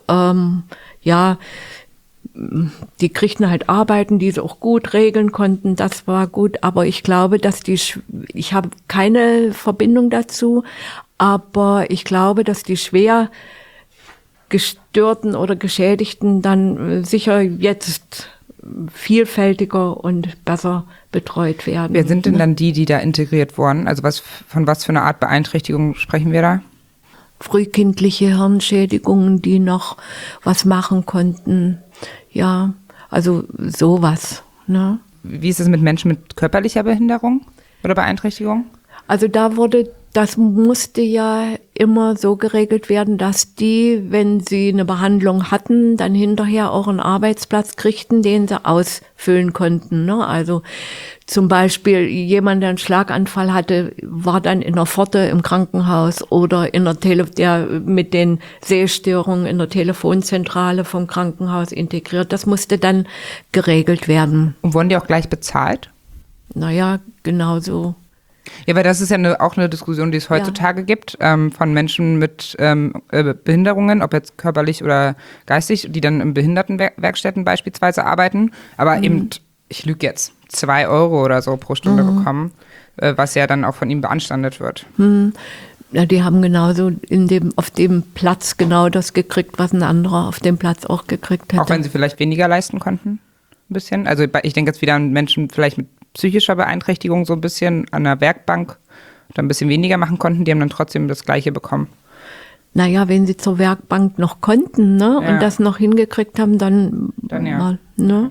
die kriegten halt Arbeiten, die sie auch gut regeln konnten, das war gut, aber ich glaube, dass ich habe keine Verbindung dazu, aber ich glaube, dass die schwer Gestörten oder Geschädigten dann sicher jetzt vielfältiger und besser betreut werden. Wer sind denn dann die da integriert wurden? Also von was für einer Art Beeinträchtigung sprechen wir da? Frühkindliche Hirnschädigungen, die noch was machen konnten. Ja, also sowas. Ne? Wie ist es mit Menschen mit körperlicher Behinderung oder Beeinträchtigung? Also das musste ja immer so geregelt werden, dass die, wenn sie eine Behandlung hatten, dann hinterher auch einen Arbeitsplatz kriegten, den sie ausfüllen konnten. Ne? Also zum Beispiel jemand, der einen Schlaganfall hatte, war dann in der Pforte im Krankenhaus oder der mit den Sehstörungen in der Telefonzentrale vom Krankenhaus integriert. Das musste dann geregelt werden. Und wurden die auch gleich bezahlt? Naja, genau so. Ja, weil das ist ja auch eine Diskussion, die es heutzutage gibt, von Menschen mit Behinderungen, ob jetzt körperlich oder geistig, die dann in Behindertenwerkstätten beispielsweise arbeiten, aber eben, ich lüge jetzt, 2 Euro oder so pro Stunde bekommen, was ja dann auch von ihm beanstandet wird. Ja, die haben genauso auf dem Platz genau das gekriegt, was ein anderer auf dem Platz auch gekriegt hätte. Auch wenn sie vielleicht weniger leisten konnten, ein bisschen? Also ich denke jetzt wieder an Menschen vielleicht mit psychischer Beeinträchtigung so ein bisschen an der Werkbank oder ein bisschen weniger machen konnten, die haben dann trotzdem das Gleiche bekommen. Naja, wenn sie zur Werkbank noch konnten, ne, und das noch hingekriegt haben, dann ja. Mal, ne?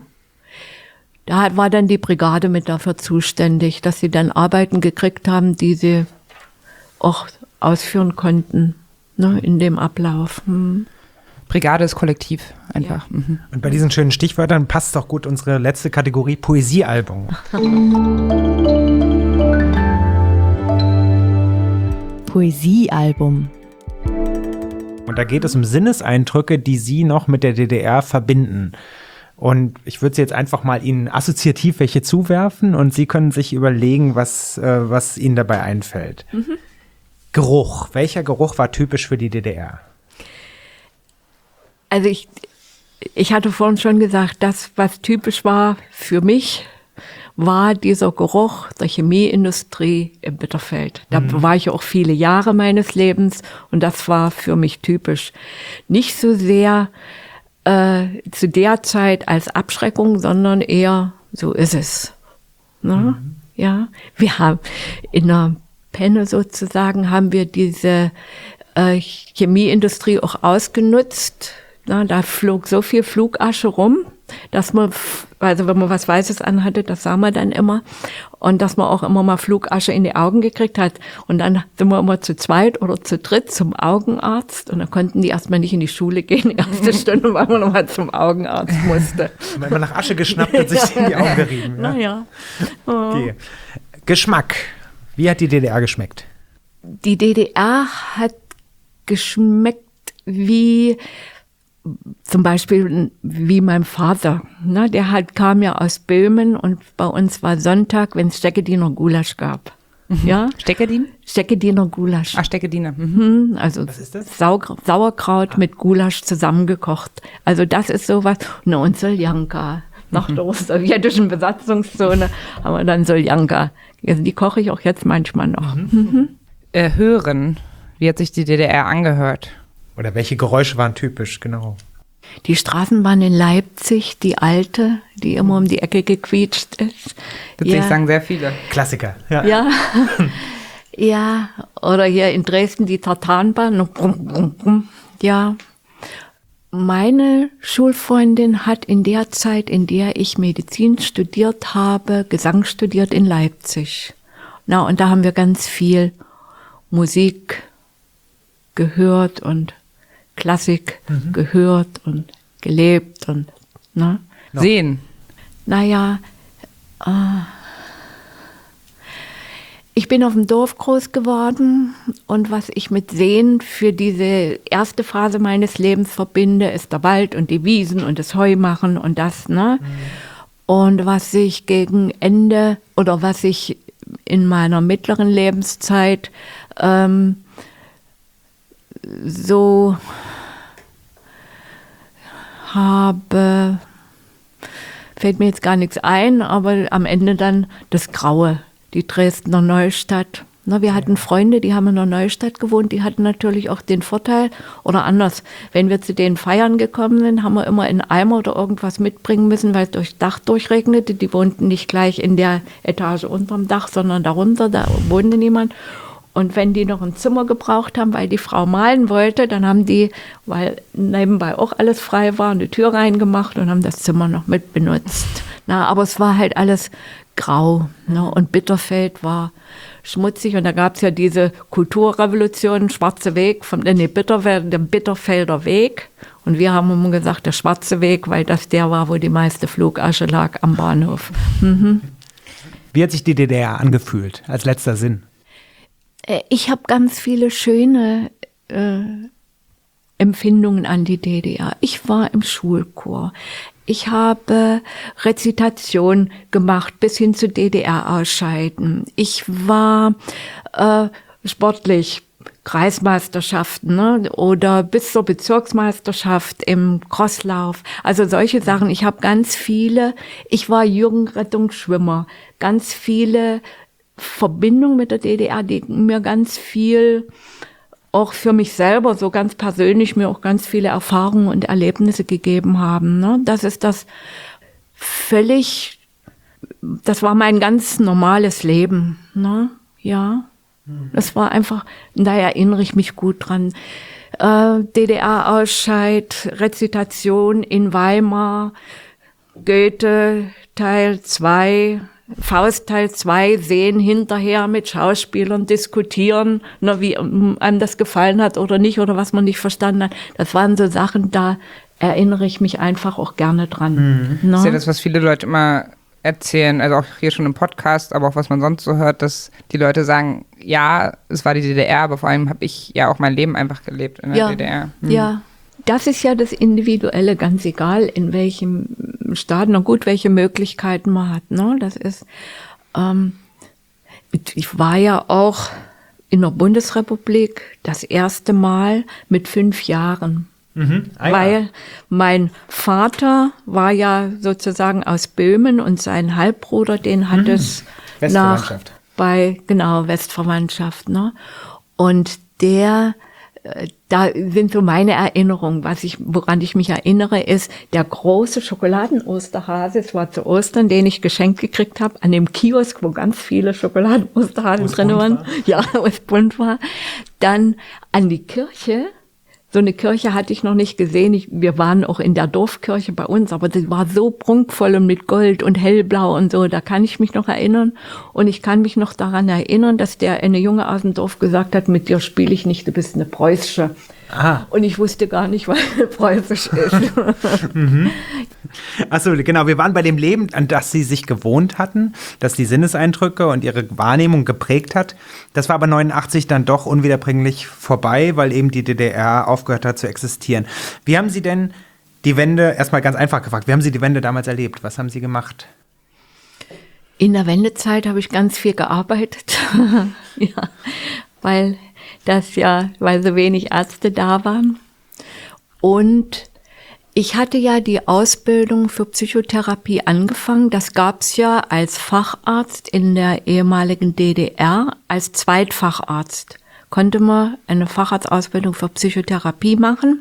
Da war dann die Brigade mit dafür zuständig, dass sie dann Arbeiten gekriegt haben, die sie auch ausführen konnten, ne, in dem Ablauf. Brigade ist kollektiv einfach. Ja. Und bei diesen schönen Stichwörtern passt doch gut unsere letzte Kategorie Poesiealbum. Poesiealbum. Und da geht es um Sinneseindrücke, die Sie noch mit der DDR verbinden. Und ich würde Sie jetzt einfach mal Ihnen assoziativ welche zuwerfen und Sie können sich überlegen, was Ihnen dabei einfällt. Geruch. Welcher Geruch war typisch für die DDR? Also ich hatte vorhin schon gesagt, das, was typisch war für mich, war dieser Geruch der Chemieindustrie im Bitterfeld. Da war ich auch viele Jahre meines Lebens und das war für mich typisch. Nicht so sehr zu der Zeit als Abschreckung, sondern eher, so ist es. Ne? Ja, wir haben in der Penne sozusagen, haben wir diese Chemieindustrie auch ausgenutzt. Na, da flog so viel Flugasche rum, dass man, also wenn man was Weißes anhatte, das sah man dann immer. Und dass man auch immer mal Flugasche in die Augen gekriegt hat. Und dann sind wir immer zu zweit oder zu dritt zum Augenarzt. Und dann konnten die erstmal nicht in die Schule gehen, die erste Stunde, weil man nochmal zum Augenarzt musste. Weil man nach Asche geschnappt und sich in die Augen gerieben. Ja? Naja. Okay. Geschmack. Wie hat die DDR geschmeckt? Die DDR hat geschmeckt wie zum Beispiel wie mein Vater. Ne? Der kam ja aus Böhmen und bei uns war Sonntag, wenn es Steckediner Gulasch gab. Ja? Steckedien? Steckediner Gulasch. Ach, Steckediner. Also Was ist das? Sauerkraut mit Gulasch zusammengekocht. Also das ist sowas. Und Soljanka. Nach der sowjetischen Besatzungszone haben wir dann Soljanka. Also die koche ich auch jetzt manchmal noch. Hören. Wie hat sich die DDR angehört? Oder welche Geräusche waren typisch, genau? Die Straßenbahn in Leipzig, die alte, die immer um die Ecke gequietscht ist. Witzig, sagen sehr viele. Klassiker. Ja. Ja. Ja, oder hier in Dresden die Tartanbahn. Ja. Meine Schulfreundin hat in der Zeit, in der ich Medizin studiert habe, Gesang studiert in Leipzig. Na, und da haben wir ganz viel Musik gehört und Klassik gehört und gelebt und, ne? No. Sehen. Naja, ich bin auf dem Dorf groß geworden und was ich mit Sehen für diese erste Phase meines Lebens verbinde, ist der Wald und die Wiesen und das Heumachen und das, ne? Und was ich gegen Ende oder was ich in meiner mittleren Lebenszeit so habe, fällt mir jetzt gar nichts ein, aber am Ende dann das Graue, die Dresdner Neustadt. Na, wir hatten Freunde, die haben in der Neustadt gewohnt, die hatten natürlich auch den Vorteil, oder anders, wenn wir zu den Feiern gekommen sind, haben wir immer einen Eimer oder irgendwas mitbringen müssen, weil es durchs Dach durchregnete. Die wohnten nicht gleich in der Etage unterm Dach, sondern darunter, da wohnte niemand. Und wenn die noch ein Zimmer gebraucht haben, weil die Frau malen wollte, dann haben die, weil nebenbei auch alles frei war, eine Tür reingemacht und haben das Zimmer noch mit benutzt. Na, aber es war halt alles grau. Ne? Und Bitterfeld war schmutzig. Und da gab es ja diese Kulturrevolution, Schwarze Weg, der Bitterfelder Weg. Und wir haben immer gesagt, der Schwarze Weg, weil das der war, wo die meiste Flugasche lag am Bahnhof. Wie hat sich die DDR angefühlt, als letzter Sinn? Ich habe ganz viele schöne Empfindungen an die DDR. Ich war im Schulchor. Ich habe Rezitation gemacht bis hin zu DDR-Ausscheiden. Ich war sportlich, Kreismeisterschaften, ne? Oder bis zur Bezirksmeisterschaft im Crosslauf. Also solche Sachen. Ich habe ich war Jugendrettungsschwimmer, ganz viele Verbindung mit der DDR, die mir ganz viel, auch für mich selber, so ganz persönlich, mir auch ganz viele Erfahrungen und Erlebnisse gegeben haben. Ne? Das ist das war mein ganz normales Leben. Ne? Ja, das war einfach, da erinnere ich mich gut dran. DDR-Ausscheid, Rezitation in Weimar, Goethe, Teil 2, Faust Teil 2, sehen hinterher mit Schauspielern diskutieren, ne, wie einem das gefallen hat oder nicht oder was man nicht verstanden hat. Das waren so Sachen, da erinnere ich mich einfach auch gerne dran. Ne? Das ist ja das, was viele Leute immer erzählen, also auch hier schon im Podcast, aber auch was man sonst so hört, dass die Leute sagen, ja, es war die DDR, aber vor allem habe ich ja auch mein Leben einfach gelebt in der DDR. Ja. Das ist ja das Individuelle, ganz egal, in welchem Staat, na gut, welche Möglichkeiten man hat. Ne? Das ist, ich war ja auch in der Bundesrepublik das erste Mal mit 5 Jahren. Weil mein Vater war ja sozusagen aus Böhmen und sein Halbbruder, den hat es Westverwandtschaft. Westverwandtschaft. Ne? Und da sind so meine Erinnerungen. Woran ich mich erinnere, ist der große Schokoladen-Osterhase, es war zu Ostern, den ich geschenkt gekriegt habe, an dem Kiosk, wo ganz viele Schokoladen-Osterhasen drin waren. Ja, wo es bunt war. Dann an die Kirche, So eine Kirche hatte ich noch nicht gesehen. Wir waren auch in der Dorfkirche bei uns, aber die war so prunkvoll und mit Gold und hellblau und so. Da kann ich mich noch erinnern. Und ich kann mich noch daran erinnern, dass eine Junge aus dem Dorf gesagt hat, mit dir spiele ich nicht, du bist eine Preußische. Ah. Und ich wusste gar nicht, was preußisch ist. Achso, genau, wir waren bei dem Leben, an das Sie sich gewohnt hatten, das die Sinneseindrücke und Ihre Wahrnehmung geprägt hat. Das war aber 89 dann doch unwiederbringlich vorbei, weil eben die DDR aufgehört hat zu existieren. Wie haben Sie denn die Wende, erstmal ganz einfach gefragt, wie haben Sie die Wende damals erlebt? Was haben Sie gemacht? In der Wendezeit habe ich ganz viel gearbeitet, ja, weil so wenig Ärzte da waren. Und ich hatte ja die Ausbildung für Psychotherapie angefangen. Das gab's ja als Facharzt in der ehemaligen DDR, als Zweitfacharzt. Konnte man eine Facharztausbildung für Psychotherapie machen.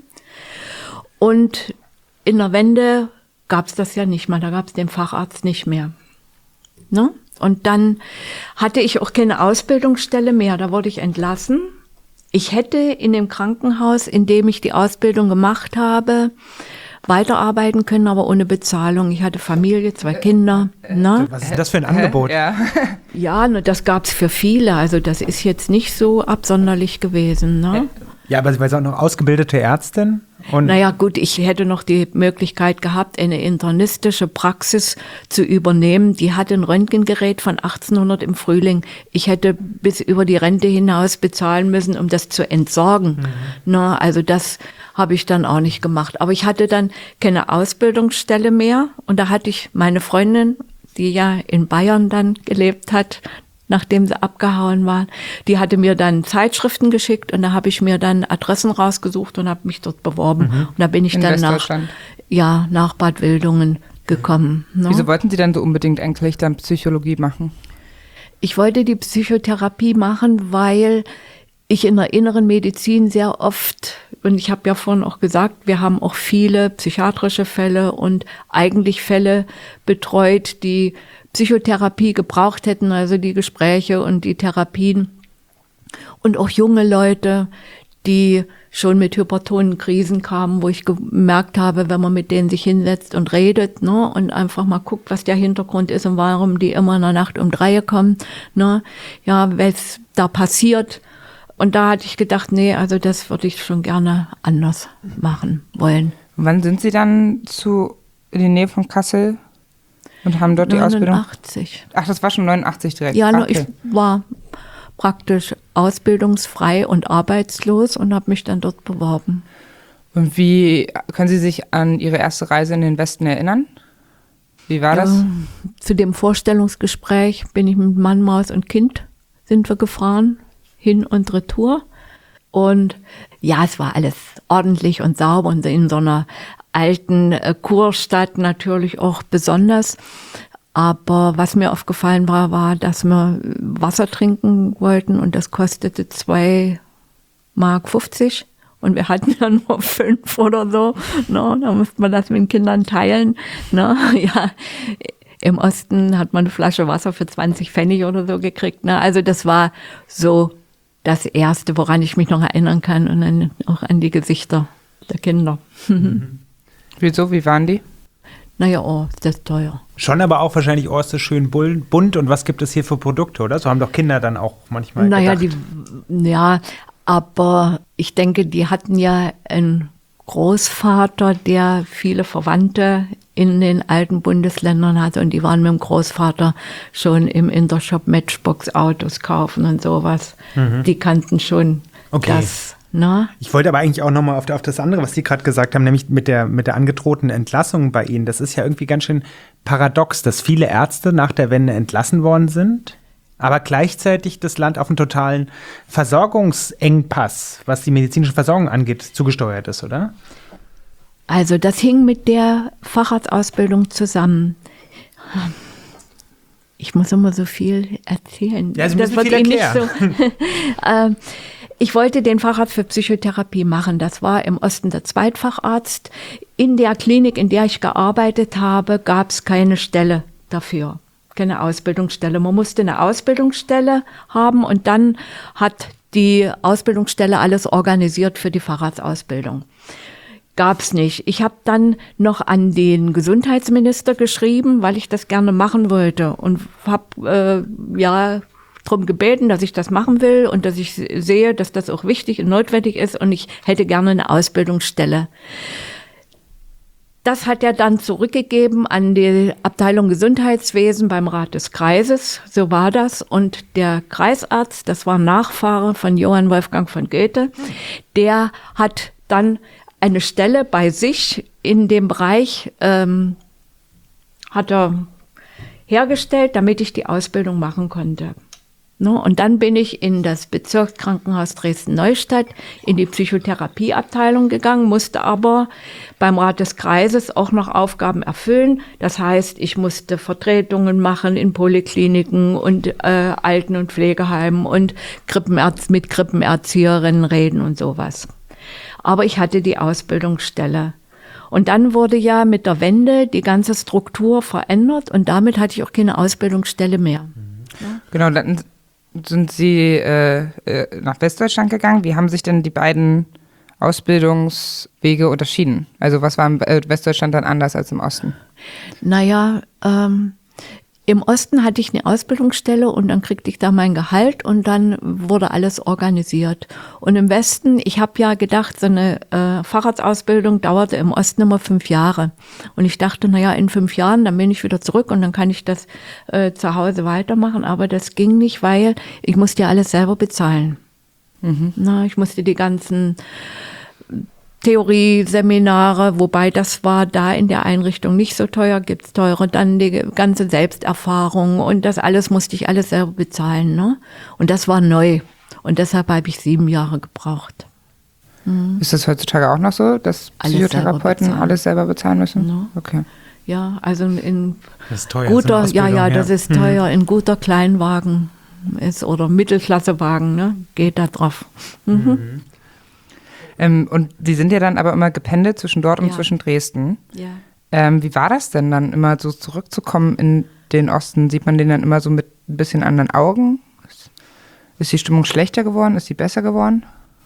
Und in der Wende gab's das ja nicht mehr, da gab's den Facharzt nicht mehr. Ne? Und dann hatte ich auch keine Ausbildungsstelle mehr, da wurde ich entlassen. Ich hätte in dem Krankenhaus, in dem ich die Ausbildung gemacht habe, weiterarbeiten können, aber ohne Bezahlung. Ich hatte Familie, 2 Kinder. Ne? Was ist das für ein Angebot? Ja, das gab's für viele. Also das ist jetzt nicht so absonderlich gewesen. Ne? Ja, aber Sie waren auch noch ausgebildete Ärztin? Naja gut, ich hätte noch die Möglichkeit gehabt, eine internistische Praxis zu übernehmen. Die hatte ein Röntgengerät von 1800 im Frühling. Ich hätte bis über die Rente hinaus bezahlen müssen, um das zu entsorgen. Na, also das habe ich dann auch nicht gemacht. Aber ich hatte dann keine Ausbildungsstelle mehr. Und da hatte ich meine Freundin, die ja in Bayern dann gelebt hat, nachdem sie abgehauen waren, die hatte mir dann Zeitschriften geschickt und da habe ich mir dann Adressen rausgesucht und habe mich dort beworben. Und da bin ich dann nach Bad Wildungen gekommen. Ne? Wieso wollten Sie dann so unbedingt eigentlich dann Psychologie machen? Ich wollte die Psychotherapie machen, weil ich in der inneren Medizin sehr oft, und ich habe ja vorhin auch gesagt, wir haben auch viele psychiatrische Fälle und eigentlich Fälle betreut, die Psychotherapie gebraucht hätten, also die Gespräche und die Therapien. Und auch junge Leute, die schon mit hypertonen Krisen kamen, wo ich gemerkt habe, wenn man mit denen sich hinsetzt und redet, ne, und einfach mal guckt, was der Hintergrund ist und warum die immer in der Nacht um 3 kommen, ne, ja, was da passiert. Und da hatte ich gedacht, nee, also das würde ich schon gerne anders machen wollen. Wann sind Sie dann in die Nähe von Kassel und haben dort die Ausbildung? 89. Ach, das war schon 89 direkt? Ja, okay. Ich war praktisch ausbildungsfrei und arbeitslos und habe mich dann dort beworben. Und wie können Sie sich an Ihre erste Reise in den Westen erinnern? Wie war das? Zu dem Vorstellungsgespräch bin ich mit Mann, Maus und Kind sind wir gefahren, hin und retour. Und ja, es war alles ordentlich und sauber und in so einer alten Kurstadt natürlich auch besonders. Aber was mir aufgefallen war, dass wir Wasser trinken wollten und das kostete 2,50 Mark. Und wir hatten ja nur 5 oder so. Ne? Da musste man das mit den Kindern teilen. Ne? Ja, im Osten hat man eine Flasche Wasser für 20 Pfennig oder so gekriegt. Ne? Also das war so das Erste, woran ich mich noch erinnern kann. Und dann auch an die Gesichter der Kinder. Wieso? Wie waren die? Naja, ist das teuer. Schon aber auch wahrscheinlich, ist das schön bunt und was gibt es hier für Produkte, oder? So haben doch Kinder dann auch manchmal gedacht. Ja, aber ich denke, die hatten ja einen Großvater, der viele Verwandte in den alten Bundesländern hatte und die waren mit dem Großvater schon im Intershop Matchbox Autos kaufen und sowas. Die kannten schon das. Na? Ich wollte aber eigentlich auch nochmal auf das andere, was Sie gerade gesagt haben, nämlich mit der angedrohten Entlassung bei Ihnen. Das ist ja irgendwie ganz schön paradox, dass viele Ärzte nach der Wende entlassen worden sind, aber gleichzeitig das Land auf einen totalen Versorgungsengpass, was die medizinische Versorgung angeht, zugesteuert ist, oder? Also das hing mit der Facharztausbildung zusammen. Ich muss immer so viel erzählen. Ja, Sie müssen viel erklären. Ich wollte den Facharzt für Psychotherapie machen. Das war im Osten der Zweitfacharzt. In der Klinik, in der ich gearbeitet habe, gab es keine Stelle dafür, keine Ausbildungsstelle. Man musste eine Ausbildungsstelle haben und dann hat die Ausbildungsstelle alles organisiert für die Facharztausbildung. Gab's nicht. Ich habe dann noch an den Gesundheitsminister geschrieben, weil ich das gerne machen wollte und habe darum gebeten, dass ich das machen will und dass ich sehe, dass das auch wichtig und notwendig ist und ich hätte gerne eine Ausbildungsstelle. Das hat er dann zurückgegeben an die Abteilung Gesundheitswesen beim Rat des Kreises, so war das. Und der Kreisarzt, das war Nachfahre von Johann Wolfgang von Goethe, der hat dann eine Stelle bei sich in dem Bereich hat er hergestellt, damit ich die Ausbildung machen konnte. No, und dann bin ich in das Bezirkskrankenhaus Dresden-Neustadt in die Psychotherapieabteilung gegangen, musste aber beim Rat des Kreises auch noch Aufgaben erfüllen. Das heißt, ich musste Vertretungen machen in Polikliniken und Alten- und Pflegeheimen und mit Krippenerzieherinnen reden und sowas. Aber ich hatte die Ausbildungsstelle. Und dann wurde ja mit der Wende die ganze Struktur verändert und damit hatte ich auch keine Ausbildungsstelle mehr. Ja. Genau, dann sind Sie nach Westdeutschland gegangen. Wie haben sich denn die beiden Ausbildungswege unterschieden? Also was war in Westdeutschland dann anders als im Osten? Naja, im Osten hatte ich eine Ausbildungsstelle und dann kriegte ich da mein Gehalt und dann wurde alles organisiert. Und im Westen, ich habe ja gedacht, so eine Facharztausbildung dauerte im Osten immer 5 Jahre. Und ich dachte, naja, in 5 Jahren, dann bin ich wieder zurück und dann kann ich das zu Hause weitermachen. Aber das ging nicht, weil ich musste ja alles selber bezahlen. Ich musste die ganzen Theorieseminare, wobei das war da in der Einrichtung nicht so teuer, gibt's teure, dann die ganze Selbsterfahrung und das alles musste ich alles selber bezahlen, ne? Und das war neu und deshalb habe ich 7 Jahre gebraucht. Ist das heutzutage auch noch so, dass Psychotherapeuten alles selber bezahlen müssen? No. Okay. Ja, also in das ist teuer, guter, so eine das ist teuer, in guter Kleinwagen ist oder Mittelklassewagen, ne? Geht da drauf. Und Sie sind ja dann aber immer gependelt zwischen dort und zwischen Dresden. Ja. Wie war das denn dann, immer so zurückzukommen in den Osten? Sieht man den dann immer so mit ein bisschen anderen Augen? Ist die Stimmung schlechter geworden? Ist sie besser geworden?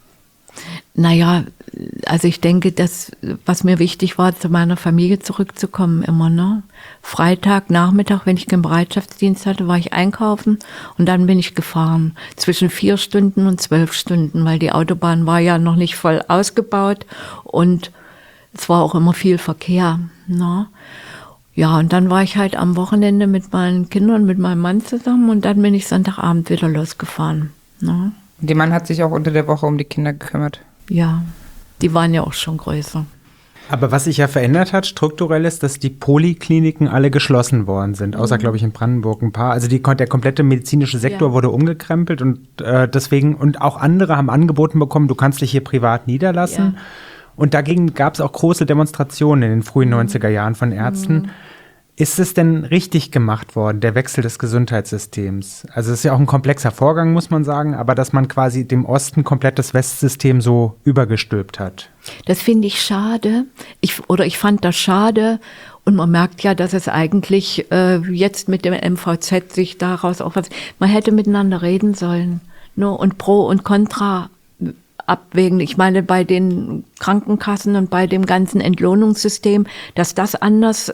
Naja, also ich denke, das, was mir wichtig war, zu meiner Familie zurückzukommen immer, ne? Freitag, Nachmittag, wenn ich keinen Bereitschaftsdienst hatte, war ich einkaufen und dann bin ich gefahren. Zwischen 4 Stunden und 12 Stunden, weil die Autobahn war ja noch nicht voll ausgebaut und es war auch immer viel Verkehr, ne? Ja, und dann war ich halt am Wochenende mit meinen Kindern, mit meinem Mann zusammen und dann bin ich Sonntagabend wieder losgefahren, ne? Der Mann hat sich auch unter der Woche um die Kinder gekümmert. Ja, die waren ja auch schon größer. Aber was sich ja verändert hat, strukturell ist, dass die Polikliniken alle geschlossen worden sind, außer, glaube ich, in Brandenburg ein paar. Also der komplette medizinische Sektor wurde umgekrempelt und deswegen, und auch andere haben angeboten bekommen, du kannst dich hier privat niederlassen. Ja. Und dagegen gab es auch große Demonstrationen in den frühen 90er Jahren von Ärzten. Ist es denn richtig gemacht worden, der Wechsel des Gesundheitssystems? Also es ist ja auch ein komplexer Vorgang, muss man sagen, aber dass man quasi dem Osten komplett das Westsystem so übergestülpt hat. Das finde ich schade. Ich fand das schade. Und man merkt ja, dass es eigentlich jetzt mit dem MVZ sich daraus auch was... Man hätte miteinander reden sollen, ne? Und Pro und Contra abwägen. Ich meine, bei den Krankenkassen und bei dem ganzen Entlohnungssystem, dass das anders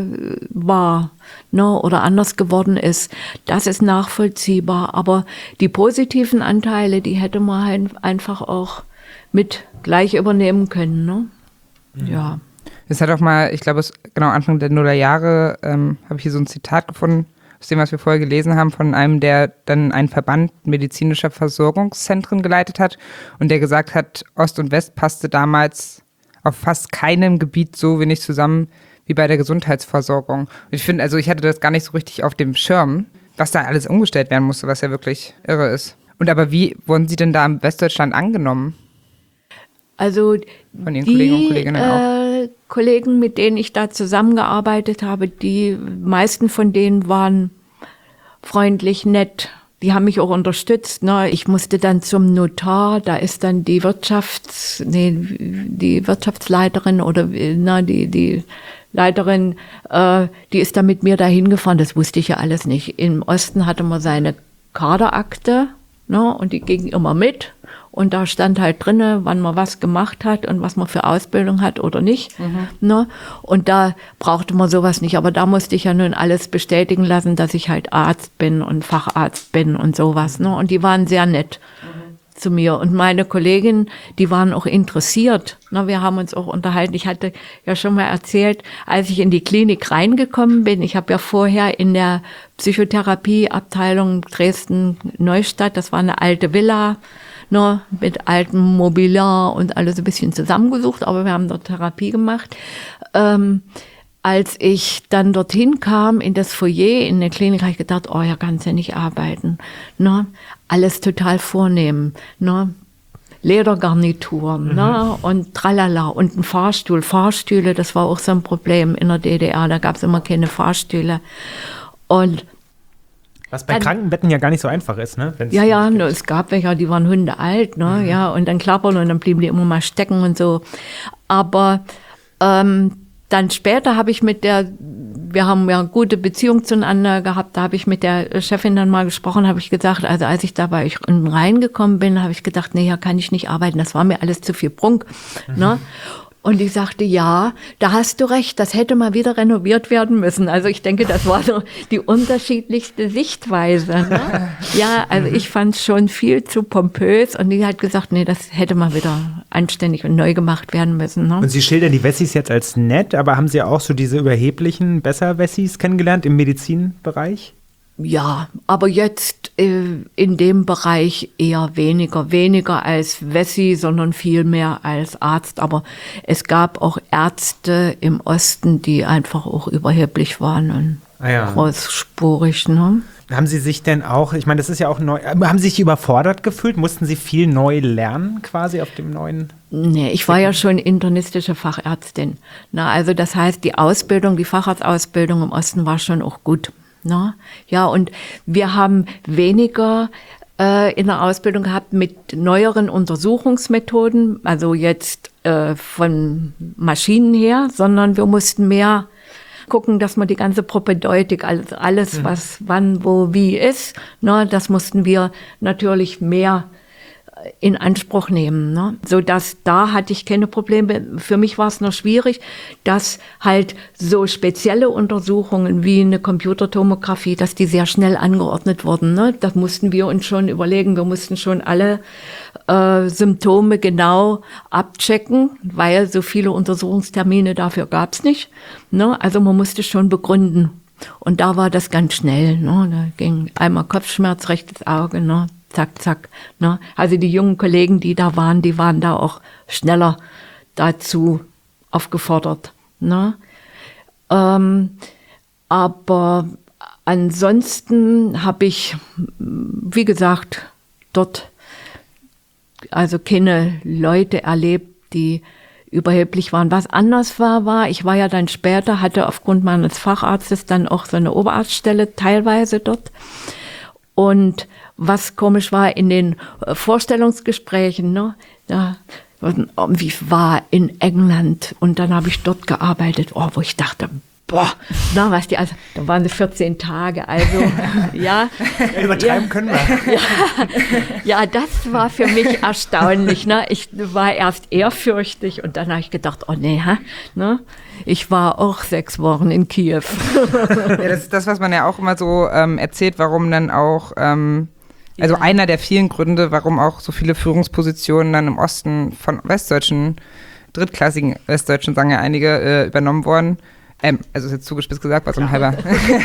war, ne, oder anders geworden ist, das ist nachvollziehbar. Aber die positiven Anteile, die hätte man einfach auch mit gleich übernehmen können, ne? Ja. Es hat auch mal, ich glaube, genau Anfang der Nullerjahre habe ich hier so ein Zitat gefunden, aus dem, was wir vorher gelesen haben, von einem, der dann einen Verband medizinischer Versorgungszentren geleitet hat und der gesagt hat, Ost und West passte damals auf fast keinem Gebiet so wenig zusammen wie bei der Gesundheitsversorgung. Und ich finde, also ich hatte das gar nicht so richtig auf dem Schirm, was da alles umgestellt werden musste, was ja wirklich irre ist. Und aber wie wurden Sie denn da im Westdeutschland angenommen? Also von Ihren Kollegen und Kolleginnen auch? Kollegen, mit denen ich da zusammengearbeitet habe, die meisten von denen waren freundlich, nett. Die haben mich auch unterstützt, ne? Ich musste dann zum Notar, da ist dann die Wirtschaftsleiterin oder die Leiterin, die ist dann mit mir dahin gefahren. Das wusste ich ja alles nicht. Im Osten hatte man seine Kaderakte, Ne? Und die ging immer mit. Und da stand halt drinne, wann man was gemacht hat und was man für Ausbildung hat oder nicht. Ne? Und da brauchte man sowas nicht. Aber da musste ich ja nun alles bestätigen lassen, dass ich halt Arzt bin und Facharzt bin und sowas. Ne? Und die waren sehr nett zu mir. Und meine Kolleginnen, die waren auch interessiert. Ne? Wir haben uns auch unterhalten. Ich hatte ja schon mal erzählt, als ich in die Klinik reingekommen bin, ich habe ja vorher in der Psychotherapieabteilung Dresden-Neustadt, das war eine alte Villa, ne, mit altem Mobiliar und alles ein bisschen zusammengesucht, aber wir haben dort Therapie gemacht. Als ich dann dorthin kam, in das Foyer, in der Klinik, habe ich gedacht, oh, ja, kannst ja nicht arbeiten. Ne? Alles total vornehm. Ne? Ledergarnituren, ne? Und tralala und ein Fahrstuhl. Fahrstühle, das war auch so ein Problem in der DDR, da gab es immer keine Fahrstühle. Und was bei Krankenbetten ja gar nicht so einfach ist, ne? Ja, es gab welche, die waren hundealt, ne? Ja, und dann klappern und dann blieben die immer mal stecken und so. Aber dann später habe ich wir haben ja eine gute Beziehung zueinander gehabt, da habe ich mit der Chefin dann mal gesprochen, habe ich gesagt, also als ich da bei euch reingekommen bin, habe ich gedacht, nee, hier kann ich nicht arbeiten, das war mir alles zu viel Prunk, ne? Und ich sagte, ja, da hast du recht, das hätte mal wieder renoviert werden müssen. Also ich denke, das war so die unterschiedlichste Sichtweise. Ne? Ja, also ich fand es schon viel zu pompös und die hat gesagt, nee, das hätte mal wieder anständig und neu gemacht werden müssen. Ne? Und Sie schildern die Wessis jetzt als nett, aber haben Sie auch so diese überheblichen Besser-Wessis kennengelernt im Medizinbereich? Ja, aber jetzt in dem Bereich eher weniger als Wessi, sondern viel mehr als Arzt. Aber es gab auch Ärzte im Osten, die einfach auch überheblich waren und großspurig. Ne? Haben Sie sich denn auch, ich meine, das ist ja auch neu, haben Sie sich überfordert gefühlt? Mussten Sie viel neu lernen quasi auf dem neuen? Nee, ich war ja schon internistische Fachärztin. Na, also das heißt, die Facharztausbildung im Osten war schon auch gut. Na, ja, und wir haben weniger in der Ausbildung gehabt mit neueren Untersuchungsmethoden, also jetzt von Maschinen her, sondern wir mussten mehr gucken, dass man die ganze Propedeutik, also alles, was wann, wo, wie ist, na, das mussten wir natürlich mehr in Anspruch nehmen, ne? So dass da hatte ich keine Probleme. Für mich war es noch schwierig, dass halt so spezielle Untersuchungen wie eine Computertomographie, dass die sehr schnell angeordnet wurden, ne? Das mussten wir uns schon überlegen. Wir mussten schon alle Symptome genau abchecken, weil so viele Untersuchungstermine dafür gab es nicht, ne? Also man musste schon begründen. Und da war das ganz schnell, ne? Da ging einmal Kopfschmerz, rechtes Auge, ne? Zack, zack. Ne? Also die jungen Kollegen, die waren da auch schneller dazu aufgefordert. Ne? Aber ansonsten habe ich, wie gesagt, dort also keine Leute erlebt, die überheblich waren. Was anders war, ich war ja dann später, hatte aufgrund meines Facharztes dann auch so eine Oberarztstelle teilweise dort. Und was komisch war in den Vorstellungsgesprächen, ne, da wie war in England und dann habe ich dort gearbeitet, wo ich dachte, boah, na, was also, da waren es 14 Tage, also, ja. Übertreiben können wir. Ja, das war für mich erstaunlich, ne, ich war erst ehrfürchtig und dann habe ich gedacht, oh nee, ne. Ich war auch 6 Wochen in Kiew. Ja, das ist das, was man ja auch immer so erzählt, warum dann auch, also einer der vielen Gründe, warum auch so viele Führungspositionen dann im Osten von westdeutschen, drittklassigen Westdeutschen, sagen ja einige, übernommen wurden. Also ist jetzt zugespitzt gesagt, was so ein halber.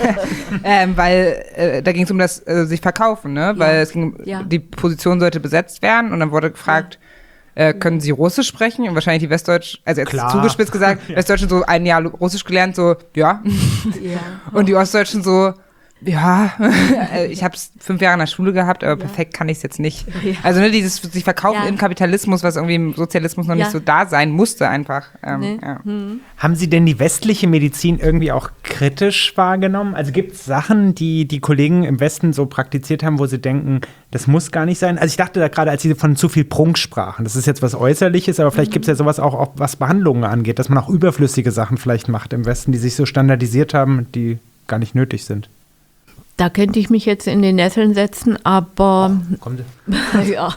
Weil da ging es um das sich verkaufen, ne? Weil es ging, die Position sollte besetzt werden und dann wurde gefragt, können Sie Russisch sprechen? Und wahrscheinlich die Westdeutsch, also jetzt zugespitzt gesagt, Westdeutschen so ein Jahr Russisch gelernt, so, ja. Und die Ostdeutschen so, ja, ich habe es 5 Jahre in der Schule gehabt, aber perfekt kann ich es jetzt nicht. Ja. Also ne, dieses sich verkaufen im Kapitalismus, was irgendwie im Sozialismus noch nicht so da sein musste einfach. Haben Sie denn die westliche Medizin irgendwie auch kritisch wahrgenommen? Also gibt es Sachen, die die Kollegen im Westen so praktiziert haben, wo Sie denken, das muss gar nicht sein? Also ich dachte da gerade, als Sie von zu viel Prunk sprachen, das ist jetzt was Äußerliches, aber vielleicht gibt es ja sowas auch, was Behandlungen angeht, dass man auch überflüssige Sachen vielleicht macht im Westen, die sich so standardisiert haben, die gar nicht nötig sind. Da könnte ich mich jetzt in den Nesseln setzen, aber Kommt. ja,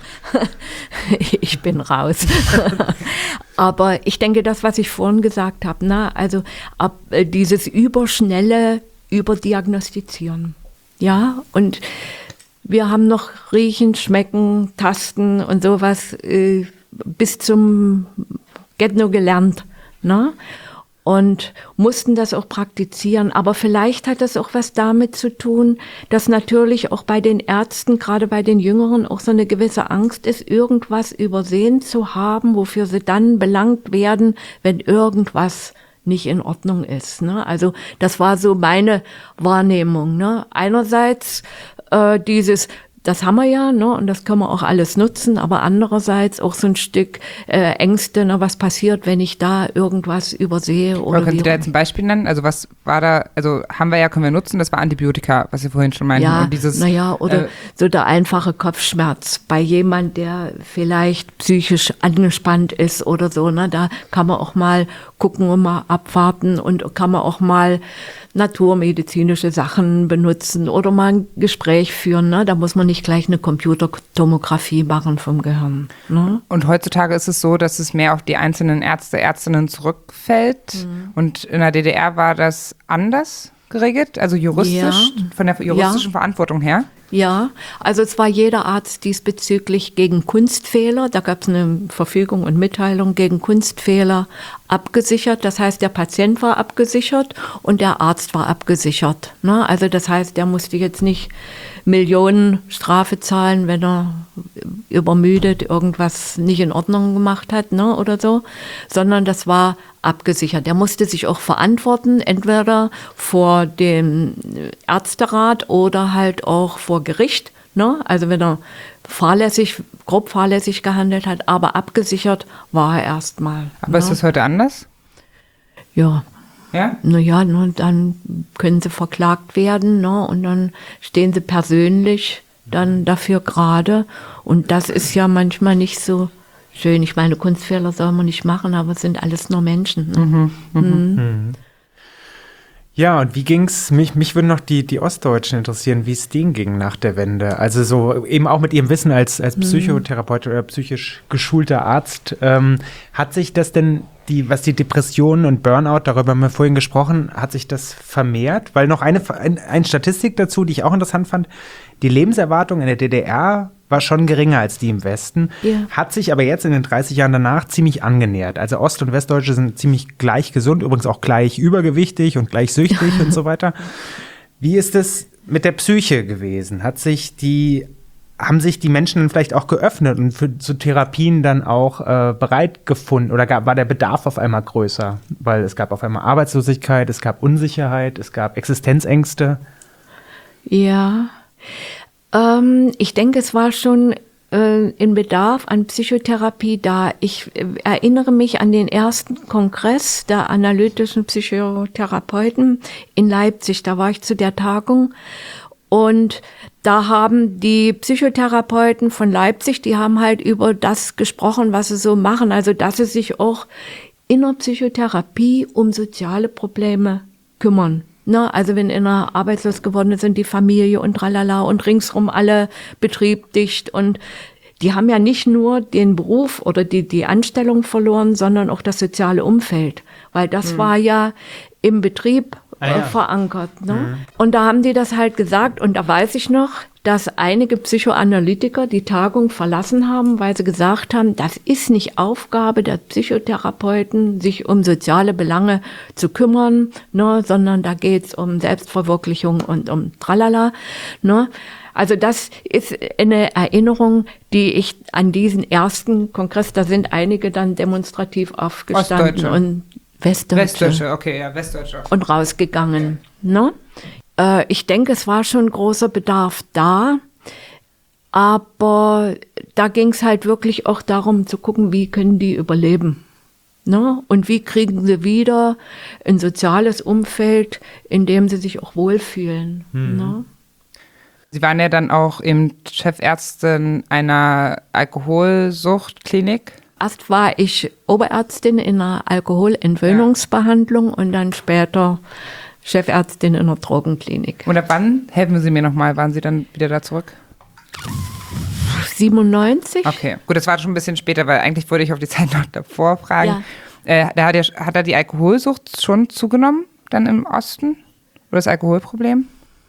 ich bin raus. Aber ich denke, das, was ich vorhin gesagt habe, ne? Also dieses überschnelle Überdiagnostizieren. Ja, und wir haben noch Riechen, Schmecken, Tasten und sowas bis zum Get-No gelernt, ne? Und mussten das auch praktizieren. Aber vielleicht hat das auch was damit zu tun, dass natürlich auch bei den Ärzten, gerade bei den Jüngeren, auch so eine gewisse Angst ist, irgendwas übersehen zu haben, wofür sie dann belangt werden, wenn irgendwas nicht in Ordnung ist. Ne? Also das war so meine Wahrnehmung. Ne? Einerseits das haben wir ja, ne, und das können wir auch alles nutzen, aber andererseits auch so ein Stück Ängste, ne, was passiert, wenn ich da irgendwas übersehe. Oder können Sie da jetzt ein Beispiel nennen? Also was war da, also können wir nutzen, das war Antibiotika, was Sie vorhin schon meinten. Ja, und oder so der einfache Kopfschmerz bei jemand, der vielleicht psychisch angespannt ist oder so, ne, da kann man auch mal gucken und mal abwarten und kann man auch mal naturmedizinische Sachen benutzen oder mal ein Gespräch führen. Ne? Da muss man nicht gleich eine Computertomographie machen vom Gehirn. Ne? Und heutzutage ist es so, dass es mehr auf die einzelnen Ärzte, Ärztinnen zurückfällt. Und in der DDR war das anders geregelt, also juristisch, von der juristischen Verantwortung her? Ja, also es war jeder Arzt diesbezüglich gegen Kunstfehler, da gab es eine Verfügung und Mitteilung gegen Kunstfehler abgesichert. Das heißt, der Patient war abgesichert und der Arzt war abgesichert. Ne? Also das heißt, der musste jetzt nicht Millionen Strafe zahlen, wenn er übermüdet irgendwas nicht in Ordnung gemacht hat, ne, oder so, sondern das war abgesichert. Der musste sich auch verantworten, entweder vor dem Ärzterat oder halt auch vor Gericht, ne? Also wenn er grob fahrlässig gehandelt hat, aber abgesichert war er erstmal. Aber ist das heute anders? Ja. Ja? Naja, dann können sie verklagt werden, ne? Und dann stehen sie persönlich dann dafür gerade. Und das ist ja manchmal nicht so schön. Ich meine, Kunstfehler soll man nicht machen, aber es sind alles nur Menschen. Ne? Ja, und wie ging's? Mich würden noch die Ostdeutschen interessieren, wie es denen ging nach der Wende. Also so eben auch mit ihrem Wissen als Psychotherapeut oder psychisch geschulter Arzt. Hat sich das denn, was die Depressionen und Burnout, darüber haben wir vorhin gesprochen, hat sich das vermehrt? Weil noch eine Statistik dazu, die ich auch interessant fand, die Lebenserwartung in der DDR war schon geringer als die im Westen, hat sich aber jetzt in den 30 Jahren danach ziemlich angenähert. Also Ost- und Westdeutsche sind ziemlich gleich gesund, übrigens auch gleich übergewichtig und gleich süchtig und so weiter. Wie ist es mit der Psyche gewesen? Haben sich die Menschen dann vielleicht auch geöffnet und zu Therapien dann auch bereit gefunden? Oder war der Bedarf auf einmal größer? Weil es gab auf einmal Arbeitslosigkeit, es gab Unsicherheit, es gab Existenzängste. Ja, ich denke, es war schon ein Bedarf an Psychotherapie da. Ich erinnere mich an den ersten Kongress der analytischen Psychotherapeuten in Leipzig. Da war ich zu der Tagung und da haben die Psychotherapeuten von Leipzig, die haben halt über das gesprochen, was sie so machen. Also, dass sie sich auch in der Psychotherapie um soziale Probleme kümmern. Ne, also wenn einer arbeitslos geworden ist, sind die Familie und tralala und ringsrum alle Betrieb dicht und die haben ja nicht nur den Beruf oder die Anstellung verloren, sondern auch das soziale Umfeld, weil das war ja im Betrieb verankert. Ne? Und da haben die das halt gesagt und da weiß ich noch, dass einige Psychoanalytiker die Tagung verlassen haben, weil sie gesagt haben, das ist nicht Aufgabe der Psychotherapeuten, sich um soziale Belange zu kümmern, ne, sondern da geht's um Selbstverwirklichung und um Tralala. Ne. Also das ist eine Erinnerung, die ich an diesen ersten Kongress, da sind einige dann demonstrativ aufgestanden Ostdeutsche. Und Westdeutsche, okay, ja, Westdeutsche. Und rausgegangen. Ne? Ich denke, es war schon großer Bedarf da, aber da ging es halt wirklich auch darum zu gucken, wie können die überleben. Ne? Und wie kriegen sie wieder ein soziales Umfeld, in dem sie sich auch wohlfühlen. Ne? Sie waren ja dann auch eben Chefärztin einer Alkoholsuchtklinik. Erst war ich Oberärztin in einer Alkoholentwöhnungsbehandlung und dann später Chefärztin in einer Drogenklinik. Und ab wann, helfen Sie mir nochmal, waren Sie dann wieder da zurück? 97. Okay, gut, das war schon ein bisschen später, weil eigentlich wollte ich auf die Zeit noch davor fragen. Ja. Hat da die Alkoholsucht schon zugenommen, dann im Osten? Oder das Alkoholproblem?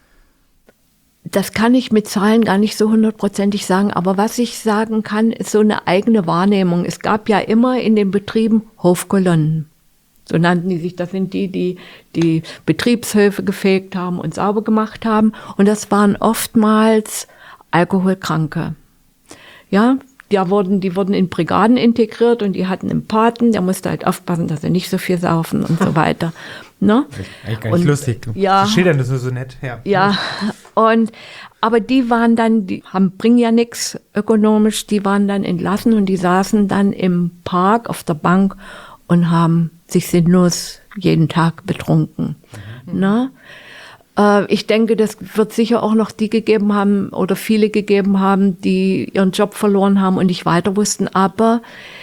Das kann ich mit Zahlen gar nicht so 100%ig sagen, aber was ich sagen kann, ist so eine eigene Wahrnehmung. Es gab ja immer in den Betrieben Hofkolonnen. So nannten die sich, das sind die Betriebshöfe gefegt haben und sauber gemacht haben. Und das waren oftmals Alkoholkranke. Ja, die wurden in Brigaden integriert und die hatten einen Paten, der musste halt aufpassen, dass sie nicht so viel saufen und so weiter. Ne? Eigentlich gar nicht lustig. Ja, Sie schildern das nur so nett. Ja, aber die waren dann, bringen ja nichts ökonomisch, die waren dann entlassen und die saßen dann im Park auf der Bank und haben sich sinnlos jeden Tag betrunken. Ne? Ich denke, das wird sicher auch noch die gegeben haben oder viele gegeben haben, die ihren Job verloren haben und nicht weiter wussten. Aber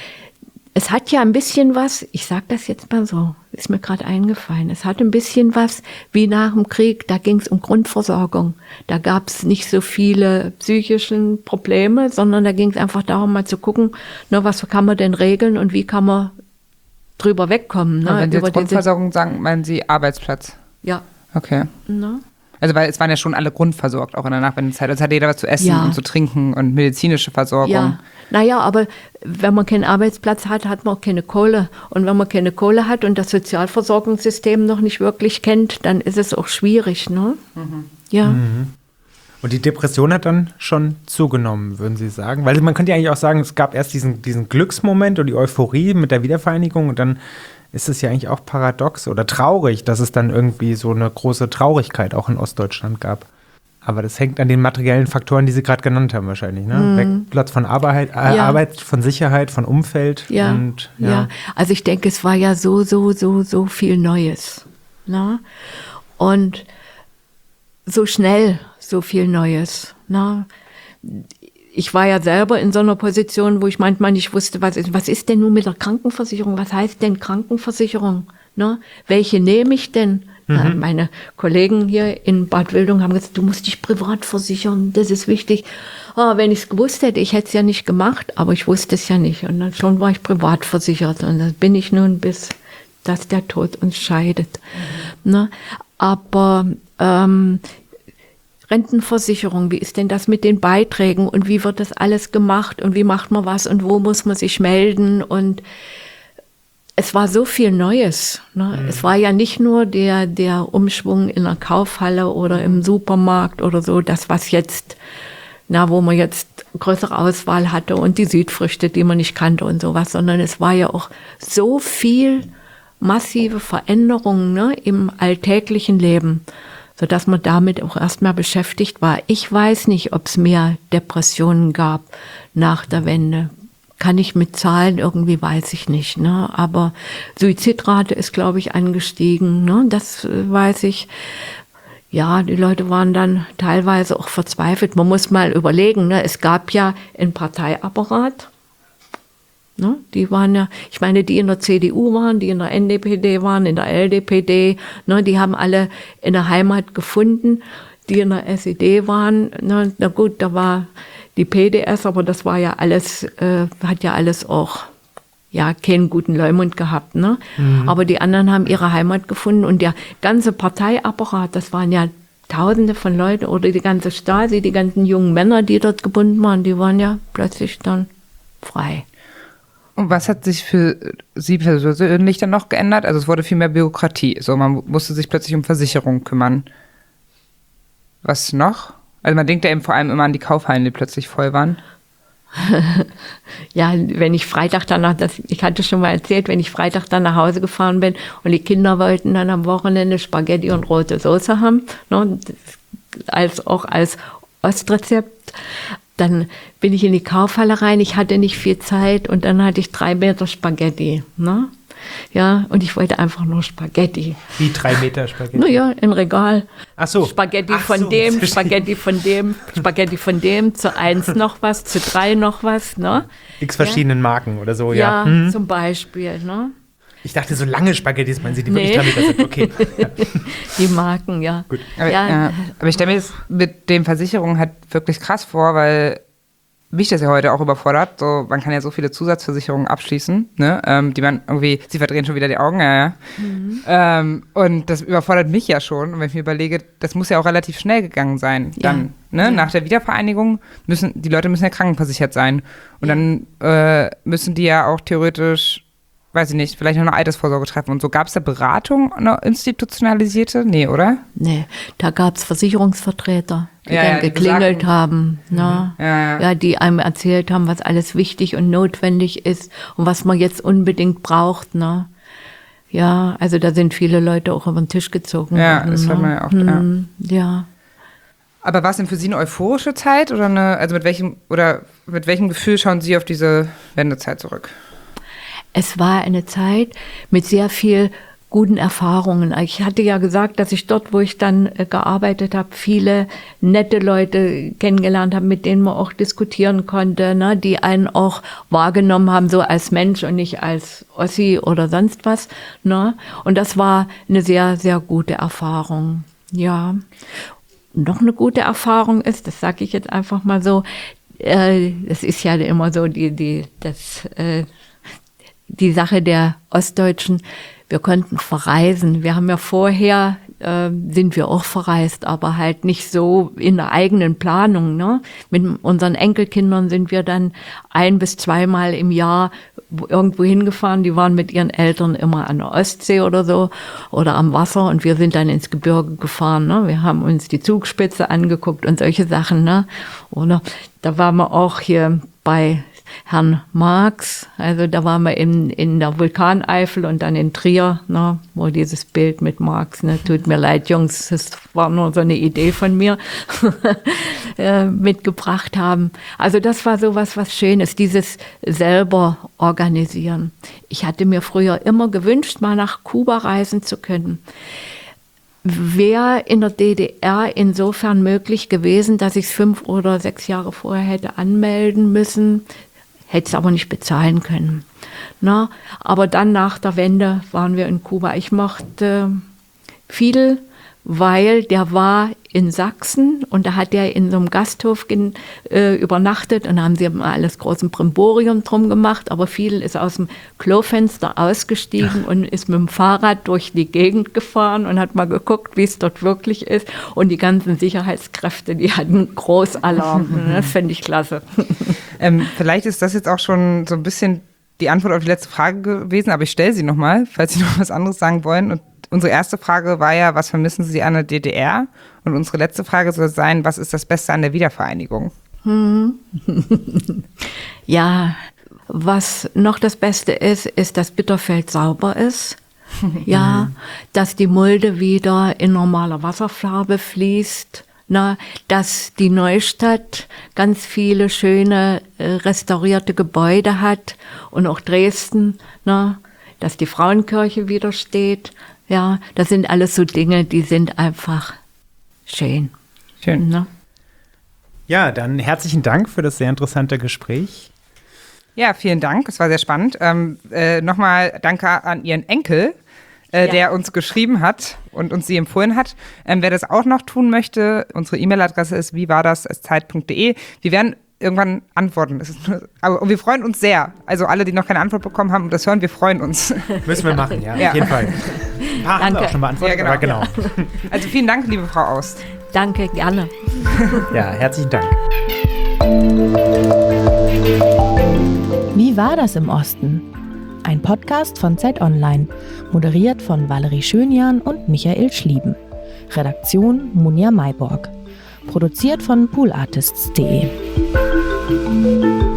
es hat ja ein bisschen was, ich sage das jetzt mal so, ist mir gerade eingefallen, es hat ein bisschen was wie nach dem Krieg, da ging es um Grundversorgung. Da gab es nicht so viele psychische Probleme, sondern da ging es einfach darum, mal zu gucken, was kann man denn regeln und wie kann man drüber wegkommen. Ne? Wenn Sie jetzt Grundversorgung sagen, meinen Sie Arbeitsplatz? Ja. Okay. Ne? Also weil es waren ja schon alle grundversorgt, auch in der Nachwendezeit. Also hatte jeder was zu essen und zu trinken und medizinische Versorgung. Ja, naja, aber wenn man keinen Arbeitsplatz hat, hat man auch keine Kohle. Und wenn man keine Kohle hat und das Sozialversorgungssystem noch nicht wirklich kennt, dann ist es auch schwierig, ne? Ja. Mhm. Und die Depression hat dann schon zugenommen, würden Sie sagen? Weil man könnte ja eigentlich auch sagen, es gab erst diesen Glücksmoment und die Euphorie mit der Wiedervereinigung und dann ist es ja eigentlich auch paradox oder traurig, dass es dann irgendwie so eine große Traurigkeit auch in Ostdeutschland gab. Aber das hängt an den materiellen Faktoren, die Sie gerade genannt haben wahrscheinlich, ne? Wegplatz von Arbeit, von Sicherheit, von Umfeld. Ja, und, ja. Also ich denke, es war ja so viel Neues. Ne? Und so schnell so viel Neues. Ne? Ich war ja selber in so einer Position, wo ich manchmal nicht wusste, was ist denn nun mit der Krankenversicherung? Was heißt denn Krankenversicherung? Ne? Welche nehme ich denn? Meine Kollegen hier in Bad Wildung haben gesagt, du musst dich privat versichern, das ist wichtig. Wenn ich es gewusst hätte, ich hätte es ja nicht gemacht, aber ich wusste es ja nicht. Und dann schon war ich privat versichert. Und das bin ich nun, bis dass der Tod uns scheidet. Ne? Aber Rentenversicherung, wie ist denn das mit den Beiträgen und wie wird das alles gemacht und wie macht man was und wo muss man sich melden und es war so viel Neues. Ne? Es war ja nicht nur der Umschwung in der Kaufhalle oder im Supermarkt oder so, das was jetzt, wo man jetzt größere Auswahl hatte und die Südfrüchte, die man nicht kannte und sowas, sondern es war ja auch so viel massive Veränderungen, ne, im alltäglichen Leben, sodass man damit auch erstmal beschäftigt war. Ich weiß nicht, ob es mehr Depressionen gab nach der Wende. Kann ich mit Zahlen irgendwie, weiß ich nicht. Ne? Aber Suizidrate ist, glaube ich, angestiegen. Ne? Das weiß ich. Ja, die Leute waren dann teilweise auch verzweifelt. Man muss mal überlegen, ne? Es gab ja einen Parteiapparat. Ne? Die waren ja, ich meine, die in der CDU waren, die in der NDPD waren, in der LDPD. Ne? Die haben alle eine Heimat gefunden. Die in der SED waren, ne? Na gut, da war die PDS, aber das war ja alles, hat ja alles auch keinen guten Leumund gehabt. Ne? Aber die anderen haben ihre Heimat gefunden und der ganze Parteiapparat, das waren ja Tausende von Leuten oder die ganze Stasi, die ganzen jungen Männer, die dort gebunden waren, die waren ja plötzlich dann frei. Und was hat sich für Sie persönlich dann noch geändert? Also es wurde viel mehr Bürokratie. So, man musste sich plötzlich um Versicherungen kümmern. Was noch? Also man denkt ja eben vor allem immer an die Kaufhallen, die plötzlich voll waren. Ja, wenn ich Freitag danach, ich hatte schon mal erzählt, wenn ich Freitag dann nach Hause gefahren bin und die Kinder wollten dann am Wochenende Spaghetti und rote Soße haben, ne, auch als Ostrezept, dann bin ich in die Kaufhalle rein, ich hatte nicht viel Zeit und dann hatte ich 3 Meter Spaghetti, ne? Ja, und ich wollte einfach nur Spaghetti. Wie 3 Meter Spaghetti? Naja, im Regal. Ach so. Spaghetti von dem, Spaghetti von dem, Spaghetti von dem, zu 1 noch was, zu 3 noch was, ne? X verschiedenen Marken oder so, ja. Ja, zum Beispiel, ne? Ich dachte, so lange Spaghettis, meinen Sie, die wirklich damit sind. Okay. Ja. Die Marken, ja. Gut. Aber ich stelle mir das mit den Versicherungen halt wirklich krass vor, weil mich das ja heute auch überfordert. So, man kann ja so viele Zusatzversicherungen abschließen, ne? Die man irgendwie, Sie verdrehen schon wieder die Augen, ja. Und das überfordert mich ja schon. Und wenn ich mir überlege, das muss ja auch relativ schnell gegangen sein. Dann, ne? Ja. Nach der Wiedervereinigung müssen die Leute ja krankenversichert sein. Und dann müssen die ja auch theoretisch, weiß ich nicht, vielleicht noch eine Altersvorsorge treffen. Und so gab es da Beratung, eine institutionalisierte? Nee, oder? Nee, da gab es Versicherungsvertreter, die dann die geklingelt haben, ne? Die einem erzählt haben, was alles wichtig und notwendig ist und was man jetzt unbedingt braucht, ne? Ja, also da sind viele Leute auch über den Tisch gezogen worden, das hat man ja auch, ja. Aber war es denn für Sie eine euphorische Zeit oder mit welchem Gefühl schauen Sie auf diese Wendezeit zurück? Es war eine Zeit mit sehr viel guten Erfahrungen. Ich hatte ja gesagt, dass ich dort, wo ich dann gearbeitet habe, viele nette Leute kennengelernt habe, mit denen man auch diskutieren konnte, ne, die einen auch wahrgenommen haben, so als Mensch und nicht als Ossi oder sonst was. Ne? Und das war eine sehr, sehr gute Erfahrung. Ja. Noch eine gute Erfahrung ist, das sage ich jetzt einfach mal so, das ist ja immer so die Sache der Ostdeutschen, wir konnten verreisen. Wir haben ja vorher, sind wir auch verreist, aber halt nicht so in der eigenen Planung. Ne? Mit unseren Enkelkindern sind wir dann 1- bis 2-mal im Jahr irgendwo hingefahren. Die waren mit ihren Eltern immer an der Ostsee oder so oder am Wasser und wir sind dann ins Gebirge gefahren. Ne? Wir haben uns die Zugspitze angeguckt und solche Sachen. Ne? Oder da waren wir auch hier bei Herrn Marx, also da waren wir in der Vulkaneifel und dann in Trier, ne, wo dieses Bild mit Marx, ne, tut mir leid, Jungs, das war nur so eine Idee von mir, mitgebracht haben. Also das war sowas, was Schönes, dieses selber organisieren. Ich hatte mir früher immer gewünscht, mal nach Kuba reisen zu können. Wäre in der DDR insofern möglich gewesen, dass ich es 5 oder 6 Jahre vorher hätte anmelden müssen, hätte es aber nicht bezahlen können. Na, aber dann nach der Wende waren wir in Kuba. Ich mochte Fidel, weil der war in Sachsen und da hat er in so einem Gasthof übernachtet und da haben sie immer alles großen Brimborium drum gemacht, aber Fidel ist aus dem Klofenster ausgestiegen und ist mit dem Fahrrad durch die Gegend gefahren und hat mal geguckt, wie es dort wirklich ist und die ganzen Sicherheitskräfte, die hatten Großalarm. Das fände ich klasse. Vielleicht ist das jetzt auch schon so ein bisschen die Antwort auf die letzte Frage gewesen, aber ich stelle sie nochmal, falls Sie noch was anderes sagen wollen. Und unsere erste Frage war ja, was vermissen Sie an der DDR? Und unsere letzte Frage soll sein, was ist das Beste an der Wiedervereinigung? Ja, was noch das Beste ist, dass Bitterfeld sauber ist. Ja, dass die Mulde wieder in normaler Wasserfarbe fließt. Na, dass die Neustadt ganz viele schöne restaurierte Gebäude hat und auch Dresden, na, dass die Frauenkirche wieder steht. Ja, das sind alles so Dinge, die sind einfach schön. Schön. Ne? Ja, dann herzlichen Dank für das sehr interessante Gespräch. Ja, vielen Dank, es war sehr spannend. Nochmal danke an Ihren Enkel, der uns geschrieben hat und uns sie empfohlen hat. Wer das auch noch tun möchte, unsere E-Mail-Adresse ist wiewardas@zeit.de. Wir werden irgendwann antworten. Und wir freuen uns sehr. Also alle, die noch keine Antwort bekommen haben, das hören, wir freuen uns. Müssen wir machen, ja. Auf jeden Fall. Ein paar haben wir auch schon beantwortet, ja, genau. aber genau. Also vielen Dank, liebe Frau Aust. Danke, gerne. Ja, herzlichen Dank. Wie war das im Osten? Ein Podcast von Zeit Online, moderiert von Valerie Schönjan und Michael Schlieben. Redaktion Munja Mayborg. Produziert von poolartists.de.